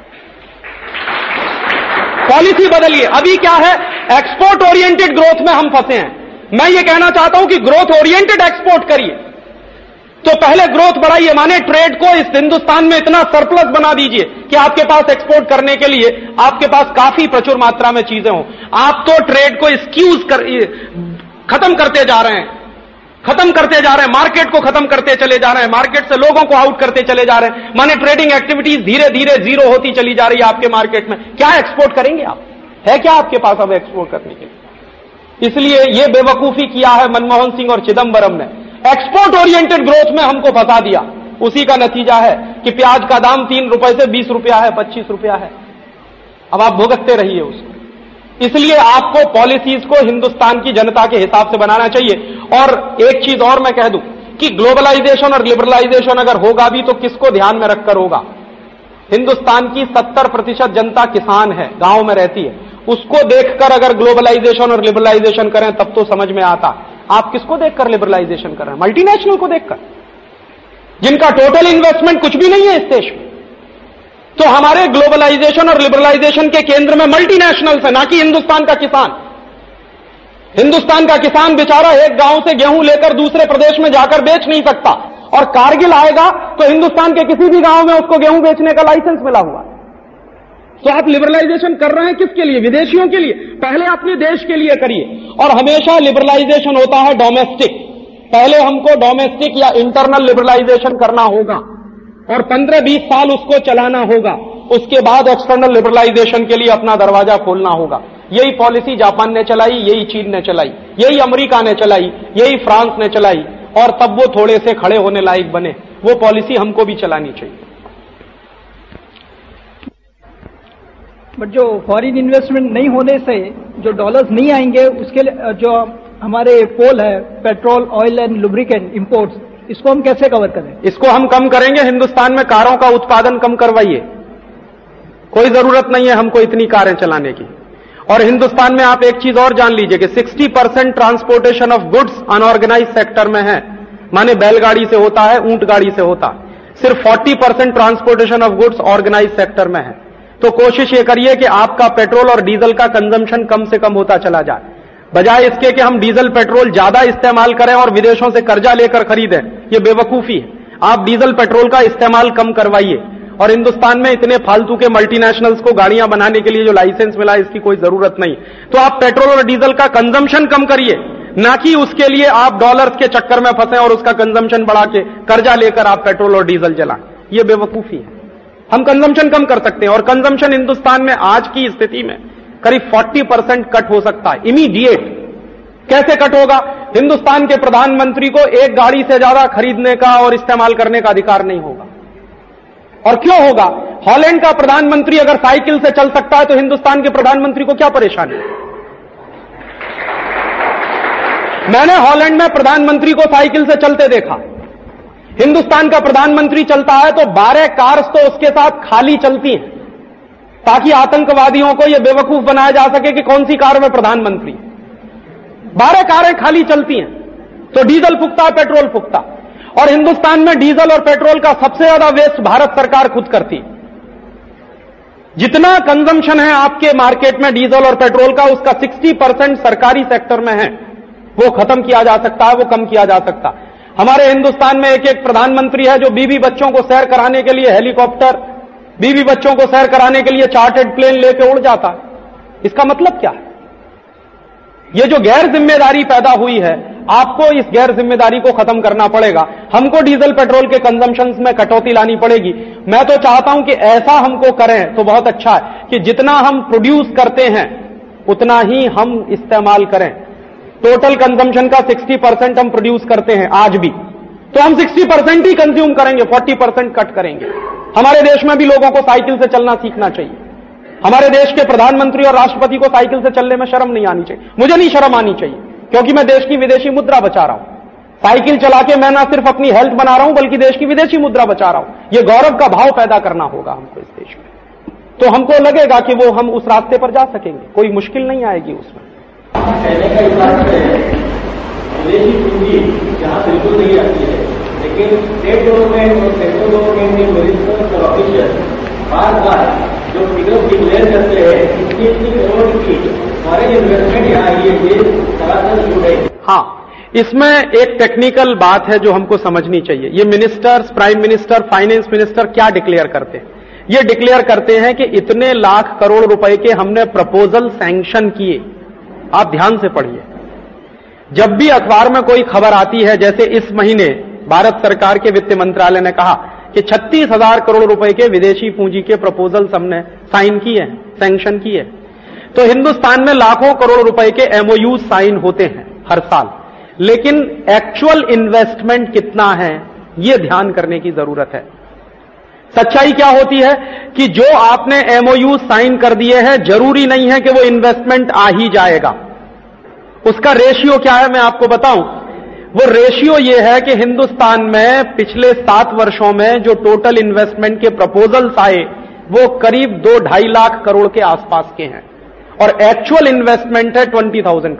पॉलिसी बदलिए। अभी क्या है, एक्सपोर्ट ओरिएंटेड ग्रोथ में हम फंसे हैं। मैं ये कहना चाहता हूं कि ग्रोथ ओरिएंटेड एक्सपोर्ट करिए। तो पहले ग्रोथ बढ़ाइए, माने ट्रेड को इस हिंदुस्तान में इतना सरप्लस बना दीजिए कि आपके पास एक्सपोर्ट करने के लिए आपके पास काफी प्रचुर मात्रा में चीजें हों। आप तो ट्रेड को खत्म करते जा रहे हैं, मार्केट को खत्म करते चले जा रहे हैं, मार्केट से लोगों को आउट करते चले जा रहे हैं। माने ट्रेडिंग एक्टिविटीज धीरे धीरे जीरो होती चली जा रही है आपके मार्केट में। क्या एक्सपोर्ट करेंगे आप? है क्या आपके पास अब एक्सपोर्ट करने के लिए? इसलिए यह बेवकूफी किया है मनमोहन सिंह और चिदंबरम ने, एक्सपोर्ट ओरिएंटेड ग्रोथ में हमको फंसा दिया। उसी का नतीजा है कि प्याज का दाम 3 रुपए से 20 रुपया है, 25 रुपया है। अब आप भुगतते रहिए उसको। इसलिए आपको पॉलिसीज को हिंदुस्तान की जनता के हिसाब से बनाना चाहिए। और एक चीज और मैं कह दूं कि ग्लोबलाइजेशन और लिबरलाइजेशन अगर होगा भी तो किसको ध्यान में रखकर होगा? हिंदुस्तान की 70% जनता किसान है, गांव में रहती है। उसको देखकर अगर ग्लोबलाइजेशन और लिबरलाइजेशन करें तब तो समझ में आता। आप किसको देखकर लिबरलाइजेशन कर रहे हैं? मल्टीनेशनल को देखकर, जिनका टोटल इन्वेस्टमेंट कुछ भी नहीं है इस देश में। तो हमारे ग्लोबलाइजेशन और लिबरलाइजेशन के केंद्र में मल्टीनेशनल्स है, ना कि हिंदुस्तान का किसान। हिंदुस्तान का किसान बेचारा एक गांव से गेहूं लेकर दूसरे प्रदेश में जाकर बेच नहीं सकता, और कारगिल आएगा तो हिंदुस्तान के किसी भी गांव में उसको गेहूं बेचने का लाइसेंस मिला हुआ है। तो आप लिबरलाइजेशन कर रहे हैं किसके लिए? विदेशियों के लिए। पहले अपने देश के लिए करिए। और हमेशा लिबरलाइजेशन होता है डोमेस्टिक, पहले हमको डोमेस्टिक या इंटरनल लिबरलाइजेशन करना होगा और 15-20 साल उसको चलाना होगा, उसके बाद एक्सटर्नल लिबरलाइजेशन के लिए अपना दरवाजा खोलना होगा। यही पॉलिसी जापान ने चलाई, यही चीन ने चलाई, यही अमेरिका ने चलाई, यही फ्रांस ने चलाई, और तब वो थोड़े से खड़े होने लायक बने। वो पॉलिसी हमको भी चलानी चाहिए।
बट जो फॉरेन इन्वेस्टमेंट नहीं होने से जो डॉलर्स नहीं आएंगे, उसके लिए जो हमारे पोल है petrol, oil and lubricant imports, इसको हम कैसे कवर करें?
इसको हम कम करेंगे। हिंदुस्तान में कारों का उत्पादन कम करवाइए, कोई जरूरत नहीं है हमको इतनी कारें चलाने की। और हिंदुस्तान में आप एक चीज और जान लीजिए कि 60% transportation of goods unorganised sector में है, माने बैलगाड़ी से होता है, ऊंट गाड़ी से होता है। सिर्फ 40% transportation of goods organised sector में है। तो कोशिश ये करिए कि आपका पेट्रोल और डीजल का कंजम्पशन कम से कम होता चला जाए, बजाय इसके कि हम डीजल पेट्रोल ज्यादा इस्तेमाल करें और विदेशों से कर्जा लेकर खरीदें। ये बेवकूफी है। आप डीजल पेट्रोल का इस्तेमाल कम करवाइए। और हिंदुस्तान में इतने फालतू के मल्टीनेशनल्स को गाड़ियां बनाने के लिए जो लाइसेंस मिला, इसकी कोई जरूरत नहीं। तो आप पेट्रोल और डीजल का कंजम्पशन कम करिए, ना कि उसके लिए आप डॉलर्स के चक्कर में फंसे और उसका कंजम्पशन बढ़ा के कर्जा लेकर आप पेट्रोल और डीजल जलाएं। ये बेवकूफी है। हम कंजम्पशन कम कर सकते हैं, और कंजम्पशन हिंदुस्तान में आज की स्थिति में करीब 40% कट हो सकता है, इमीडिएट। कैसे कट होगा? हिंदुस्तान के प्रधानमंत्री को एक गाड़ी से ज्यादा खरीदने का और इस्तेमाल करने का अधिकार नहीं होगा। और क्यों होगा? हॉलैंड का प्रधानमंत्री अगर साइकिल से चल सकता है तो हिंदुस्तान के प्रधानमंत्री को क्या परेशानी? मैंने हॉलैंड में प्रधानमंत्री को साइकिल से चलते देखा। हिंदुस्तान का प्रधानमंत्री चलता है तो 12 कार्स तो उसके साथ खाली चलती हैं, ताकि आतंकवादियों को यह बेवकूफ बनाया जा सके कि कौन सी कार में प्रधानमंत्री। 12 कारें खाली चलती हैं, तो डीजल फूकता, पेट्रोल फूकता। और हिंदुस्तान में डीजल और पेट्रोल का सबसे ज्यादा वेस्ट भारत सरकार खुद करती। जितना कंजम्पशन है आपके मार्केट में डीजल और पेट्रोल का, उसका 60% सरकारी सेक्टर में है। वो खत्म किया जा सकता है, वो कम किया जा सकता है। हमारे हिंदुस्तान में एक प्रधानमंत्री है जो बीवी बच्चों को सैर कराने के लिए हेलीकॉप्टर, बीवी बच्चों को सैर कराने के लिए चार्टर्ड प्लेन लेके उड़ जाता है। इसका मतलब क्या है? ये जो गैर जिम्मेदारी पैदा हुई है, आपको इस गैर जिम्मेदारी को खत्म करना पड़ेगा। हमको डीजल पेट्रोल के कंजम्पशन में कटौती लानी पड़ेगी। मैं तो चाहता हूं कि ऐसा हमको करें तो बहुत अच्छा है कि जितना हम प्रोड्यूस करते हैं उतना ही हम इस्तेमाल करें। टोटल कंजम्पशन का 60% हम प्रोड्यूस करते हैं आज भी, तो हम 60% ही कंज्यूम करेंगे, 40% कट करेंगे। हमारे देश में भी लोगों को साइकिल से चलना सीखना चाहिए। हमारे देश के प्रधानमंत्री और राष्ट्रपति को साइकिल से चलने में शर्म नहीं आनी चाहिए। मुझे नहीं शर्म आनी चाहिए, क्योंकि मैं देश की विदेशी मुद्रा बचा रहा हूं। साइकिल चला के मैं ना सिर्फ अपनी हेल्थ बना रहा हूं, बल्कि देश की विदेशी मुद्रा बचा रहा हूं। यह गौरव का भाव पैदा करना होगा हमको इस देश में, तो हमको लगेगा कि वो हम उस रास्ते पर जा सकेंगे, कोई मुश्किल नहीं आएगी उसमें।
कहने का हिसाब से विदेशी पूंजी जहां बिल्कुल नहीं आती है, लेकिन स्टेट गवर्नमेंट और सेंट्रल गवर्नमेंट के मिनिस्टर्स और ऑफिशियल बार बार जो फिगर डिक्लेयर करते हैं कि इतनी करोड़ की फॉरेन इन्वेस्टमेंट यहाँ ये देश सरासर जुड़े।
हाँ, इसमें एक टेक्निकल बात है जो हमको समझनी चाहिए। ये ministers, prime minister, finance minister क्या डिक्लेयर करते हैं? ये डिक्लेयर करते हैं कि इतने लाख करोड़ रुपए के हमने प्रपोजल सैंक्शन किए। आप ध्यान से पढ़िए। जब भी अखबार में कोई खबर आती है, जैसे इस महीने भारत सरकार के वित्त मंत्रालय ने कहा कि 36,000 करोड़ रुपए के विदेशी पूंजी के प्रपोजल्स हमने साइन किए हैं, सैंक्शन किए, तो हिंदुस्तान में लाखों करोड़ रुपए के एमओयू साइन होते हैं हर साल। लेकिन एक्चुअल इन्वेस्टमेंट कितना है, यह ध्यान करने की जरूरत है। सच्चाई क्या होती है कि जो आपने एमओयू साइन कर दिए हैं, जरूरी नहीं है कि वो इन्वेस्टमेंट आ ही जाएगा। उसका रेशियो क्या है मैं आपको बताऊं। वो रेशियो ये है कि हिंदुस्तान में पिछले 7 वर्षों में जो टोटल इन्वेस्टमेंट के प्रपोजल्स आए वो करीब 2-2.5 लाख करोड़ के आसपास के हैं, और एक्चुअल इन्वेस्टमेंट है 20,000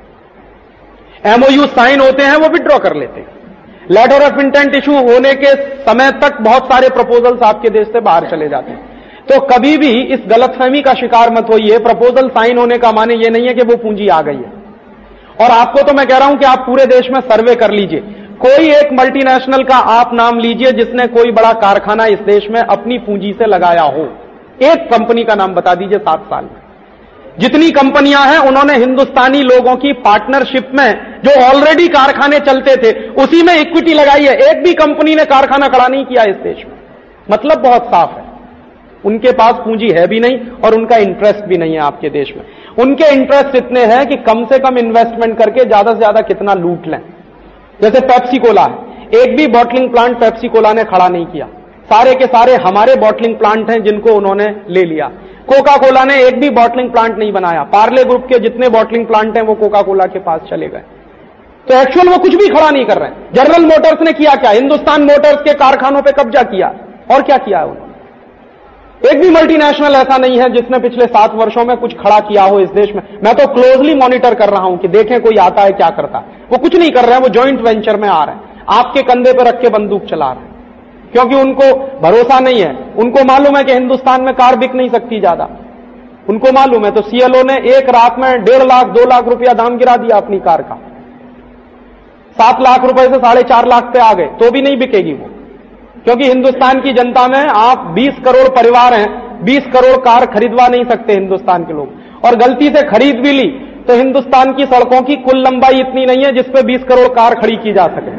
करोड़। एमओयू साइन होते हैं, वो विड्रॉ कर लेते हैं। लेटर ऑफ इंटेंट इशू होने के समय तक बहुत सारे प्रपोजल्स आपके देश से बाहर चले जाते हैं। तो कभी भी इस गलतफहमी का शिकार मत होइए। प्रपोजल साइन होने का माने ये नहीं है कि वो पूंजी आ गई है। और आपको तो मैं कह रहा हूं कि आप पूरे देश में सर्वे कर लीजिए, कोई एक मल्टीनेशनल का आप नाम लीजिए जिसने कोई बड़ा कारखाना इस देश में अपनी पूंजी से लगाया हो। एक कंपनी का नाम बता दीजिए 7 साल में। जितनी कंपनियां हैं उन्होंने हिंदुस्तानी लोगों की पार्टनरशिप में जो ऑलरेडी कारखाने चलते थे उसी में इक्विटी लगाई है। एक भी कंपनी ने कारखाना खड़ा नहीं किया इस देश में। मतलब बहुत साफ है, उनके पास पूंजी है भी नहीं और उनका इंटरेस्ट भी नहीं है आपके देश में। उनके इंटरेस्ट इतने हैं कि कम से कम इन्वेस्टमेंट करके ज्यादा से ज्यादा कितना लूट लें। जैसे पेप्सी कोला है, एक भी बॉटलिंग प्लांट पेप्सी कोला ने खड़ा नहीं किया, सारे के सारे हमारे बॉटलिंग प्लांट हैं जिनको उन्होंने ले लिया। कोका कोला ने एक भी बॉटलिंग प्लांट नहीं बनाया, पार्ले ग्रुप के जितने बॉटलिंग प्लांट हैं वो कोका कोला के पास चले गए। तो एक्चुअल वो कुछ भी खड़ा नहीं कर रहे हैं। जनरल मोटर्स ने किया क्या? हिंदुस्तान मोटर्स के कारखानों पर कब्जा किया और क्या किया है उन्होंने? एक भी मल्टीनेशनल ऐसा नहीं है जिसने पिछले 7 वर्षों में कुछ खड़ा किया हो इस देश में। मैं तो क्लोजली मॉनिटर कर रहा हूं कि देखें कोई आता है क्या करता है। वो कुछ नहीं कर रहे हैं, वो जॉइंट वेंचर में आ रहे हैं, आपके कंधे पर रख के बंदूक चला रहे हैं, क्योंकि उनको भरोसा नहीं है। उनको मालूम है कि हिंदुस्तान में कार बिक नहीं सकती ज्यादा, उनको मालूम है। तो सीएलओ ने एक रात में 1.5 लाख 2 लाख रुपया दाम गिरा दिया अपनी कार का, 7 लाख रुपए से 4.5 लाख पे आ गए, तो भी नहीं बिकेगी वो, क्योंकि हिंदुस्तान की जनता में आप 20 करोड़ परिवार हैं, 20 करोड़ कार खरीदवा नहीं सकते हिंदुस्तान के लोग। और गलती से खरीद भी ली तो हिंदुस्तान की सड़कों की कुल लंबाई इतनी नहीं है जिसपे 20 करोड़ कार खड़ी की जा सके,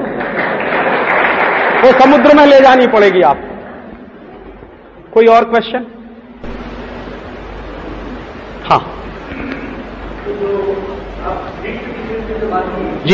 वो समुद्र में ले जानी पड़ेगी आपको। कोई और क्वेश्चन? हाँ जी,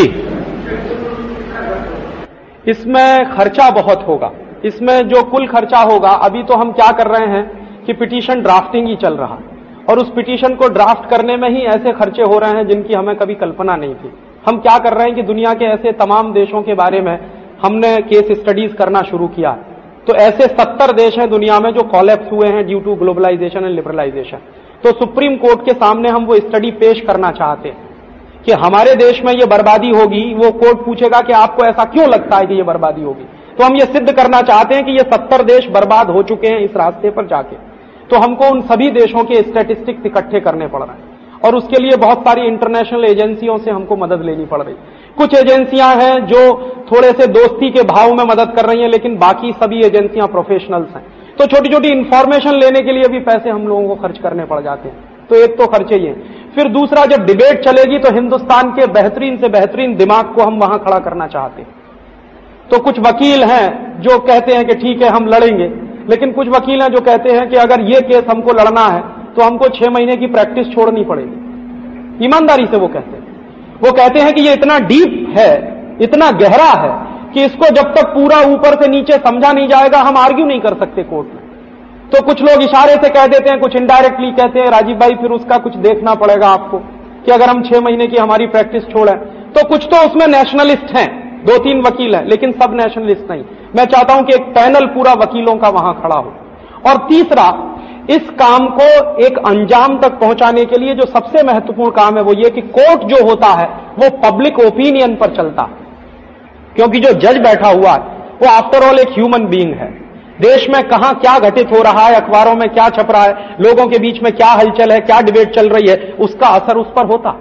इसमें खर्चा बहुत होगा। इसमें जो कुल खर्चा होगा, अभी तो हम क्या कर रहे हैं कि पिटीशन ड्राफ्टिंग ही चल रहा, और उस पिटीशन को ड्राफ्ट करने में ही ऐसे खर्चे हो रहे हैं जिनकी हमें कभी कल्पना नहीं थी। हम क्या कर रहे हैं कि दुनिया के ऐसे तमाम देशों के बारे में हमने केस स्टडीज करना शुरू किया। तो ऐसे 70 देश हैं दुनिया में जो कॉलेप्स हुए हैं due to globalisation and liberalisation. तो सुप्रीम कोर्ट के सामने हम वो स्टडी पेश करना चाहते हैं कि हमारे देश में ये बर्बादी होगी। वो कोर्ट पूछेगा कि आपको ऐसा क्यों लगता है कि ये बर्बादी होगी, तो हम ये सिद्ध करना चाहते हैं कि ये 70 देश बर्बाद हो चुके हैं इस रास्ते पर जाके। तो हमको उन सभी देशों के स्टैटिस्टिक्स इकट्ठे करने पड़ रहे हैं, और उसके लिए बहुत सारी इंटरनेशनल एजेंसियों से हमको मदद लेनी पड़ रही। कुछ एजेंसियां हैं जो थोड़े से दोस्ती के भाव में मदद कर रही हैं, लेकिन बाकी सभी एजेंसियां प्रोफेशनल्स हैं। तो छोटी छोटी इंफॉर्मेशन लेने के लिए भी पैसे हम लोगों को खर्च करने पड़ जाते हैं। तो एक तो खर्चे ही है। फिर दूसरा, जब डिबेट चलेगी तो हिंदुस्तान के बेहतरीन से बेहतरीन दिमाग को हम वहां खड़ा करना चाहते हैं। तो कुछ वकील हैं जो कहते हैं कि ठीक है हम लड़ेंगे, लेकिन कुछ वकील हैं जो कहते हैं कि अगर ये केस हमको लड़ना है तो हमको 6 महीने की प्रैक्टिस छोड़नी पड़ेगी। ईमानदारी से वो कहते हैं कि ये इतना डीप है, इतना गहरा है कि इसको जब तक पूरा ऊपर से नीचे समझा नहीं जाएगा हम आर्ग्यू नहीं कर सकते कोर्ट में। तो कुछ लोग इशारे से कह देते हैं, कुछ इनडायरेक्टली कहते हैं राजीव भाई फिर उसका कुछ देखना पड़ेगा आपको कि अगर हम 6 महीने की हमारी प्रैक्टिस छोड़ें। तो कुछ तो उसमें नेशनलिस्ट हैं, 2-3 वकील हैं, लेकिन सब नेशनलिस्ट नहीं। मैं चाहता हूं कि एक पैनल पूरा वकीलों का वहां खड़ा हो। और तीसरा, इस काम को एक अंजाम तक पहुंचाने के लिए जो सबसे महत्वपूर्ण काम है वो ये कि कोर्ट जो होता है वो पब्लिक ओपिनियन पर चलता है, क्योंकि जो जज बैठा हुआ है वो आफ्टर ऑल एक ह्यूमन बीइंग है। देश में कहां क्या घटित हो रहा है, अखबारों में क्या छप रहा है, लोगों के बीच में क्या हलचल है, क्या डिबेट चल रही है, उसका असर उस पर होता।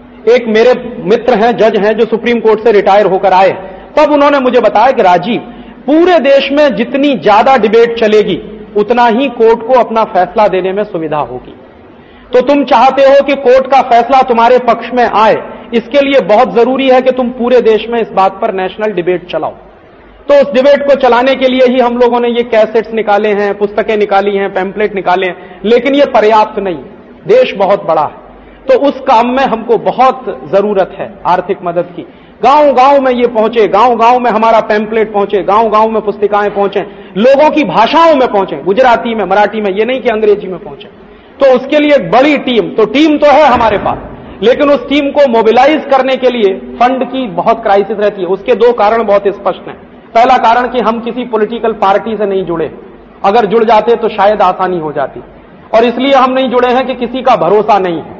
एक मेरे मित्र हैं, जज हैं, जो सुप्रीम कोर्ट से रिटायर होकर आए, तब उन्होंने मुझे बताया कि राजीव, पूरे देश में जितनी ज्यादा डिबेट चलेगी उतना ही कोर्ट को अपना फैसला देने में सुविधा होगी। तो तुम चाहते हो कि कोर्ट का फैसला तुम्हारे पक्ष में आए, इसके लिए बहुत जरूरी है कि तुम पूरे देश में इस बात पर नेशनल डिबेट चलाओ। तो उस डिबेट को चलाने के लिए ही हम लोगों ने ये कैसेट्स निकाले हैं, पुस्तकें निकाली हैं, पैम्पलेट निकाले हैं, लेकिन ये पर्याप्त नहीं। देश बहुत बड़ा है, तो उस काम में हमको बहुत जरूरत है आर्थिक मदद की। गांव गांव में ये पहुंचे, गांव गांव में हमारा पैम्पलेट पहुंचे, गांव गांव में पुस्तिकाएं पहुंचे, लोगों की भाषाओं में पहुंचे, गुजराती में, मराठी में, ये नहीं कि अंग्रेजी में पहुंचे। तो उसके लिए एक बड़ी टीम तो है हमारे पास, लेकिन उस टीम को मोबिलाइज करने के लिए फंड की बहुत क्राइसिस रहती है। उसके 2 कारण बहुत स्पष्ट हैं। पहला कारण कि हम किसी पॉलिटिकल पार्टी से नहीं जुड़े, अगर जुड़ जाते तो शायद आसानी हो जाती, और इसलिए हम नहीं जुड़े हैं कि किसी का भरोसा नहीं है।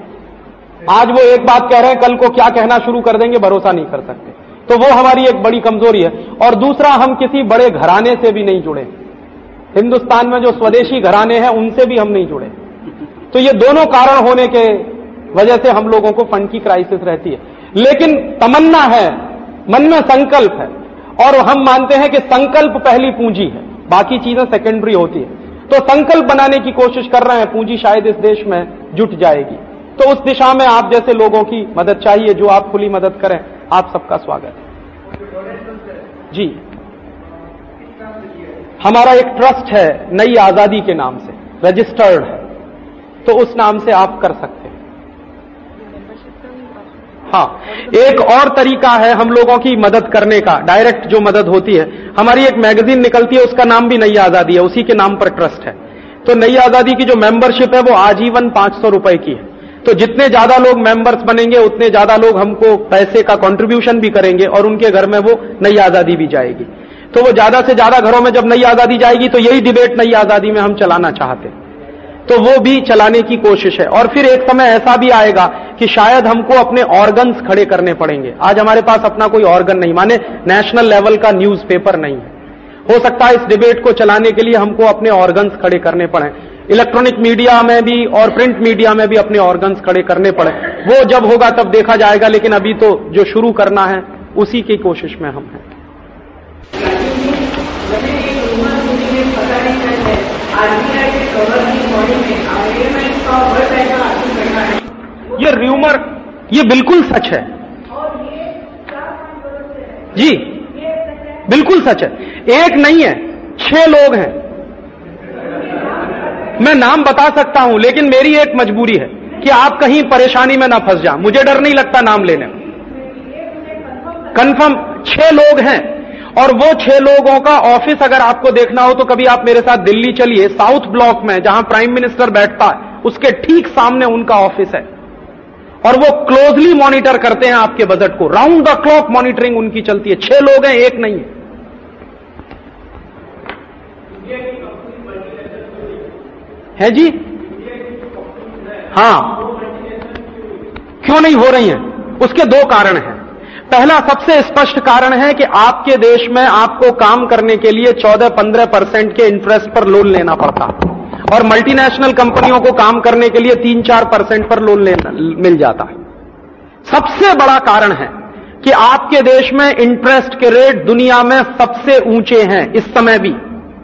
आज वो एक बात कह रहे हैं, कल को क्या कहना शुरू कर देंगे, भरोसा नहीं कर सकते। तो वो हमारी एक बड़ी कमजोरी है। और दूसरा, हम किसी बड़े घराने से भी नहीं जुड़े। हिंदुस्तान में जो स्वदेशी घराने हैं उनसे भी हम नहीं जुड़े। तो ये दोनों कारण होने के वजह से हम लोगों को फंड की क्राइसिस रहती है। लेकिन तमन्ना है, मन में संकल्प है, और हम मानते हैं कि संकल्प पहली पूंजी है, बाकी चीजें सेकेंडरी होती है। तो संकल्प बनाने की कोशिश कर रहे हैं, पूंजी शायद इस देश में जुट जाएगी। तो उस दिशा में आप जैसे लोगों की मदद चाहिए, जो आप खुली मदद करें आप सबका स्वागत है जी। हमारा एक ट्रस्ट है नई आजादी के नाम से, रजिस्टर्ड है, तो उस नाम से आप कर सकते हैं। हाँ, एक और तरीका है हम लोगों की मदद करने का, डायरेक्ट जो मदद होती है, हमारी एक मैगजीन निकलती है, उसका नाम भी नई आजादी है, उसी के नाम पर ट्रस्ट है। तो नई आजादी की जो मेंबरशिप है वो आजीवन 500 रुपए की है। तो जितने ज्यादा लोग मेंबर्स बनेंगे उतने ज्यादा लोग हमको पैसे का कंट्रीब्यूशन भी करेंगे और उनके घर में वो नई आजादी भी जाएगी। तो वो ज्यादा से ज्यादा घरों में जब नई आजादी जाएगी तो यही डिबेट नई आजादी में हम चलाना चाहते हैं, तो वो भी चलाने की कोशिश है। और फिर एक समय ऐसा भी आएगा कि शायद हमको अपने ऑर्गन्स खड़े करने पड़ेंगे। आज हमारे पास अपना कोई ऑर्गन नहीं, माने नेशनल लेवल का न्यूज़पेपर नहीं है। हो सकता है इस डिबेट को चलाने के लिए हमको अपने ऑर्गन्स खड़े करने पड़े, इलेक्ट्रॉनिक मीडिया में भी और प्रिंट मीडिया में भी अपने ऑर्गन्स खड़े करने पड़े। वो जब होगा तब देखा जाएगा, लेकिन अभी तो जो शुरू करना है उसी की कोशिश में हम हैं। ये र्यूमर, ये बिल्कुल सच है जी, बिल्कुल सच है। एक नहीं है, 6 लोग हैं। मैं नाम बता सकता हूं, लेकिन मेरी एक मजबूरी है कि आप कहीं परेशानी में ना फंस जाएं। मुझे डर नहीं लगता नाम लेने में। कंफर्म 6 लोग हैं, और वो 6 लोगों का ऑफिस अगर आपको देखना हो तो कभी आप मेरे साथ दिल्ली चलिए, साउथ ब्लॉक में जहां प्राइम मिनिस्टर बैठता है उसके ठीक सामने उनका ऑफिस है, और वो क्लोजली मॉनिटर करते हैं आपके बजट को। राउंड द क्लॉक मॉनिटरिंग उनकी चलती है। 6 लोग हैं, एक नहीं है जी। हां, क्यों नहीं हो रही हैं? उसके 2 कारण हैं। पहला सबसे स्पष्ट कारण है कि आपके देश में आपको काम करने के लिए 14-15% के इंटरेस्ट पर लोन लेना पड़ता है, और मल्टीनेशनल कंपनियों को काम करने के लिए 3-4% पर लोन मिल जाता है। सबसे बड़ा कारण है कि आपके देश में इंटरेस्ट के रेट दुनिया में सबसे ऊंचे हैं इस समय भी।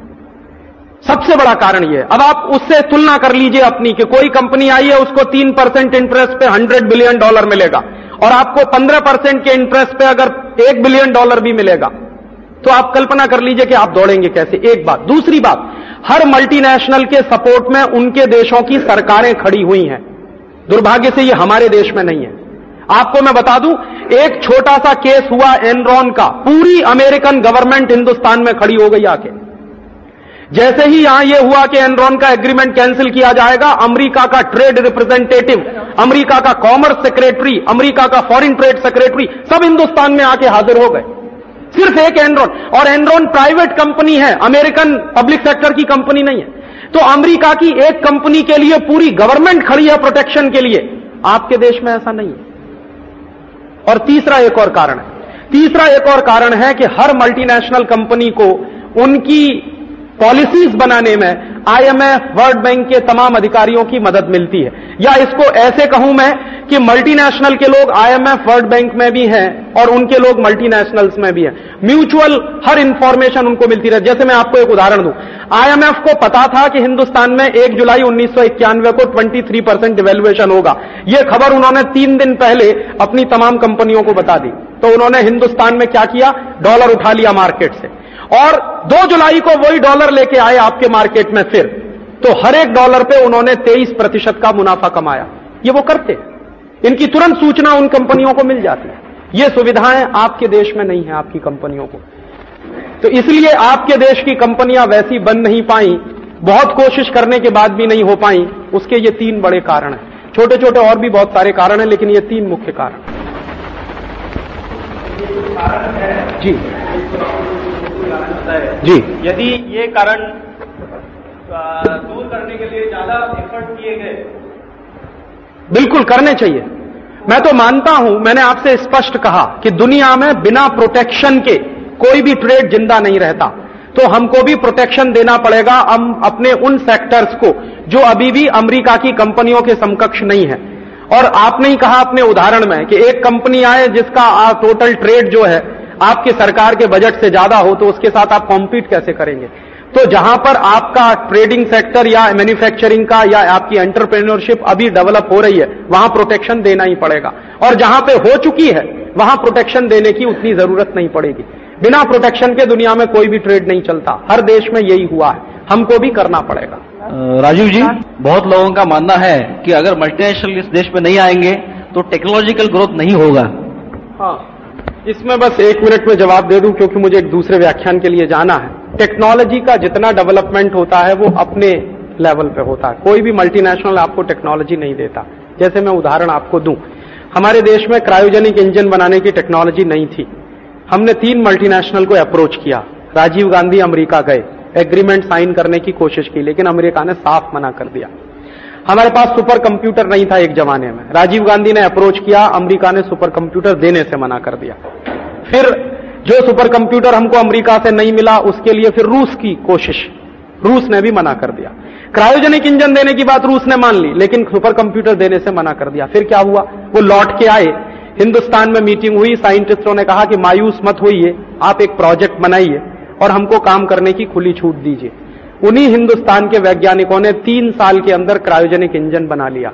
सबसे बड़ा कारण यह है। अब आप उससे तुलना कर लीजिए अपनी, कि कोई कंपनी आई है उसको 3% इंटरेस्ट पे $100 बिलियन मिलेगा, और आपको 15% के इंटरेस्ट पे अगर $1 बिलियन भी मिलेगा, तो आप कल्पना कर लीजिए कि आप दौड़ेंगे कैसे। एक बात। दूसरी बात, हर मल्टीनेशनल के सपोर्ट में उनके देशों की सरकारें खड़ी हुई हैं। दुर्भाग्य से ये हमारे देश में नहीं है। आपको मैं बता दूं, एक छोटा सा केस हुआ एनरॉन का, पूरी अमेरिकन गवर्नमेंट हिंदुस्तान में खड़ी हो गई आके। जैसे ही यहां यह हुआ कि एनरॉन का एग्रीमेंट कैंसिल किया जाएगा, अमेरिका का ट्रेड रिप्रेजेंटेटिव, अमेरिका का कॉमर्स सेक्रेटरी, अमेरिका का फॉरेन ट्रेड सेक्रेटरी सब हिंदुस्तान में आके हाजिर हो गए। सिर्फ एक एनरॉन, और एनरॉन प्राइवेट कंपनी है, अमेरिकन पब्लिक सेक्टर की कंपनी नहीं है। तो अमेरिका की एक कंपनी के लिए पूरी गवर्नमेंट खड़ी है प्रोटेक्शन के लिए। आपके देश में ऐसा नहीं है। और तीसरा एक और कारण है कि हर मल्टीनेशनल कंपनी को उनकी पॉलिसीज बनाने में आईएमएफ, वर्ल्ड बैंक के तमाम अधिकारियों की मदद मिलती है। या इसको ऐसे कहूं मैं कि मल्टीनेशनल के लोग आईएमएफ, वर्ल्ड बैंक में भी हैं और उनके लोग मल्टीनेशनल्स में भी हैं। म्यूचुअल हर इंफॉर्मेशन उनको मिलती रहे। जैसे मैं आपको एक उदाहरण दूं, आईएमएफ को पता था कि हिंदुस्तान में 1 जुलाई 1991 को 23% डिवैल्यूएशन होगा। यह खबर उन्होंने 3 दिन पहले अपनी तमाम कंपनियों को बता दी। तो उन्होंने हिंदुस्तान में क्या किया, डॉलर उठा लिया मार्केट से, और 2 जुलाई को वही डॉलर लेके आए आपके मार्केट में फिर। तो हर एक डॉलर पे उन्होंने 23% का मुनाफा कमाया। ये वो करते, इनकी तुरंत सूचना उन कंपनियों को मिल जाती है। ये सुविधाएं आपके देश में नहीं है आपकी कंपनियों को। तो इसलिए आपके देश की कंपनियां वैसी बन नहीं पाई, बहुत कोशिश करने के बाद भी नहीं हो पाई। उसके ये 3 बड़े कारण हैं। छोटे छोटे और भी बहुत सारे कारण हैं, लेकिन ये 3 मुख्य कारण जी जी।
यदि ये कारण दूर करने के लिए ज्यादा एफर्ट किए गए,
बिल्कुल करने चाहिए। मैं तो मानता हूं, मैंने आपसे स्पष्ट कहा कि दुनिया में बिना प्रोटेक्शन के कोई भी ट्रेड जिंदा नहीं रहता। तो हमको भी प्रोटेक्शन देना पड़ेगा हम अपने उन सेक्टर्स को जो अभी भी अमेरिका की कंपनियों के समकक्ष नहीं है। और आपने ही कहा अपने उदाहरण में कि एक कंपनी आए जिसका टोटल ट्रेड जो है आपके सरकार के बजट से ज्यादा हो, तो उसके साथ आप कॉम्पीट कैसे करेंगे। तो जहां पर आपका ट्रेडिंग सेक्टर या मैन्युफैक्चरिंग का या आपकी एंटरप्रेन्योरशिप अभी डेवलप हो रही है, वहां प्रोटेक्शन देना ही पड़ेगा। और जहां पे हो चुकी है वहां प्रोटेक्शन देने की उतनी जरूरत नहीं पड़ेगी। बिना प्रोटेक्शन के दुनिया में कोई भी ट्रेड नहीं चलता, हर देश में यही हुआ है, हमको भी करना पड़ेगा।
राजीव जी, बहुत लोगों का मानना है कि अगर मल्टीनेशनल इस देश में नहीं आएंगे तो टेक्नोलॉजिकल ग्रोथ नहीं होगा।
हाँ, इसमें बस 1 मिनट में जवाब दे दूं क्योंकि मुझे एक दूसरे व्याख्यान के लिए जाना है। टेक्नोलॉजी का जितना डेवलपमेंट होता है वो अपने लेवल पे होता है, कोई भी मल्टीनेशनल आपको टेक्नोलॉजी नहीं देता। जैसे मैं उदाहरण आपको दूं, हमारे देश में क्रायोजेनिक इंजन बनाने की टेक्नोलॉजी नहीं थी। हमने 3 मल्टीनेशनल को अप्रोच किया, राजीव गांधी अमेरिका गए, एग्रीमेंट साइन करने की कोशिश की, लेकिन अमेरिका ने साफ मना कर दिया। हमारे पास सुपर कंप्यूटर नहीं था एक जमाने में, राजीव गांधी ने अप्रोच किया, अमेरिका ने सुपर कंप्यूटर देने से मना कर दिया। फिर जो सुपर कंप्यूटर हमको अमेरिका से नहीं मिला उसके लिए फिर रूस की कोशिश, रूस ने भी मना कर दिया। क्रायोजेनिक इंजन देने की बात रूस ने मान ली, लेकिन सुपर कंप्यूटर देने से मना कर दिया। फिर क्या हुआ, वो लौट के आए, हिंदुस्तान में मीटिंग हुई, साइंटिस्टों ने कहा कि मायूस मत होइए, आप एक प्रोजेक्ट बनाइए और हमको काम करने की खुली छूट दीजिए। उन्हीं हिंदुस्तान के वैज्ञानिकों ने 3 साल के अंदर क्रायोजेनिक इंजन बना लिया।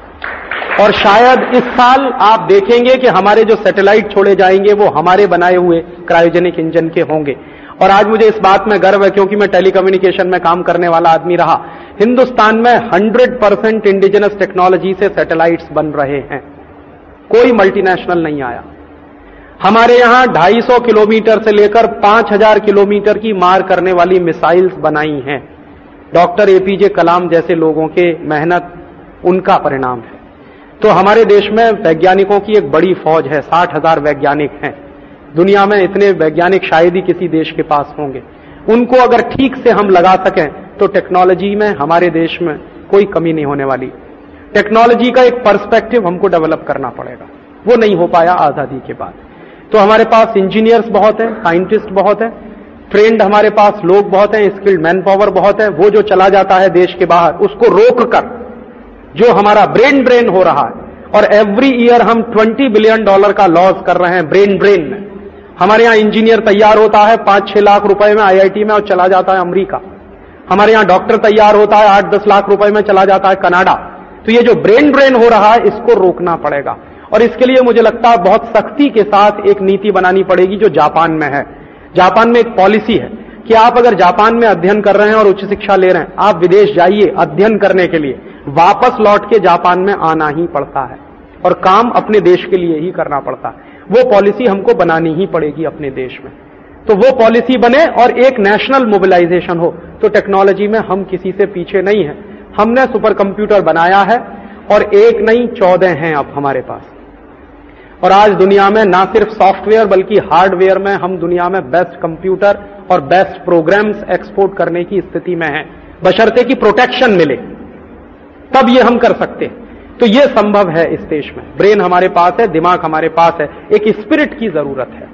और शायद इस साल आप देखेंगे कि हमारे जो सैटेलाइट छोड़े जाएंगे वो हमारे बनाए हुए क्रायोजेनिक इंजन के होंगे। और आज मुझे इस बात में गर्व है क्योंकि मैं टेलीकम्युनिकेशन में काम करने वाला आदमी रहा। हिंदुस्तान में 100% इंडिजिनस टेक्नोलॉजी से सैटेलाइट्स बन रहे हैं, कोई मल्टीनेशनल नहीं आया। हमारे यहां 250 किलोमीटर से लेकर 5000 किलोमीटर की मार करने वाली मिसाइल्स बनाई हैं। डॉक्टर एपीजे कलाम जैसे लोगों के मेहनत, उनका परिणाम है। तो हमारे देश में वैज्ञानिकों की एक बड़ी फौज है, 60,000 वैज्ञानिक हैं। दुनिया में इतने वैज्ञानिक शायद ही किसी देश के पास होंगे। उनको अगर ठीक से हम लगा सकें तो टेक्नोलॉजी में हमारे देश में कोई कमी नहीं होने वाली। टेक्नोलॉजी का एक पर्सपेक्टिव हमको डेवलप करना पड़ेगा, वो नहीं हो पाया आजादी के बाद। तो हमारे पास इंजीनियर्स बहुत हैं, साइंटिस्ट बहुत हैं, ट्रेंड हमारे पास लोग बहुत हैं, स्किल्ड मैन पावर बहुत है। वो जो चला जाता है देश के बाहर, उसको रोक कर जो हमारा ब्रेन ड्रेन हो रहा है, और एवरी ईयर हम $20 बिलियन का लॉस कर रहे हैं ब्रेन ड्रेन में। हमारे यहां इंजीनियर तैयार होता है 5-6 लाख रुपए में आईआईटी में और चला जाता है अमेरिका। हमारे यहां डॉक्टर तैयार होता है 8-10 लाख रुपए में, चला जाता है कनाडा। तो ये जो ब्रेन ड्रेन हो रहा है इसको रोकना पड़ेगा, और इसके लिए मुझे लगता है बहुत सख्ती के साथ एक नीति बनानी पड़ेगी जो जापान में है। जापान में एक पॉलिसी है कि आप अगर जापान में अध्ययन कर रहे हैं और उच्च शिक्षा ले रहे हैं, आप विदेश जाइए अध्ययन करने के लिए, वापस लौट के जापान में आना ही पड़ता है और काम अपने देश के लिए ही करना पड़ता है। वो पॉलिसी हमको बनानी ही पड़ेगी अपने देश में। तो वो पॉलिसी बने और एक नेशनल मोबिलाइजेशन हो, तो टेक्नोलॉजी में हम किसी से पीछे नहीं है। हमने सुपर कंप्यूटर बनाया है और एक नहीं 14 हैं अब हमारे पास। और आज दुनिया में ना सिर्फ सॉफ्टवेयर बल्कि हार्डवेयर में हम दुनिया में बेस्ट कंप्यूटर और बेस्ट प्रोग्राम्स एक्सपोर्ट करने की स्थिति में हैं, बशर्ते कि प्रोटेक्शन मिले, तब ये हम कर सकते हैं। तो ये संभव है इस देश में। ब्रेन हमारे पास है, दिमाग हमारे पास है, एक स्पिरिट की जरूरत है।